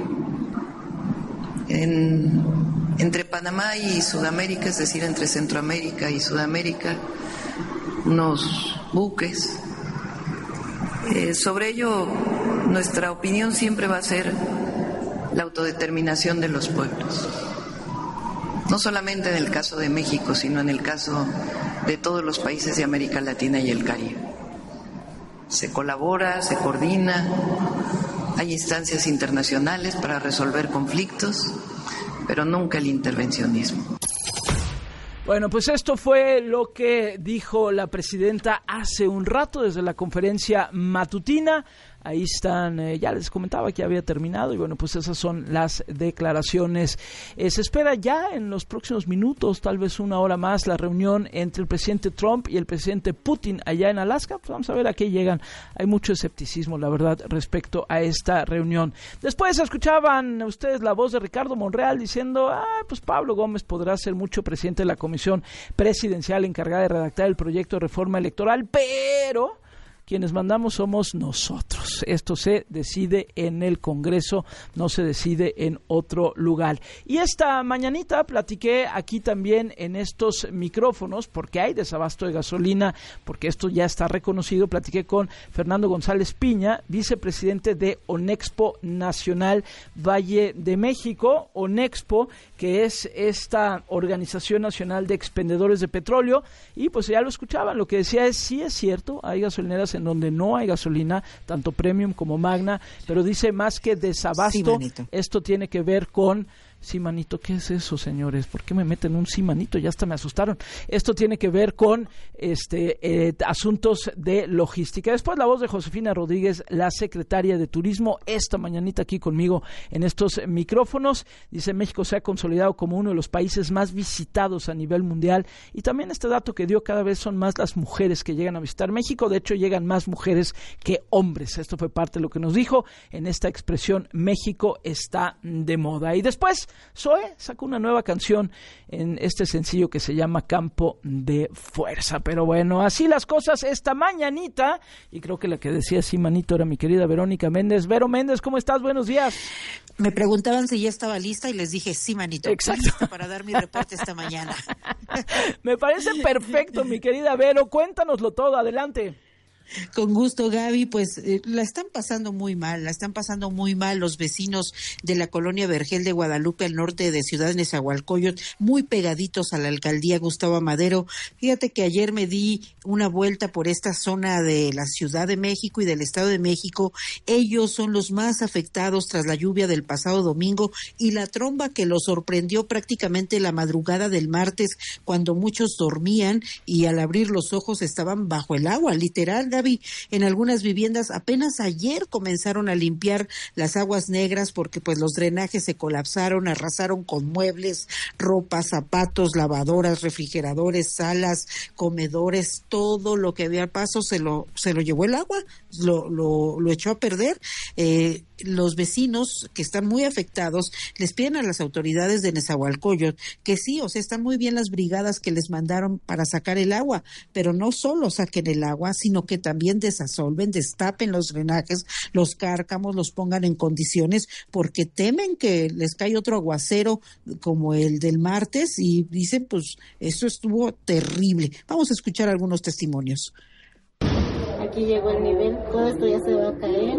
C: entre Panamá y Sudamérica, es decir, entre Centroamérica y Sudamérica, unos buques. Sobre ello, nuestra opinión siempre va a ser la autodeterminación de los pueblos. No solamente en el caso de México, sino en el caso de todos los países de América Latina y el Caribe. Se colabora, se coordina, hay instancias internacionales para resolver conflictos, pero nunca el intervencionismo.
G: Bueno, pues esto fue lo que dijo la presidenta hace un rato desde la conferencia matutina. Ahí están, ya les comentaba que había terminado y bueno, pues esas son las declaraciones. Se espera ya en los próximos minutos, tal vez una hora más, la reunión entre el presidente Trump y el presidente Putin allá en Alaska. Pues vamos a ver a qué llegan. Hay mucho escepticismo, la verdad, respecto a esta reunión. Después escuchaban ustedes la voz de Ricardo Monreal diciendo, pues Pablo Gómez podrá ser mucho presidente de la comisión presidencial encargada de redactar el proyecto de reforma electoral, pero quienes mandamos somos nosotros. Esto se decide en el Congreso, no se decide en otro lugar. Y esta mañanita platiqué aquí también en estos micrófonos, porque hay desabasto de gasolina, porque esto ya está reconocido. Platiqué con Fernando González Piña, vicepresidente de Onexpo Nacional Valle de México. Onexpo, que es esta Organización Nacional de Expendedores de Petróleo, y pues ya lo escuchaban, lo que decía es, sí es cierto, hay gasolineras en donde no hay gasolina, tanto Premium como Magna, pero dice más que desabasto, sí, esto tiene que ver con... Sí, manito, ¿qué es eso, señores? ¿Por qué me meten un sí, manito? Ya hasta me asustaron. Esto tiene que ver con asuntos de logística. Después la voz de Josefina Rodríguez, la secretaria de Turismo, esta mañanita aquí conmigo en estos micrófonos. Dice, México se ha consolidado como uno de los países más visitados a nivel mundial. Y también este dato que dio, cada vez son más las mujeres que llegan a visitar México. De hecho, llegan más mujeres que hombres. Esto fue parte de lo que nos dijo en esta expresión, México está de moda. Y después, Zoe sacó una nueva canción en este sencillo que se llama Campo de Fuerza. Pero bueno, así las cosas esta mañanita. Y creo que la que decía sí, manito, era mi querida Verónica Méndez. Vero Méndez, ¿cómo estás? Buenos días.
I: Me preguntaban si ya estaba lista y les dije sí, manito.
G: Exacto.
I: Lista para dar mi reporte esta mañana.
G: Me parece perfecto, mi querida Vero. Cuéntanoslo todo, adelante.
I: Con gusto, Gaby. Pues la están pasando muy mal los vecinos de la colonia Vergel de Guadalupe, al norte de Ciudad de Nezahualcóyotl, muy pegaditos a la alcaldía Gustavo Amadero. Fíjate que ayer me di una vuelta por esta zona de la Ciudad de México y del Estado de México. Ellos son los más afectados tras la lluvia del pasado domingo y la tromba que los sorprendió prácticamente la madrugada del martes, cuando muchos dormían y al abrir los ojos estaban bajo el agua, literal, Gaby. En algunas viviendas apenas ayer comenzaron a limpiar las aguas negras porque pues los drenajes se colapsaron, arrasaron con muebles, ropa, zapatos, lavadoras, refrigeradores, salas, comedores, todo lo que había al paso se lo llevó el agua, lo echó a perder. Los vecinos que están muy afectados les piden a las autoridades de Nezahualcóyotl que sí, o sea, están muy bien las brigadas que les mandaron para sacar el agua, pero no solo saquen el agua, sino que también desasolven, destapen los drenajes, los cárcamos, los pongan en condiciones, porque temen que les cae otro aguacero como el del martes y dicen, pues, esto estuvo terrible. Vamos a escuchar algunos testimonios.
J: Aquí llegó el nivel, todo esto ya se va a caer.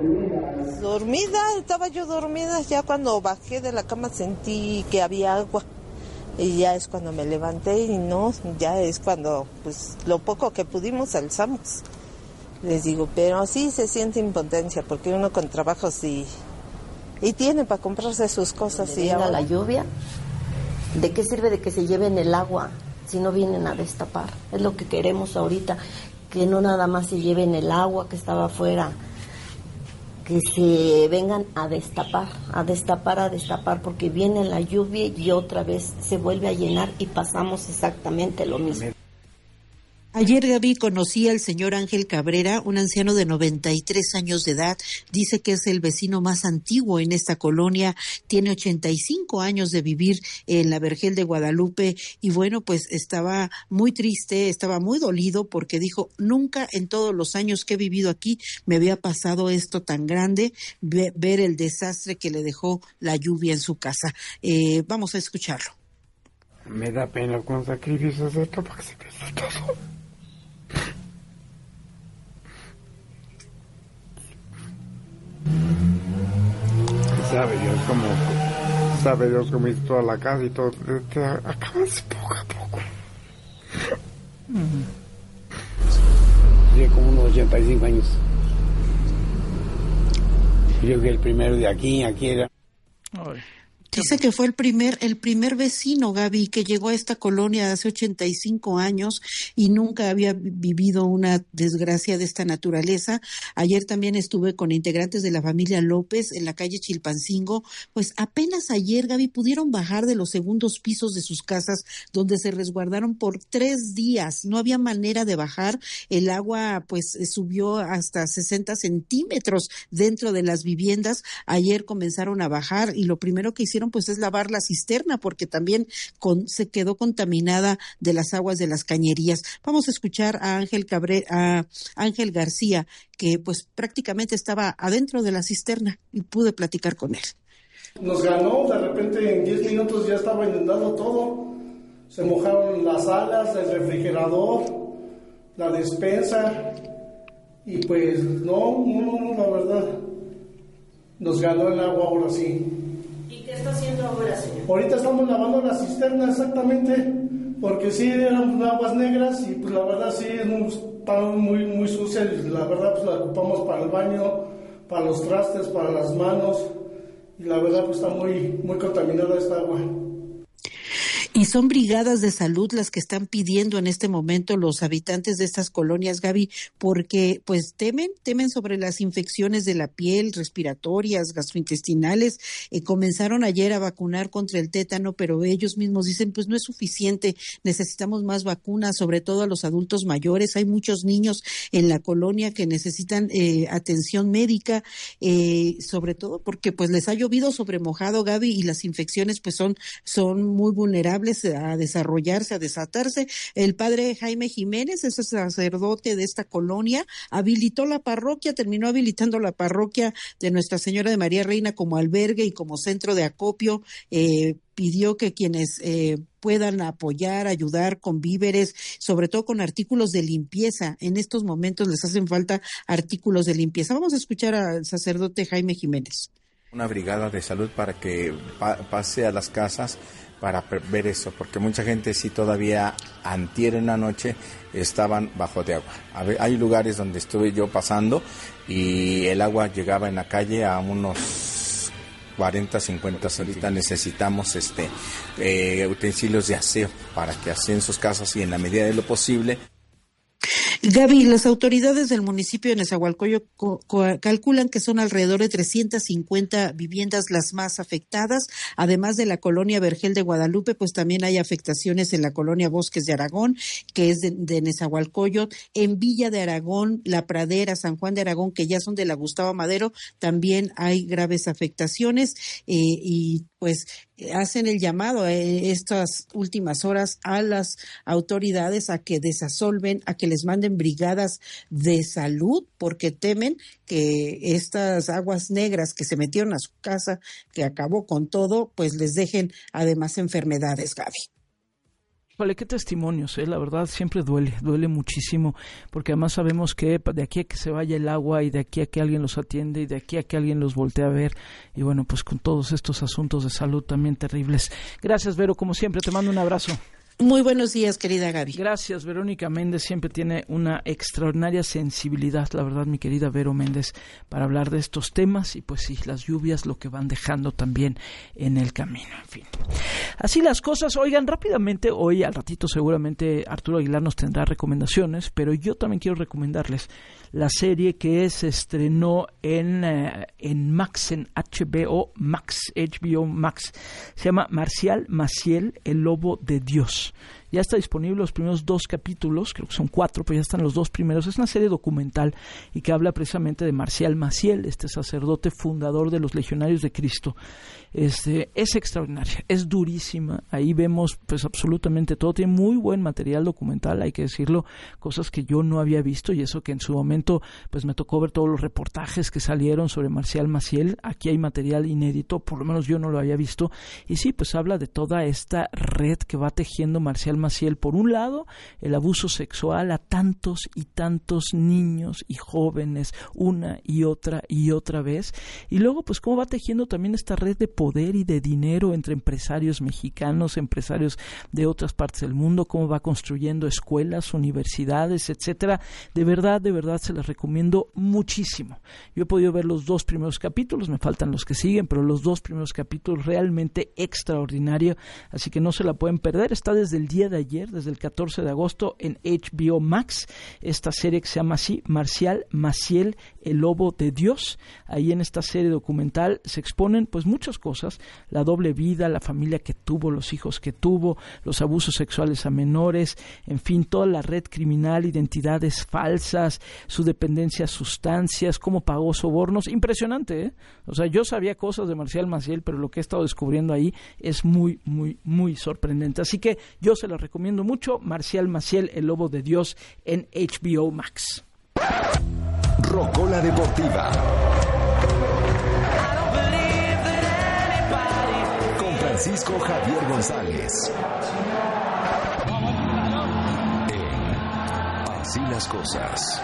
W: Estaba yo dormida, ya cuando bajé de la cama sentí que había agua y ya es cuando me levanté y no, ya es cuando pues lo poco que pudimos alzamos. Les digo, pero sí se siente impotencia porque uno con trabajos y tiene para comprarse sus cosas.
J: Y ahora la lluvia, ¿de qué sirve de que se lleven el agua si no vienen a destapar? Es lo que queremos ahorita, que no nada más se lleven el agua que estaba afuera, que se vengan a destapar, porque viene la lluvia y otra vez se vuelve a llenar y pasamos exactamente lo mismo.
I: Ayer, Gaby, conocí al señor Ángel Cabrera, un anciano de 93 años de edad. Dice que es el vecino más antiguo en esta colonia. Tiene 85 años de vivir en la Vergel de Guadalupe. Y bueno, pues estaba muy triste, estaba muy dolido porque dijo, nunca en todos los años que he vivido aquí me había pasado esto tan grande, ver el desastre que le dejó la lluvia en su casa. Vamos a escucharlo.
X: Me da pena con sacrificios de esto para que se pierda todo. Sabe Dios cómo hizo toda la casa y todo, acabas poco a poco. Tiene como unos 85 años. Yo que el primero de aquí era.
I: Dice que fue el primer vecino, Gaby, que llegó a esta colonia hace 85 años y nunca había vivido una desgracia de esta naturaleza. Ayer también estuve con integrantes de la familia López en la calle Chilpancingo. Pues apenas ayer, Gaby, pudieron bajar de los segundos pisos de sus casas, donde se resguardaron por 3 días. No había manera de bajar. El agua pues subió hasta 60 centímetros dentro de las viviendas. Ayer comenzaron a bajar y lo primero que hicieron pues es lavar la cisterna, porque también se quedó contaminada de las aguas de las cañerías. Vamos a escuchar a Ángel García, que pues prácticamente estaba adentro de la cisterna, y pude platicar con él.
M: Nos ganó, de repente en 10 minutos ya estaba inundado todo. Se mojaron las salas, el refrigerador, la despensa, y pues no, la verdad, nos ganó el agua ahora sí.
N: ¿Y qué está haciendo ahora, señor?
M: Ahorita estamos lavando la cisterna, exactamente, porque sí eran aguas negras y pues la verdad sí está muy sucia, y la verdad pues la ocupamos para el baño, para los trastes, para las manos, y la verdad pues está muy contaminada esta agua.
I: Y son brigadas de salud las que están pidiendo en este momento los habitantes de estas colonias, Gaby, porque pues temen sobre las infecciones de la piel, respiratorias, gastrointestinales. Comenzaron ayer a vacunar contra el tétano, pero ellos mismos dicen pues no es suficiente, necesitamos más vacunas, sobre todo a los adultos mayores. Hay muchos niños en la colonia que necesitan atención médica, sobre todo porque pues les ha llovido sobre mojado, Gaby, y las infecciones pues son muy vulnerables a desarrollarse, a desatarse. El padre Jaime Jiménez, es el sacerdote de esta colonia, terminó habilitando la parroquia de Nuestra Señora de María Reina como albergue y como centro de acopio. Pidió que quienes puedan apoyar, ayudar con víveres, sobre todo con artículos de limpieza. En estos momentos les hacen falta artículos de limpieza. Vamos a escuchar al sacerdote Jaime Jiménez.
O: Una brigada de salud para que pase a las casas para ver eso, porque mucha gente sí todavía antier en la noche estaban bajo de agua. Hay lugares donde estuve yo pasando y el agua llegaba en la calle a unos 40, 50. Ahorita necesitamos utensilios de aseo para que aseen sus casas y en la medida de lo posible.
I: Gaby, las autoridades del municipio de Nezahualcóyotl calculan que son alrededor de 350 viviendas las más afectadas. Además de la colonia Vergel de Guadalupe, pues también hay afectaciones en la colonia Bosques de Aragón, que es de Nezahualcóyotl. En Villa de Aragón, La Pradera, San Juan de Aragón, que ya son de la Gustavo Madero, también hay graves afectaciones y pues hacen el llamado estas últimas horas a las autoridades a que desasolven, a que les manden brigadas de salud, porque temen que estas aguas negras que se metieron a su casa, que acabó con todo, pues les dejen además enfermedades, Gaby.
G: Vale, qué testimonios, la verdad siempre duele muchísimo, porque además sabemos que de aquí a que se vaya el agua y de aquí a que alguien los atiende y de aquí a que alguien los voltee a ver, y bueno, pues con todos estos asuntos de salud también terribles. Gracias, Vero, como siempre, te mando un abrazo.
I: Muy buenos días, querida Gaby.
G: Gracias, Verónica Méndez siempre tiene una extraordinaria sensibilidad, la verdad, mi querida Vero Méndez, para hablar de estos temas y pues sí, las lluvias lo que van dejando también en el camino, en fin. Así las cosas. Oigan, rápidamente, hoy al ratito seguramente Arturo Aguilar nos tendrá recomendaciones, pero yo también quiero recomendarles la serie que se estrenó en Max, en HBO Max. Se llama Marcial Maciel, el lobo de Dios. Ya está disponible los primeros 2 capítulos, creo que son 4, pero ya están los 2 primeros. Es una serie documental y que habla precisamente de Marcial Maciel, este sacerdote fundador de los Legionarios de Cristo. Es extraordinaria, es durísima. Ahí vemos pues absolutamente todo. Tiene muy buen material documental, hay que decirlo, cosas que yo no había visto, y eso que en su momento pues me tocó ver todos los reportajes que salieron sobre Marcial Maciel. Aquí hay material inédito, por lo menos yo no lo había visto, y sí, pues habla de toda esta red que va tejiendo Marcial Marcial Maciel. Por un lado, el abuso sexual a tantos y tantos niños y jóvenes una y otra vez, y luego pues cómo va tejiendo también esta red de poder y de dinero entre empresarios mexicanos, empresarios de otras partes del mundo, cómo va construyendo escuelas, universidades, etcétera. De verdad se las recomiendo muchísimo. Yo he podido ver los 2 primeros capítulos, me faltan los que siguen, pero los 2 primeros capítulos realmente extraordinario, así que no se la pueden perder. Está desde el día de ayer, desde el 14 de agosto en HBO Max, esta serie que se llama así, Marcial Maciel, el lobo de Dios. Ahí en esta serie documental se exponen pues muchas cosas, la doble vida, la familia que tuvo, los hijos que tuvo, los abusos sexuales a menores, en fin, toda la red criminal, identidades falsas, su dependencia a sustancias, cómo pagó sobornos. Impresionante, ¿eh? O sea, yo sabía cosas de Marcial Maciel, pero lo que he estado descubriendo ahí es muy sorprendente. Así que yo se la recomiendo mucho, Marcial Maciel, el lobo de Dios, en HBO Max.
B: Rocola Deportiva con Francisco Javier González. Así las cosas.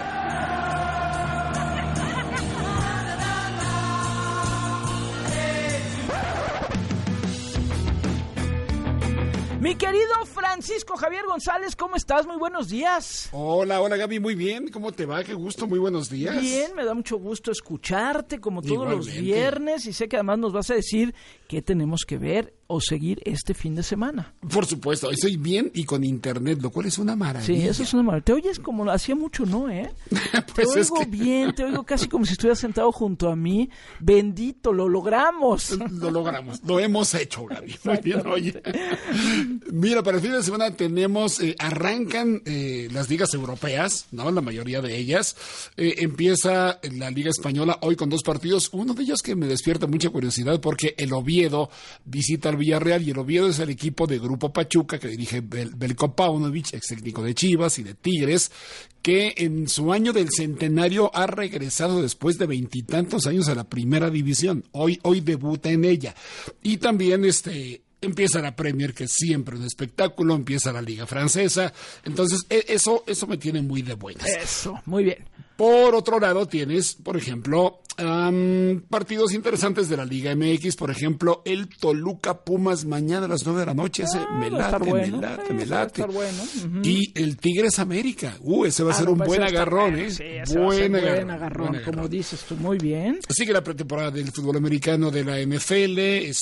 G: Mi querido Francisco Javier González, ¿cómo estás? Muy buenos días.
L: Hola Gaby, muy bien. ¿Cómo te va? Qué gusto, muy buenos días.
G: Bien, me da mucho gusto escucharte como todos los viernes, y sé que además nos vas a decir qué tenemos que ver o seguir este fin de semana.
L: Por supuesto, estoy bien y con internet, lo cual es una maravilla.
G: Sí, eso es una maravilla. Te oyes como hacía mucho, ¿no?
L: Pues
G: te oigo bien, te oigo casi como si estuvieras sentado junto a mí. Bendito, lo logramos.
L: Lo logramos, lo hemos hecho, Gaby. Muy bien, oye. Mira, para el fin de semana tenemos, arrancan las ligas europeas, ¿no? La mayoría de ellas. Empieza la Liga Española hoy con 2 partidos. Uno de ellos que me despierta mucha curiosidad porque el Oviedo visita al Villarreal, y el Oviedo es el equipo de Grupo Pachuca que dirige Belko Paunovic, ex técnico de Chivas y de Tigres, que en su año del centenario ha regresado después de 20 y tantos años a la primera división. Hoy debuta en ella. Y también empieza la Premier, que es siempre un espectáculo, empieza la Liga Francesa. Entonces, eso me tiene muy de buenas.
G: Eso, muy bien.
L: Por otro lado, tienes, por ejemplo, partidos interesantes de la Liga MX. Por ejemplo, el Toluca Pumas mañana a las 9 de la noche. Ese me late.
G: Va a estar bueno. Uh-huh.
L: Y el Tigres América. Ese va a ser un buen agarrón, ¿eh?
G: Sí, buen agarrón, como dices tú, muy bien.
L: Sigue la pretemporada del fútbol americano de la NFL,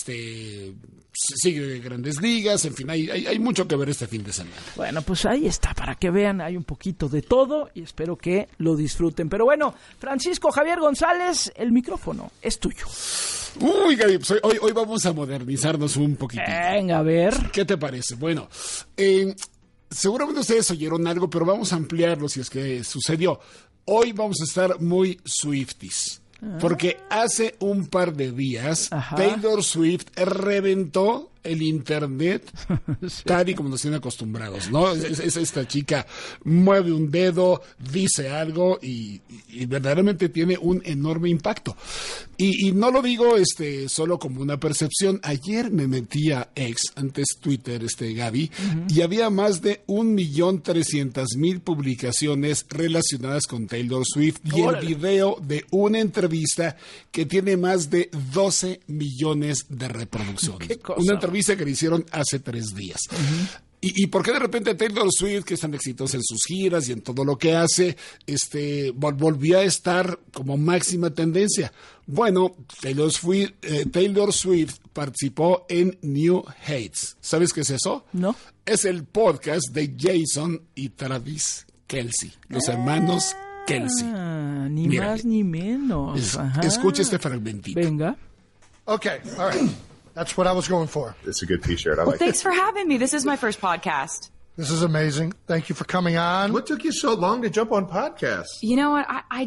L: sigue Grandes Ligas, en fin, hay mucho que ver este fin de semana.
G: Bueno, pues ahí está, para que vean, hay un poquito de todo y espero que lo disfruten. Pero bueno, Francisco Javier González, el micrófono es tuyo.
L: Uy, Gaby, pues hoy vamos a modernizarnos un poquitito.
G: Venga, a ver.
L: ¿Qué te parece? Bueno, seguramente ustedes oyeron algo, pero vamos a ampliarlo si es que sucedió. Hoy vamos a estar muy Swifties. Porque hace un par de días Taylor Swift reventó el internet, sí, tal y como nos tienen acostumbrados, ¿no? Es esta chica mueve un dedo, dice algo y verdaderamente tiene un enorme impacto. Y no lo digo solo como una percepción. Ayer me metí a X, antes Twitter, Gaby, y había más de 1.300.000 publicaciones relacionadas con Taylor Swift y el video de una entrevista que tiene más de 12 millones de reproducciones.
G: ¿Qué cosa?
L: Una entrevista que le hicieron hace 3 días. ¿Y por qué de repente Taylor Swift, que es tan exitosa en sus giras y en todo lo que hace, volvió a estar como máxima tendencia? Bueno, Taylor Swift participó en New Heights. ¿Sabes qué es eso?
G: No.
L: Es el podcast de Jason y Travis Kelce, los hermanos Kelce.
G: Ni
L: Mira,
G: más ni menos.
L: Escucha este fragmentito.
G: Venga.
F: Okay, all right. That's what I was going for.
E: It's a good t-shirt. I
P: Well,
E: like
P: thanks
E: it.
P: for having me. This is my first podcast.
F: This is amazing. Thank you for coming on.
E: What took you so long to jump on podcasts?
P: You know what? I just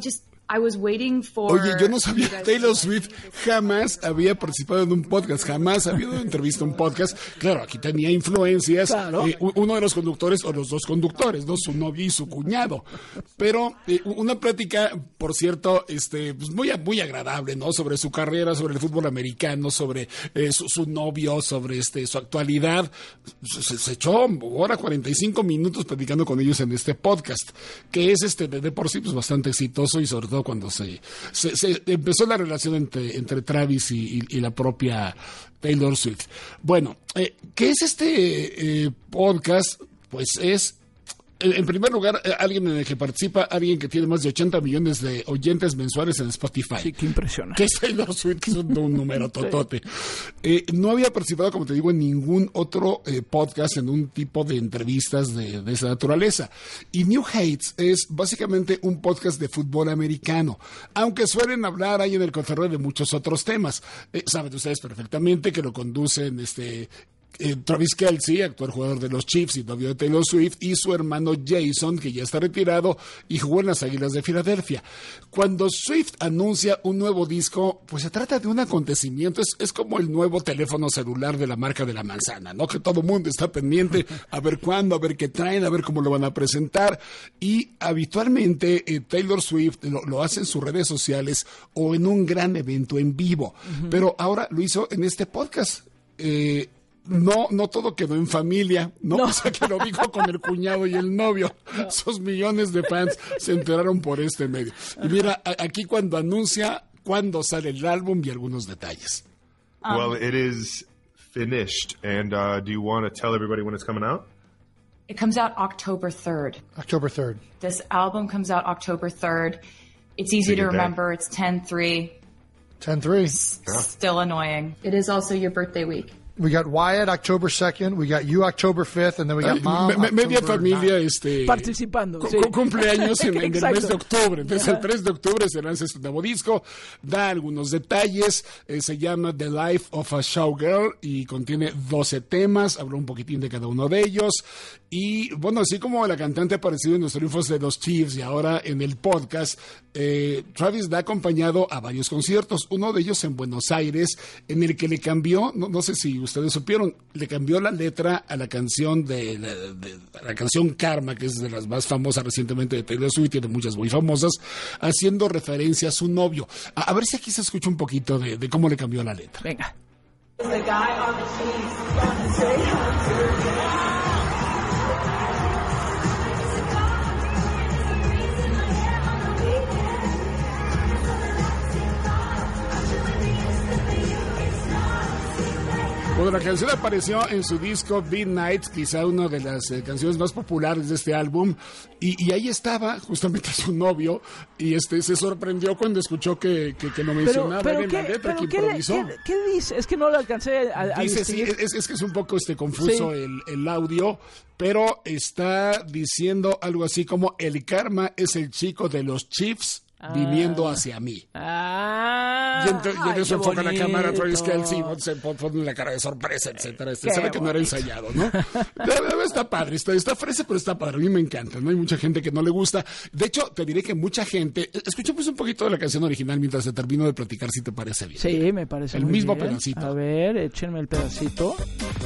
L: Oye, yo no sabía que Taylor Swift jamás había participado en un podcast, jamás había dado entrevista a un podcast. Claro, aquí tenía influencias, claro. Uno de los conductores o los dos conductores, ¿no? Su novio y su cuñado. Pero una plática, por cierto, pues muy agradable, ¿no? Sobre su carrera, sobre el fútbol americano, sobre su novio, sobre su actualidad. Se echó hora 45 minutos platicando con ellos en este podcast, que es de por sí pues bastante exitoso, y sobre todo cuando se empezó la relación entre Travis y la propia Taylor Swift. Bueno, ¿qué es este podcast? Pues es, en primer lugar, alguien en el que participa, alguien que tiene más de 80 millones de oyentes mensuales en Spotify.
G: Sí, qué impresionante.
L: Que es Taylor Swift, que es un número totote. No había participado, como te digo, en ningún otro podcast, en un tipo de entrevistas de esa naturaleza. Y New Heights es básicamente un podcast de fútbol americano, aunque suelen hablar ahí en el cotorreo de muchos otros temas. Saben ustedes perfectamente que lo conducen Travis Kelce, actual jugador de los Chiefs y novio de Taylor Swift, y su hermano Jason, que ya está retirado y jugó en las Águilas de Filadelfia. Cuando Swift anuncia un nuevo disco, pues se trata de un acontecimiento, es como el nuevo teléfono celular de la marca de la manzana, ¿no? Que todo el mundo está pendiente a ver cuándo, a ver qué traen, a ver cómo lo van a presentar, y habitualmente Taylor Swift lo hace en sus redes sociales o en un gran evento en vivo, pero ahora lo hizo en este podcast. No todo quedó en familia, ¿no? O sea, que lo dijo con el cuñado y el novio. No. Esos millones de fans se enteraron por este medio. Y mira, aquí cuando anuncia cuándo sale el álbum y algunos detalles.
H: Well, it is finished. And do you want to tell everybody when it's coming out?
P: It comes out October 3rd.
F: October 3rd.
P: This album comes out October 3rd. It's easy to remember. It's 10-3.
F: 10-3.
P: Still annoying. It is also your birthday week.
F: We got Wyatt October 2nd, we got you October 5th, and then we got Mom
L: media familia
G: participando,
L: cumpleaños en el mes de octubre. Entonces el 3 de octubre se lanza este nuevo disco, da algunos detalles, se llama The Life of a Showgirl y contiene 12 temas, habla un poquitín de cada uno de ellos. Y bueno, así como la cantante ha aparecido en los triunfos de los Chiefs y ahora en el podcast, Travis la ha acompañado a varios conciertos, uno de ellos en Buenos Aires, en el que le cambió, no sé si ustedes supieron, le cambió la letra a la canción de la canción Karma, que es de las más famosas recientemente de Taylor Swift, tiene muchas muy famosas, haciendo referencia a su novio. A ver si aquí se escucha un poquito de cómo le cambió la letra.
G: Venga.
L: Bueno, la canción apareció en su disco Midnight, quizá una de las canciones más populares de este álbum, y ahí estaba justamente su novio, y se sorprendió cuando escuchó que lo mencionaba en la letra, que improvisó.
G: ¿Qué dice? Es que no lo alcancé a
L: dice, sí, es que es un poco confuso el audio, pero está diciendo algo así como: el karma es el chico de los Chiefs viniendo hacia mí. Y en eso enfoca la cámara a Travis Kelce, se pone la cara de sorpresa, etcétera. Sabe que no era ensayado, ¿no? Está padre, está fresa, pero está padre. A mí me encanta, ¿no? Hay mucha gente que no le gusta. De hecho, te diré que mucha gente... Escuchemos un poquito de la canción original mientras te termino de platicar, si te parece bien.
G: Sí, me parece
L: el
G: muy
L: mismo
G: bien.
L: Pedacito.
G: A ver, échenme el pedacito.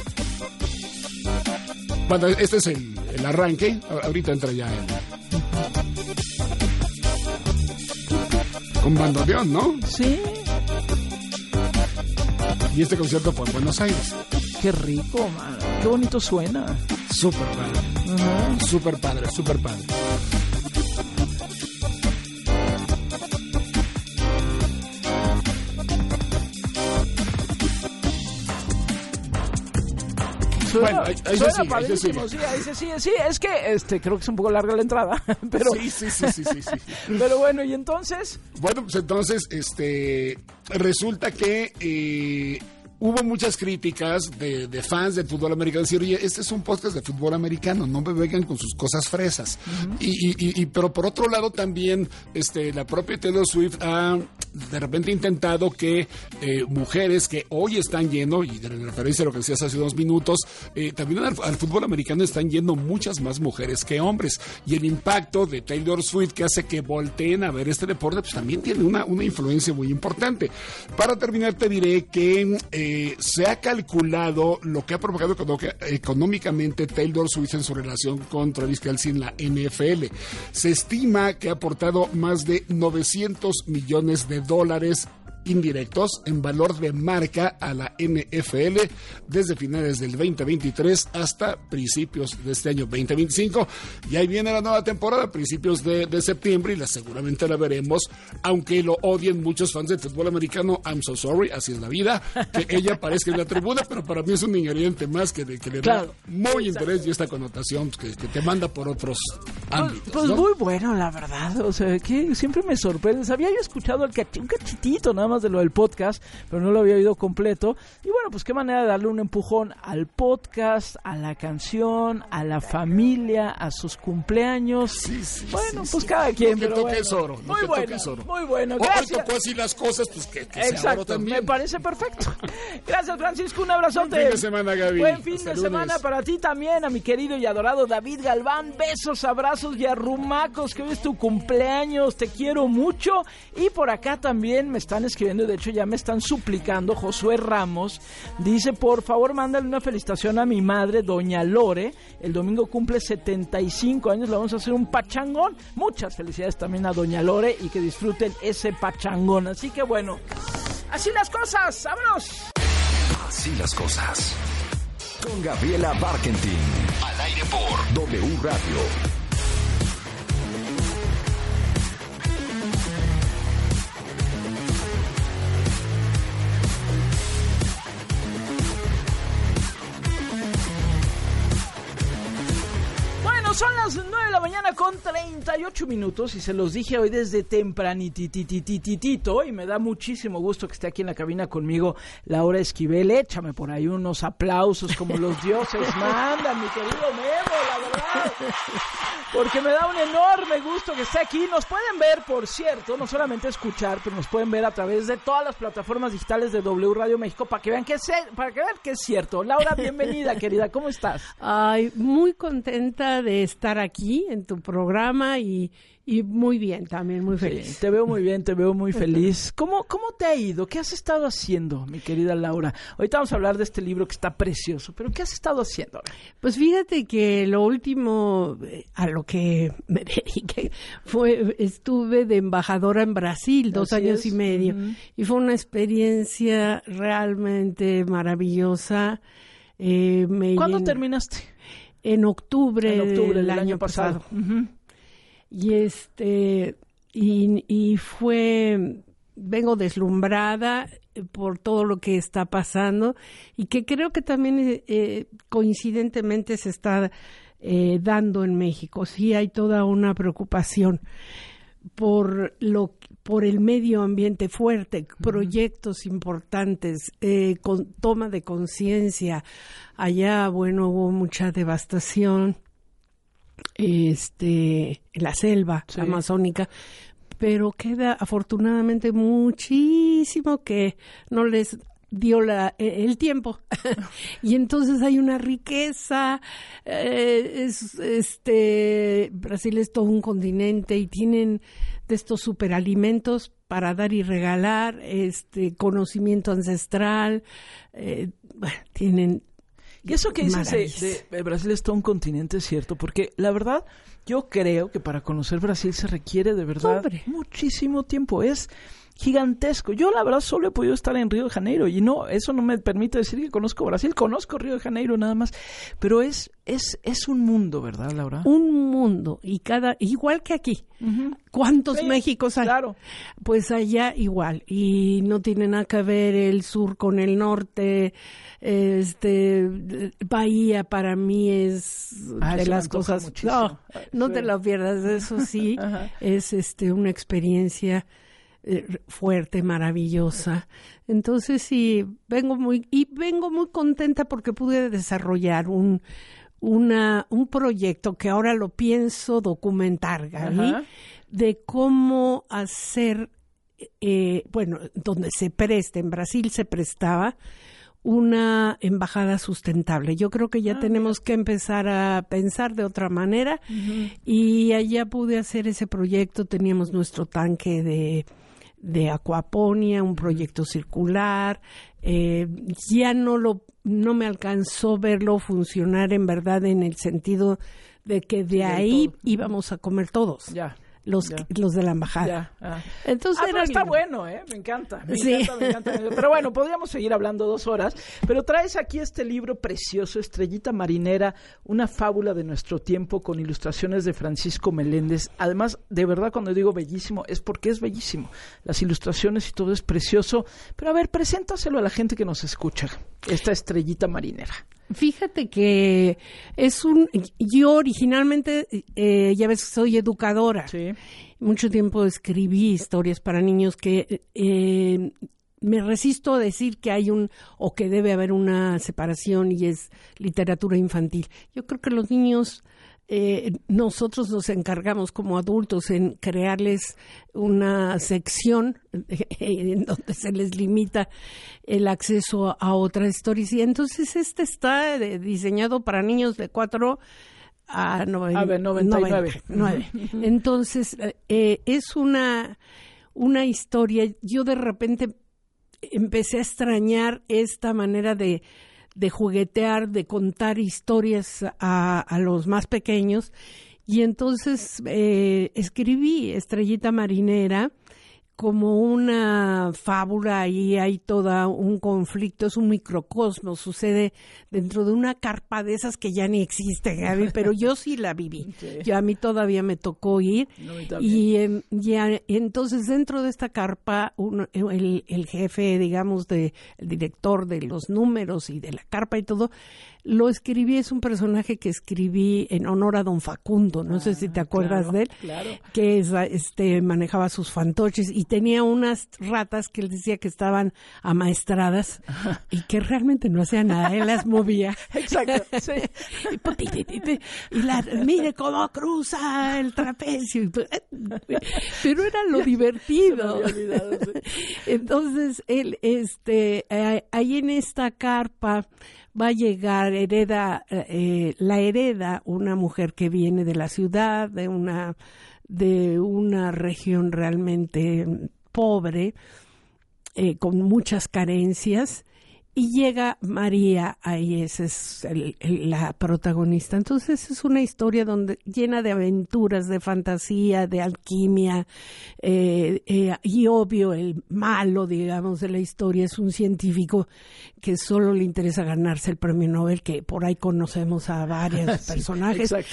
L: Bueno, este es el arranque. Ahorita entra ya con bandoneón, ¿no?
G: Sí.
L: Y este concierto fue en Buenos Aires.
G: Qué rico, man. Qué bonito suena.
L: Súper padre. Súper padre, súper padre.
G: Suena, bueno, suena padrísimo, sí, es que creo que es un poco larga la entrada, pero
L: sí.
G: Pero bueno, ¿y entonces?
L: Bueno, pues entonces resulta que hubo muchas críticas de fans del fútbol americano, decir, oye, este es un podcast de fútbol americano, no me vengan con sus cosas fresas. Pero por otro lado también la propia Taylor Swift ha de repente intentado que mujeres que hoy están yendo, y en referencia a lo que decías hace 2 minutos, también al fútbol americano están yendo muchas más mujeres que hombres, y el impacto de Taylor Swift que hace que volteen a ver este deporte, pues también tiene una influencia muy importante. Para terminar te diré que se ha calculado lo que ha provocado económicamente Taylor Swift en su relación con Travis Kelce en la NFL. Se estima que ha aportado más de $900 millones indirectos en valor de marca a la NFL desde finales del 2023 hasta principios de este año 2025. Y ahí viene la nueva temporada, principios de septiembre, y seguramente la veremos, aunque lo odien muchos fans del fútbol americano. I'm so sorry, así es la vida, que ella aparezca en la tribuna, pero para mí es un ingrediente más que le da muy interés, y esta connotación que te manda por otros ámbitos.
G: Pues
L: ¿no?
G: Muy bueno, la verdad, o sea, que siempre me sorprende. Había yo escuchado un cachitito nada más de lo del podcast, pero no lo había oído completo. Y bueno, pues qué manera de darle un empujón al podcast, a la canción, a la familia, a sus cumpleaños. Pues cada quien.
L: Lo que toque es oro.
G: Muy bueno. Gracias.
L: Hoy tocó así las cosas, pues que
G: exacto,
L: sea oro también.
G: Me parece perfecto. Gracias, Francisco, un abrazote.
L: Buen fin de semana, Gaby.
G: Buen fin de semana para ti también, a mi querido y adorado David Galván. Besos, abrazos y arrumacos, que hoy es tu cumpleaños, te quiero mucho. Y por acá también me están escribiendo, de hecho ya me están suplicando. Josué Ramos dice, por favor mándale una felicitación a mi madre, doña Lore, el domingo cumple 75 años, le vamos a hacer un pachangón. Muchas felicidades también a doña Lore y que disfruten ese pachangón. Así que bueno, así las cosas, vámonos.
B: Así las cosas, con Gabriela Barkentin, al aire por W Radio.
G: Son las 9 de la mañana con 38 minutos y se los dije hoy desde tempranititititito, y me da muchísimo gusto que esté aquí en la cabina conmigo Laura Esquivel. Échame por ahí unos aplausos como los dioses mandan, mi querido Memo, la verdad, porque me da un enorme gusto que esté aquí. Nos pueden ver, por cierto, no solamente escuchar, pero nos pueden ver a través de todas las plataformas digitales de W Radio México para que vean que es cierto. Laura, bienvenida, querida, ¿cómo estás?
Q: Ay, muy contenta de estar aquí en tu programa y muy bien, también muy feliz.
G: Sí, te veo muy bien, te veo muy feliz. ¿Cómo te ha ido? ¿Qué has estado haciendo, mi querida Laura? Ahorita vamos a hablar de este libro que está precioso, pero ¿qué has estado haciendo?
Q: Pues fíjate que lo último a lo que me dediqué estuve de embajadora en Brasil 2 años y medio, y fue una experiencia realmente maravillosa.
G: ¿Cuándo terminaste?
Q: En octubre del año pasado. Y vengo deslumbrada por todo lo que está pasando, y que creo que también coincidentemente se está dando en México. Sí hay toda una preocupación por el medio ambiente fuerte, proyectos importantes, con toma de conciencia. Allá, hubo mucha devastación, la selva amazónica, pero queda afortunadamente muchísimo que no les dio el tiempo. Y entonces hay una riqueza. Brasil es todo un continente y tienen de estos superalimentos para dar y regalar, conocimiento ancestral, tienen.
G: Y eso que dices de Brasil es todo un continente, es cierto, porque la verdad yo creo que para conocer Brasil se requiere de verdad muchísimo tiempo. Es gigantesco. Yo la verdad solo he podido estar en Río de Janeiro y eso no me permite decir que conozco Brasil. Conozco Río de Janeiro nada más, pero es un mundo, ¿verdad, Laura?
Q: Un mundo, y igual que aquí. ¿Cuántos Méxicos hay?
G: Claro.
Q: Pues allá igual, y no tiene nada que ver el sur con el norte. Bahía para mí es de las cosas. No te lo pierdas, eso sí. Es una experiencia fuerte, maravillosa. Entonces sí, vengo muy contenta porque pude desarrollar un proyecto que ahora lo pienso documentar, Gaby, de cómo hacer, donde se presta, en Brasil se prestaba una embajada sustentable. Yo creo que ya tenemos que empezar a pensar de otra manera y allá pude hacer ese proyecto. Teníamos nuestro tanque de acuaponia, un proyecto circular. Ya no me alcanzó verlo funcionar en verdad, en el sentido de que de ahí íbamos a comer todos. Ya. Los de la embajada.
G: Entonces pero está bueno, me encanta. Me encanta. Pero bueno, podríamos seguir hablando 2 horas, pero traes aquí este libro precioso, Estrellita Marinera, una fábula de nuestro tiempo, con ilustraciones de Francisco Meléndez. Además, de verdad, cuando digo bellísimo, es porque es bellísimo. Las ilustraciones y todo es precioso. Pero a ver, preséntaselo a la gente que nos escucha, esta Estrellita Marinera.
Q: Fíjate que yo originalmente, ya ves, soy educadora. Sí. Mucho tiempo escribí historias para niños que me resisto a decir que hay o que debe haber una separación y es literatura infantil. Yo creo que los niños, nosotros nos encargamos como adultos en crearles una sección en donde se les limita el acceso a otras historias, y entonces está diseñado para niños de 4 a 99. Entonces es una historia. Yo de repente empecé a extrañar esta manera de juguetear, de contar historias a los más pequeños, y entonces escribí Estrellita Marinera como una fábula, y hay todo un conflicto, es un microcosmos, sucede dentro de una carpa de esas que ya ni existe, Gaby, pero yo sí la viví. Sí. A mí todavía me tocó ir, y entonces dentro de esta carpa el jefe, digamos, el director de los números y de la carpa y todo, lo escribí, es un personaje que escribí en honor a don Facundo, no sé si te acuerdas de él, que manejaba sus fantoches y tenía unas ratas que él decía que estaban amaestradas y que realmente no hacían nada, él las movía. Exacto, sí. Y mire cómo cruza el trapecio. Pero era lo divertido. Entonces, él, ahí en esta carpa va a llegar, la hereda una mujer que viene de la ciudad, de una región realmente pobre, con muchas carencias, y llega María, ahí esa es la protagonista. Entonces es una historia llena de aventuras, de fantasía, de alquimia, y obvio el malo, digamos, de la historia es un científico que solo le interesa ganarse el premio Nobel, que por ahí conocemos a varios personajes.
G: Exacto.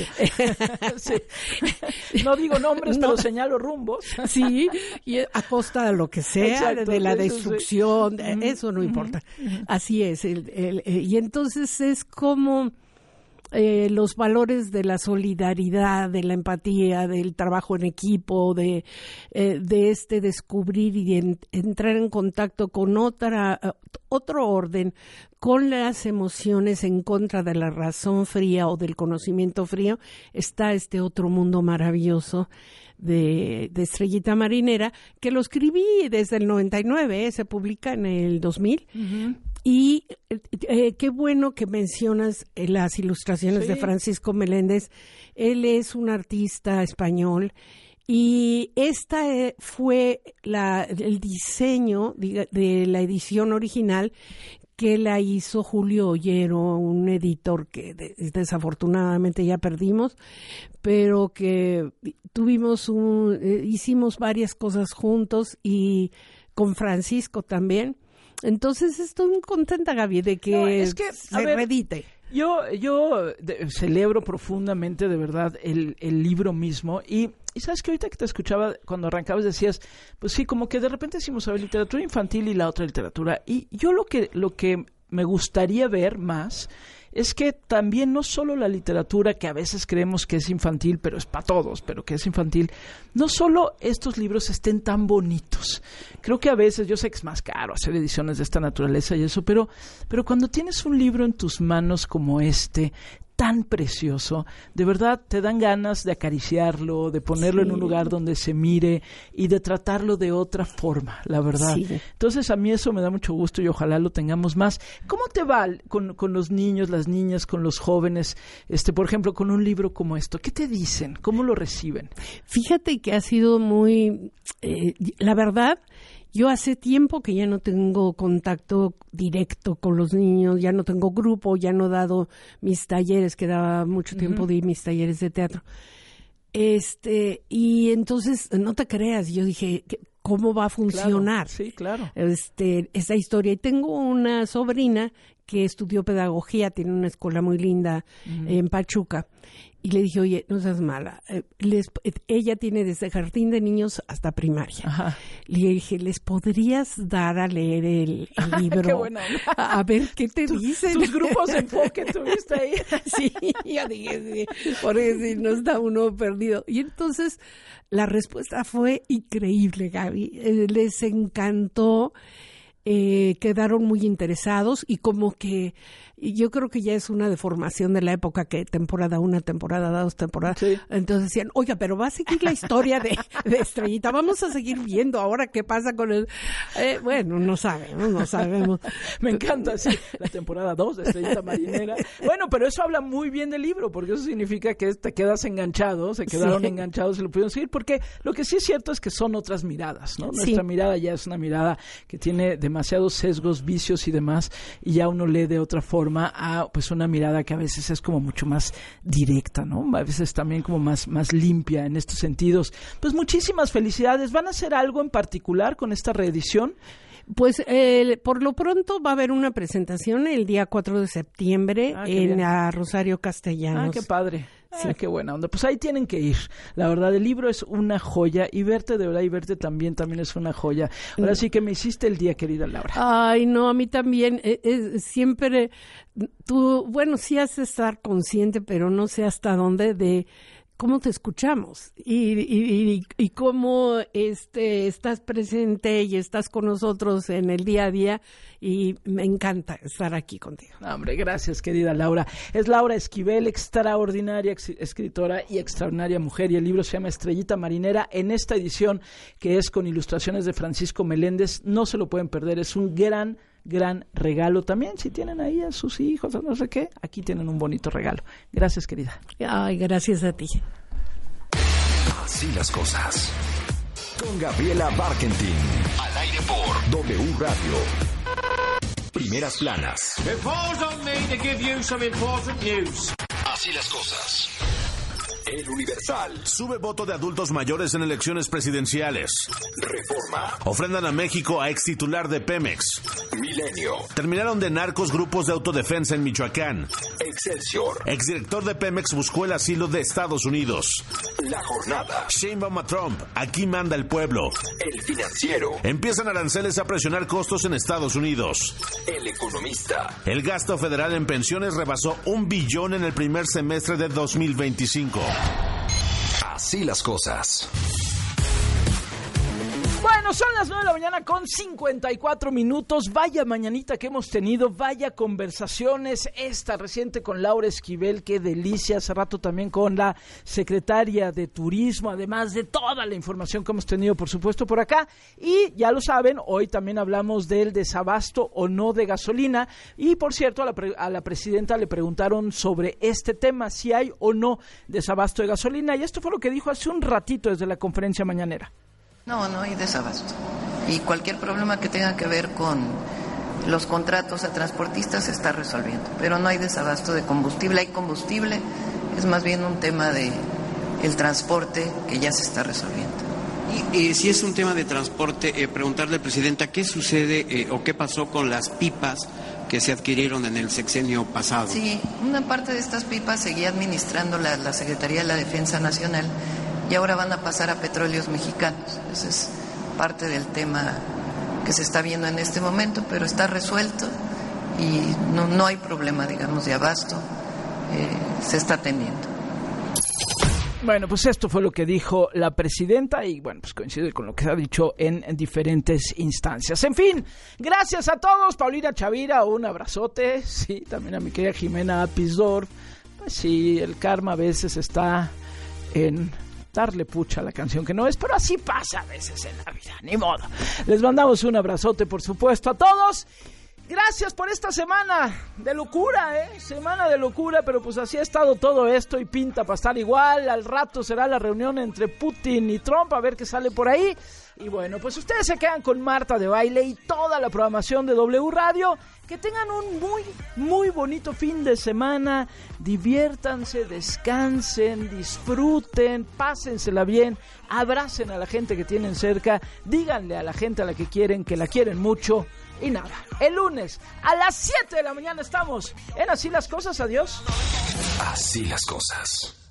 G: Sí. No digo nombres, pero señalo rumbos.
Q: Sí, y a costa de lo que sea, de la destrucción, eso no importa. Así es, y entonces es como los valores de la solidaridad, de la empatía, del trabajo en equipo, de descubrir y entrar en contacto con otro orden, con las emociones en contra de la razón fría o del conocimiento frío. Está este otro mundo maravilloso de Estrellita Marinera, que lo escribí desde el 99, se publica en el 2000. Y qué bueno que mencionas las ilustraciones de Francisco Meléndez. Él es un artista español, y esta fue el diseño de la edición original, que la hizo Julio Ollero, un editor que desafortunadamente ya perdimos, pero que hicimos varias cosas juntos, y con Francisco también. Entonces estoy muy contenta, Gaby, de que se reedite.
G: Yo celebro profundamente, de verdad, el libro mismo, y sabes que ahorita que te escuchaba cuando arrancabas decías, pues sí, como que de repente decimos, a ver, literatura infantil y la otra literatura, y yo lo que me gustaría ver más es que también no solo la literatura, que a veces creemos que es infantil, pero es para todos, pero que es infantil, no solo estos libros estén tan bonitos. Creo que a veces, yo sé que es más caro hacer ediciones de esta naturaleza y eso, pero cuando tienes un libro en tus manos como este, tan precioso, de verdad te dan ganas de acariciarlo, de ponerlo en un lugar donde se mire y de tratarlo de otra forma, la verdad. Sí. Entonces a mí eso me da mucho gusto y ojalá lo tengamos más. ¿Cómo te va con los niños, las niñas, con los jóvenes, por ejemplo, con un libro como esto? ¿Qué te dicen? ¿Cómo lo reciben?
Q: Fíjate que ha sido muy, la verdad, yo hace tiempo que ya no tengo contacto directo con los niños, ya no tengo grupo, ya no he dado mis talleres, que daba mucho tiempo de mis talleres de teatro. Y entonces, no te creas, yo dije, ¿cómo va a funcionar?
G: Claro, sí, claro.
Q: Esta historia. Y tengo una sobrina que estudió pedagogía, tiene una escuela muy linda en Pachuca. Y le dije, oye, no seas mala. Ella tiene desde jardín de niños hasta primaria. Ajá. Le dije, ¿les podrías dar a leer el libro?
G: Qué buena.
Q: A ver qué te dicen.
G: Tus grupos de enfoque tuviste ahí.
Q: Sí, yo dije, sí, porque si no está uno perdido. Y entonces la respuesta fue increíble, Gaby. Les encantó. Quedaron muy interesados y como que yo creo que ya es una deformación de la época que temporada 1, temporada 2, temporada... Sí. Entonces decían, oiga, pero va a seguir la historia de Estrellita, vamos a seguir viendo ahora qué pasa con el... bueno, no sabemos.
G: Me encanta, sí, la temporada 2 de Estrellita Marinera. Bueno, pero eso habla muy bien del libro, porque eso significa que te quedas enganchado, se quedaron enganchados y lo pudieron seguir, porque lo que sí es cierto es que son otras miradas, ¿no? Nuestra mirada ya es una mirada que tiene demasiados sesgos, vicios y demás, y ya uno lee de otra forma a pues una mirada que a veces es como mucho más directa, ¿no? A veces también como más limpia en estos sentidos. Pues muchísimas felicidades. ¿Van a hacer algo en particular con esta reedición?
Q: Pues por lo pronto va a haber una presentación el día 4 de septiembre en la Rosario Castellanos.
G: Qué padre. Sí, qué buena onda. Pues ahí tienen que ir. La verdad, el libro es una joya y verte de verdad y verte también es una joya. Ahora sí que me hiciste el día, querida Laura.
Q: Ay, no, a mí también. Siempre tú, bueno, sí has de estar consciente, pero no sé hasta dónde de cómo te escuchamos y cómo estás presente y estás con nosotros en el día a día y me encanta estar aquí contigo.
G: Hombre, gracias, querida Laura. Es Laura Esquivel, extraordinaria escritora y extraordinaria mujer, y el libro se llama Estrellita Marinera. En esta edición, que es con ilustraciones de Francisco Meléndez, no se lo pueden perder, es un gran regalo. También si tienen ahí a sus hijos o no sé qué, aquí tienen un bonito regalo. Gracias, querida.
Q: Ay, gracias a ti.
B: Así las cosas. Con Gabriela Barkentin. Al aire por W Radio. Primeras planas. Así las cosas. El Universal.
K: Sube voto de adultos mayores en elecciones presidenciales.
B: Reforma.
K: Ofrendan a México a ex titular de Pemex.
B: Milenio.
K: Terminaron de narcos grupos de autodefensa en Michoacán.
B: Excelsior.
K: Exdirector de Pemex buscó el asilo de Estados Unidos.
B: La Jornada.
K: Sheinbaum a Trump. Aquí manda el pueblo.
B: El Financiero.
K: Empiezan aranceles a presionar costos en Estados Unidos.
B: El Economista.
K: El gasto federal en pensiones rebasó $1 billón en el primer semestre de 2025.
B: Así las cosas.
G: Bueno, son las 9 de la mañana con 54 minutos. Vaya mañanita que hemos tenido, vaya conversaciones. Esta reciente con Laura Esquivel, qué delicia. Hace rato también con la secretaria de Turismo, además de toda la información que hemos tenido, por supuesto, por acá. Y ya lo saben, hoy también hablamos del desabasto o no de gasolina. Y, por cierto, a la presidenta le preguntaron sobre este tema, si hay o no desabasto de gasolina. Y esto fue lo que dijo hace un ratito desde la conferencia mañanera.
C: No hay desabasto. Y cualquier problema que tenga que ver con los contratos a transportistas se está resolviendo. Pero no hay desabasto de combustible. Hay combustible, es más bien un tema de el transporte que ya se está resolviendo.
D: Y si es un tema de transporte, preguntarle, Presidenta, ¿qué sucede o qué pasó con las pipas que se adquirieron en el sexenio pasado?
C: Sí, una parte de estas pipas seguía administrando la Secretaría de la Defensa Nacional, y ahora van a pasar a Petróleos Mexicanos. Ese es parte del tema que se está viendo en este momento, pero está resuelto y no hay problema, digamos, de abasto, se está atendiendo.
G: Bueno, pues esto fue lo que dijo la presidenta y bueno, pues coincide con lo que se ha dicho en diferentes instancias. En fin, gracias a todos. Paulina Chavira, un abrazote. Sí, también a mi querida Jimena Apisdorf. Pues sí, el karma a veces está en darle pucha a la canción que no es, pero así pasa a veces en la vida, ni modo. Les mandamos un abrazote, por supuesto, a todos. Gracias por esta semana de locura, semana de locura, pero pues así ha estado todo esto y pinta para estar igual. Al rato será la reunión entre Putin y Trump, a ver qué sale por ahí. Y bueno, pues ustedes se quedan con Marta de Baile y toda la programación de W Radio. Que tengan un muy, muy bonito fin de semana. Diviértanse, descansen, disfruten, pásensela bien. Abracen a la gente que tienen cerca. Díganle a la gente a la que quieren que la quieren mucho. Y nada, el lunes a las 7 de la mañana estamos en Así las Cosas. Adiós.
B: Así las Cosas.